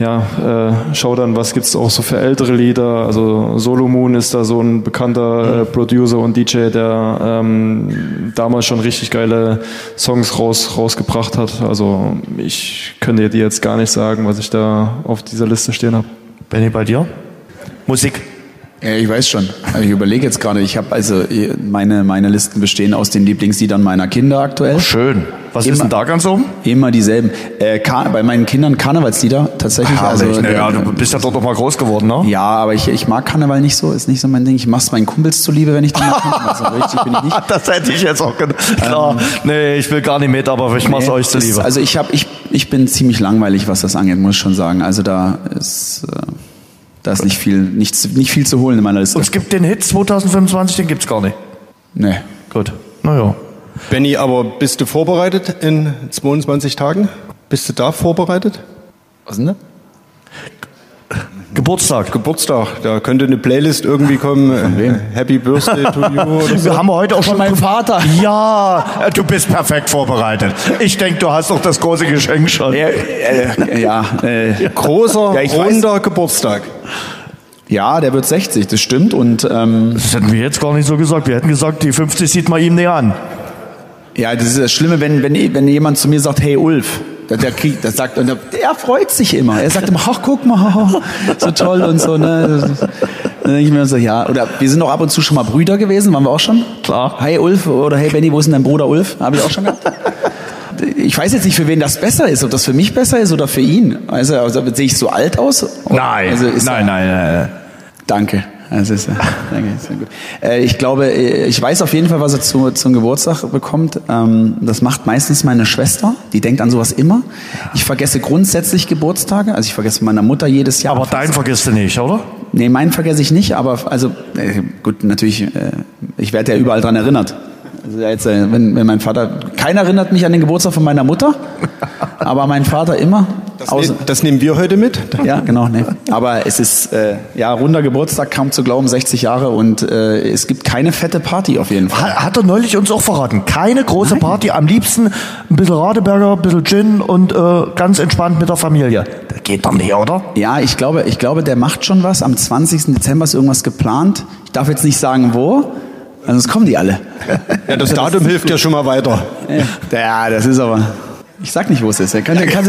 D: schau dann, was gibt's auch so für ältere Lieder. Also Solo Moon ist da so ein bekannter Producer und DJ, der damals schon richtig geile Songs rausgebracht hat. Also ich könnte dir jetzt gar nicht sagen, was ich da auf dieser Liste stehen habe.
B: Benni, bei dir? Musik?
E: Ja, ich weiß schon. Ich überlege jetzt gerade, ich habe meine Listen bestehen aus den Lieblingsliedern meiner Kinder aktuell.
B: Oh, schön. Was ist denn da ganz oben?
E: Immer dieselben. Bei meinen Kindern Karnevalslieder tatsächlich.
B: Du bist ja dort noch mal groß geworden, ne?
E: Ja, aber ich mag Karneval nicht so, ist nicht so mein Ding. Ich mach's meinen Kumpels zuliebe, wenn ich den mag. Also richtig bin ich nicht.
B: Das hätte ich jetzt auch gedacht. Klar, nee, ich will gar nicht mit, aber ich mach's euch zuliebe.
E: Also ich bin ziemlich langweilig, was das angeht, muss ich schon sagen. Also da ist nicht viel zu holen in meiner Liste.
B: Und es gibt den Hit 2025, den gibt's gar nicht.
E: Nee.
B: Gut. Naja.
C: Benni, aber bist du vorbereitet in 22 Tagen? Bist du da vorbereitet?
E: Was denn da?
B: Geburtstag.
C: Da könnte eine Playlist irgendwie kommen. Von wem? Happy Birthday to you oder so.
B: Wir haben heute auch schon
E: meinem Vater.
B: Ja, du bist perfekt vorbereitet. Ich denke, du hast doch das große Geschenk schon.
C: Großer, runder Geburtstag.
E: Ja, der wird 60, das stimmt. Und
B: das hätten wir jetzt gar nicht so gesagt. Wir hätten gesagt, die 50 sieht man ihm näher an.
E: Ja, das ist das Schlimme, wenn jemand zu mir sagt, hey Ulf, der freut sich immer. Er sagt immer, ach guck mal, so toll und so. Ne? Dann denke ich mir so, ja. Oder wir sind auch ab und zu schon mal Brüder gewesen, waren wir auch schon?
B: Klar.
E: Hey Ulf oder hey Benni, wo ist denn dein Bruder Ulf? Habe ich auch schon gehabt. Ich weiß jetzt nicht, für wen das besser ist, ob das für mich besser ist oder für ihn. Also sehe ich so alt aus?
B: Nein, nein.
E: Danke. Danke, sehr gut. Ich glaube, ich weiß auf jeden Fall, was er zum Geburtstag bekommt. Das macht meistens meine Schwester. Die denkt an sowas immer. Ich vergesse grundsätzlich Geburtstage. Also ich vergesse meiner Mutter jedes Jahr.
B: Aber deinen vergisst du nicht, oder?
E: Nee, meinen vergesse ich nicht. Aber gut, natürlich, ich werde ja überall dran erinnert. Also jetzt, wenn mein Vater, keiner erinnert mich an den Geburtstag von meiner Mutter, aber mein Vater immer.
C: Das nehmen wir heute mit.
E: Ja, genau. Nee. Aber es ist runder Geburtstag, kaum zu glauben, 60 Jahre und es gibt keine fette Party auf jeden Fall.
B: Hat er neulich uns auch verraten. Keine große Party, am liebsten ein bisschen Radeberger, ein bisschen Gin und ganz entspannt mit der Familie. Das geht doch nicht, oder?
E: Ja, ich glaube, der macht schon was. Am 20. Dezember ist irgendwas geplant. Ich darf jetzt nicht sagen, wo. Sonst kommen die alle.
C: Ja, das Datum hilft ja schon mal weiter.
E: Ja, das ist aber... Ich sag nicht, wo es ist. Nee.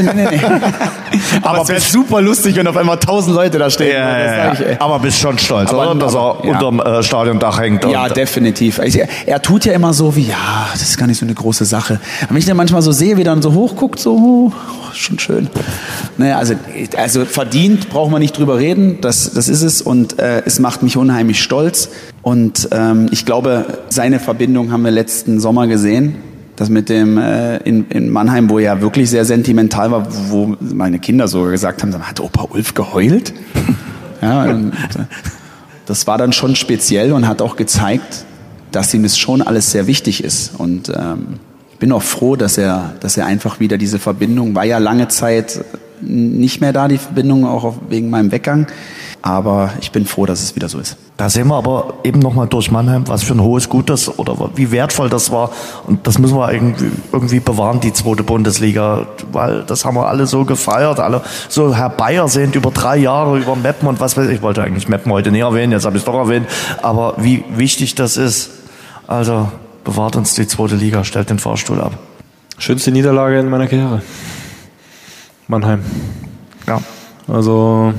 E: Aber es wäre super lustig, wenn auf einmal 1000 Leute da stehen.
B: Ja. Aber bist schon stolz, oder? Dass er unterm Stadiondach hängt.
E: Ja, definitiv. Er tut ja immer so wie, ja, das ist gar nicht so eine große Sache. Aber wenn ich dann manchmal so sehe, wie er dann so hochguckt, so, schon schön. Naja, also verdient, brauchen wir nicht drüber reden. Das ist es und es macht mich unheimlich stolz. Und ich glaube, seine Verbindung haben wir letzten Sommer gesehen. Das mit dem in Mannheim, wo er wirklich sehr sentimental war, wo meine Kinder sogar gesagt haben, hat Opa Ulf geheult? Ja, und das war dann schon speziell und hat auch gezeigt, dass ihm das schon alles sehr wichtig ist. Und ich bin auch froh, dass er einfach wieder diese Verbindung, war ja lange Zeit nicht mehr da, die Verbindung, auch wegen meinem Weggang. Aber ich bin froh, dass es wieder so ist.
B: Da sehen wir aber eben nochmal durch Mannheim, was für ein hohes Gut das oder wie wertvoll das war. Und das müssen wir irgendwie bewahren, die zweite Bundesliga. Weil das haben wir alle so gefeiert, alle so herbeisehrend über 3 Jahre, über Meppen und was weiß ich. Ich wollte eigentlich Meppen heute nicht erwähnen, jetzt habe ich es doch erwähnt. Aber wie wichtig das ist, also bewahrt uns die zweite Liga, stellt den Fahrstuhl ab.
D: Schönste Niederlage in meiner Karriere. Mannheim.
B: Ja.
D: Also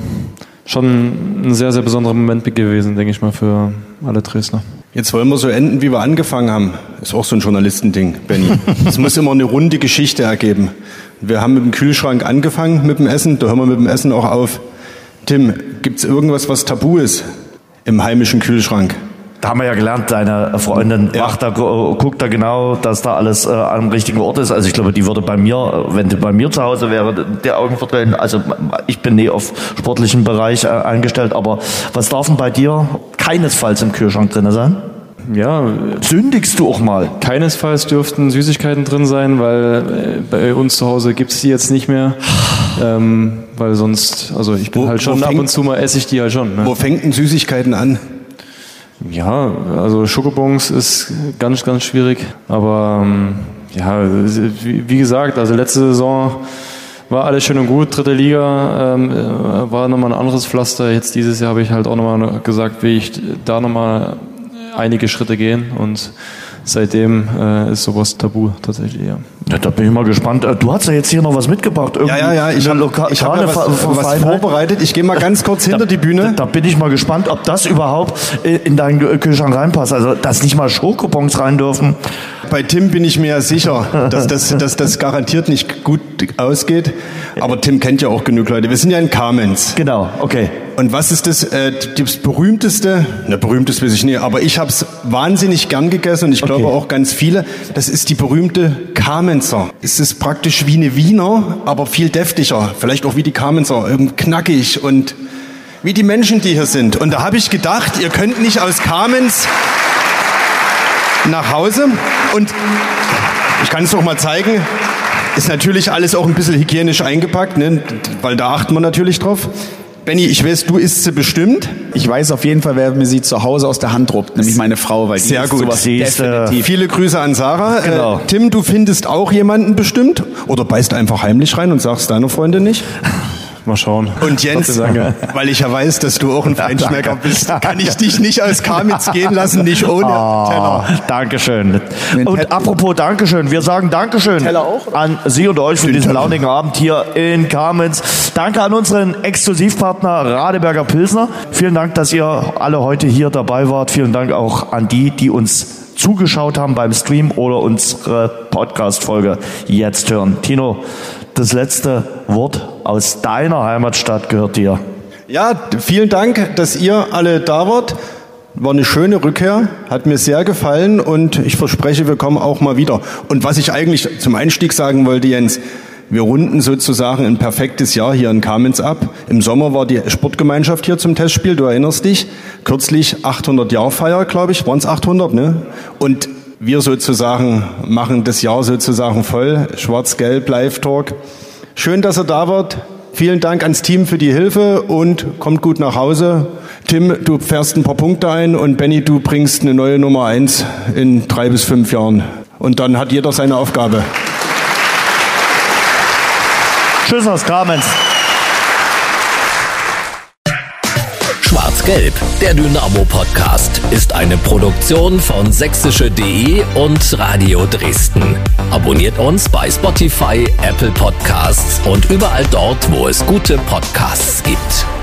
D: schon ein sehr, sehr besonderer Moment gewesen, denke ich mal, für alle Dresdner.
C: Jetzt wollen wir so enden, wie wir angefangen haben. Ist auch so ein Journalistending, Benni. Es muss immer eine runde Geschichte ergeben. Wir haben mit dem Kühlschrank angefangen, mit dem Essen. Da hören wir mit dem Essen auch auf. Tim, gibt's irgendwas, was tabu ist im heimischen Kühlschrank?
B: Da haben wir ja gelernt, deine Freundin guckt da genau, dass da alles am richtigen Ort ist. Also ich glaube, die würde bei mir, wenn die bei mir zu Hause wäre, der Augen verdrehen. Also ich bin nie auf sportlichen Bereich eingestellt, aber was darf denn bei dir keinesfalls im Kühlschrank drin sein?
D: Ja.
B: Sündigst du auch mal?
D: Keinesfalls dürften Süßigkeiten drin sein, weil bei uns zu Hause gibt's die jetzt nicht mehr. Weil sonst, also ich bin halt schon ab und zu mal esse ich die halt schon. Ne?
C: Wo fängt denn Süßigkeiten an?
D: Ja, also Schokobons ist ganz, ganz schwierig. Aber ja, wie gesagt, also letzte Saison war alles schön und gut. 3. Liga war nochmal ein anderes Pflaster. Jetzt dieses Jahr habe ich halt auch nochmal gesagt, will ich da nochmal einige Schritte gehen und seitdem ist sowas tabu tatsächlich, ja.
B: Ja, da bin ich mal gespannt. Du hast ja jetzt hier noch was mitgebracht.
C: Ja, ich habe was vorbereitet. Ich gehe mal ganz kurz hinter die Bühne.
B: Da bin ich mal gespannt, ob das überhaupt in deinen Kühlschrank reinpasst. Also, dass nicht mal Schokobons rein dürfen.
C: Bei Tim bin ich mir ja sicher, dass das garantiert nicht gut ausgeht. Aber Tim kennt ja auch genug Leute. Wir sind ja in Kamenz.
B: Genau, okay.
C: Und was ist das berühmteste? Na, berühmtes weiß ich nicht, aber ich habe es wahnsinnig gern gegessen und ich glaube auch ganz viele. Das ist die berühmte Kamenzer. Es ist praktisch wie eine Wiener, aber viel deftiger. Vielleicht auch wie die Kamenzer, knackig und wie die Menschen, die hier sind. Und da habe ich gedacht, ihr könnt nicht aus Kamenz nach Hause. Und ich kann es doch mal zeigen. Ist natürlich alles auch ein bisschen hygienisch eingepackt, ne? Weil da achten wir natürlich drauf. Benni, ich weiß, du isst sie bestimmt.
E: Ich weiß auf jeden Fall, wer mir sie zu Hause aus der Hand ruppt, nämlich meine Frau, weil die
C: sehr gut.
E: Sowas definitiv.
C: Viele Grüße an Sarah.
B: Genau.
C: Tim, du findest auch jemanden bestimmt oder beißt einfach heimlich rein und sagst deiner Freundin nicht?
D: Mal schauen.
C: Und Jens, weil ich ja weiß, dass du auch ein Feinschmecker bist, kann ich dich nicht aus Kamenz gehen lassen, nicht ohne Teller.
B: Dankeschön. Und apropos Dankeschön, wir sagen Dankeschön an Sie und euch für diesen launigen Abend hier in Kamenz. Danke an unseren Exklusivpartner Radeberger Pilsner. Vielen Dank, dass ihr alle heute hier dabei wart. Vielen Dank auch an die uns zugeschaut haben beim Stream oder unsere Podcast-Folge jetzt hören. Tino, das letzte Wort aus deiner Heimatstadt gehört dir.
C: Ja, vielen Dank, dass ihr alle da wart. War eine schöne Rückkehr, hat mir sehr gefallen und ich verspreche, wir kommen auch mal wieder. Und was ich eigentlich zum Einstieg sagen wollte, Jens, wir runden sozusagen ein perfektes Jahr hier in Kamenz ab. Im Sommer war die Sportgemeinschaft hier zum Testspiel, du erinnerst dich. Kürzlich 800-Jahr-Feier, glaube ich, waren es 800, ne? Und wir sozusagen machen das Jahr sozusagen voll. Schwarz-Gelb, Live-Talk. Schön, dass ihr da wart. Vielen Dank ans Team für die Hilfe und kommt gut nach Hause. Tim, du fährst ein paar Punkte ein und Benni, du bringst eine neue Nummer 1 in 3 bis 5 Jahren. Und dann hat jeder seine Aufgabe.
B: Tschüss aus Kamenz.
A: Schwarz-Gelb, der Dynamo-Podcast, ist eine Produktion von sächsische.de und Radio Dresden. Abonniert uns bei Spotify, Apple Podcasts und überall dort, wo es gute Podcasts gibt.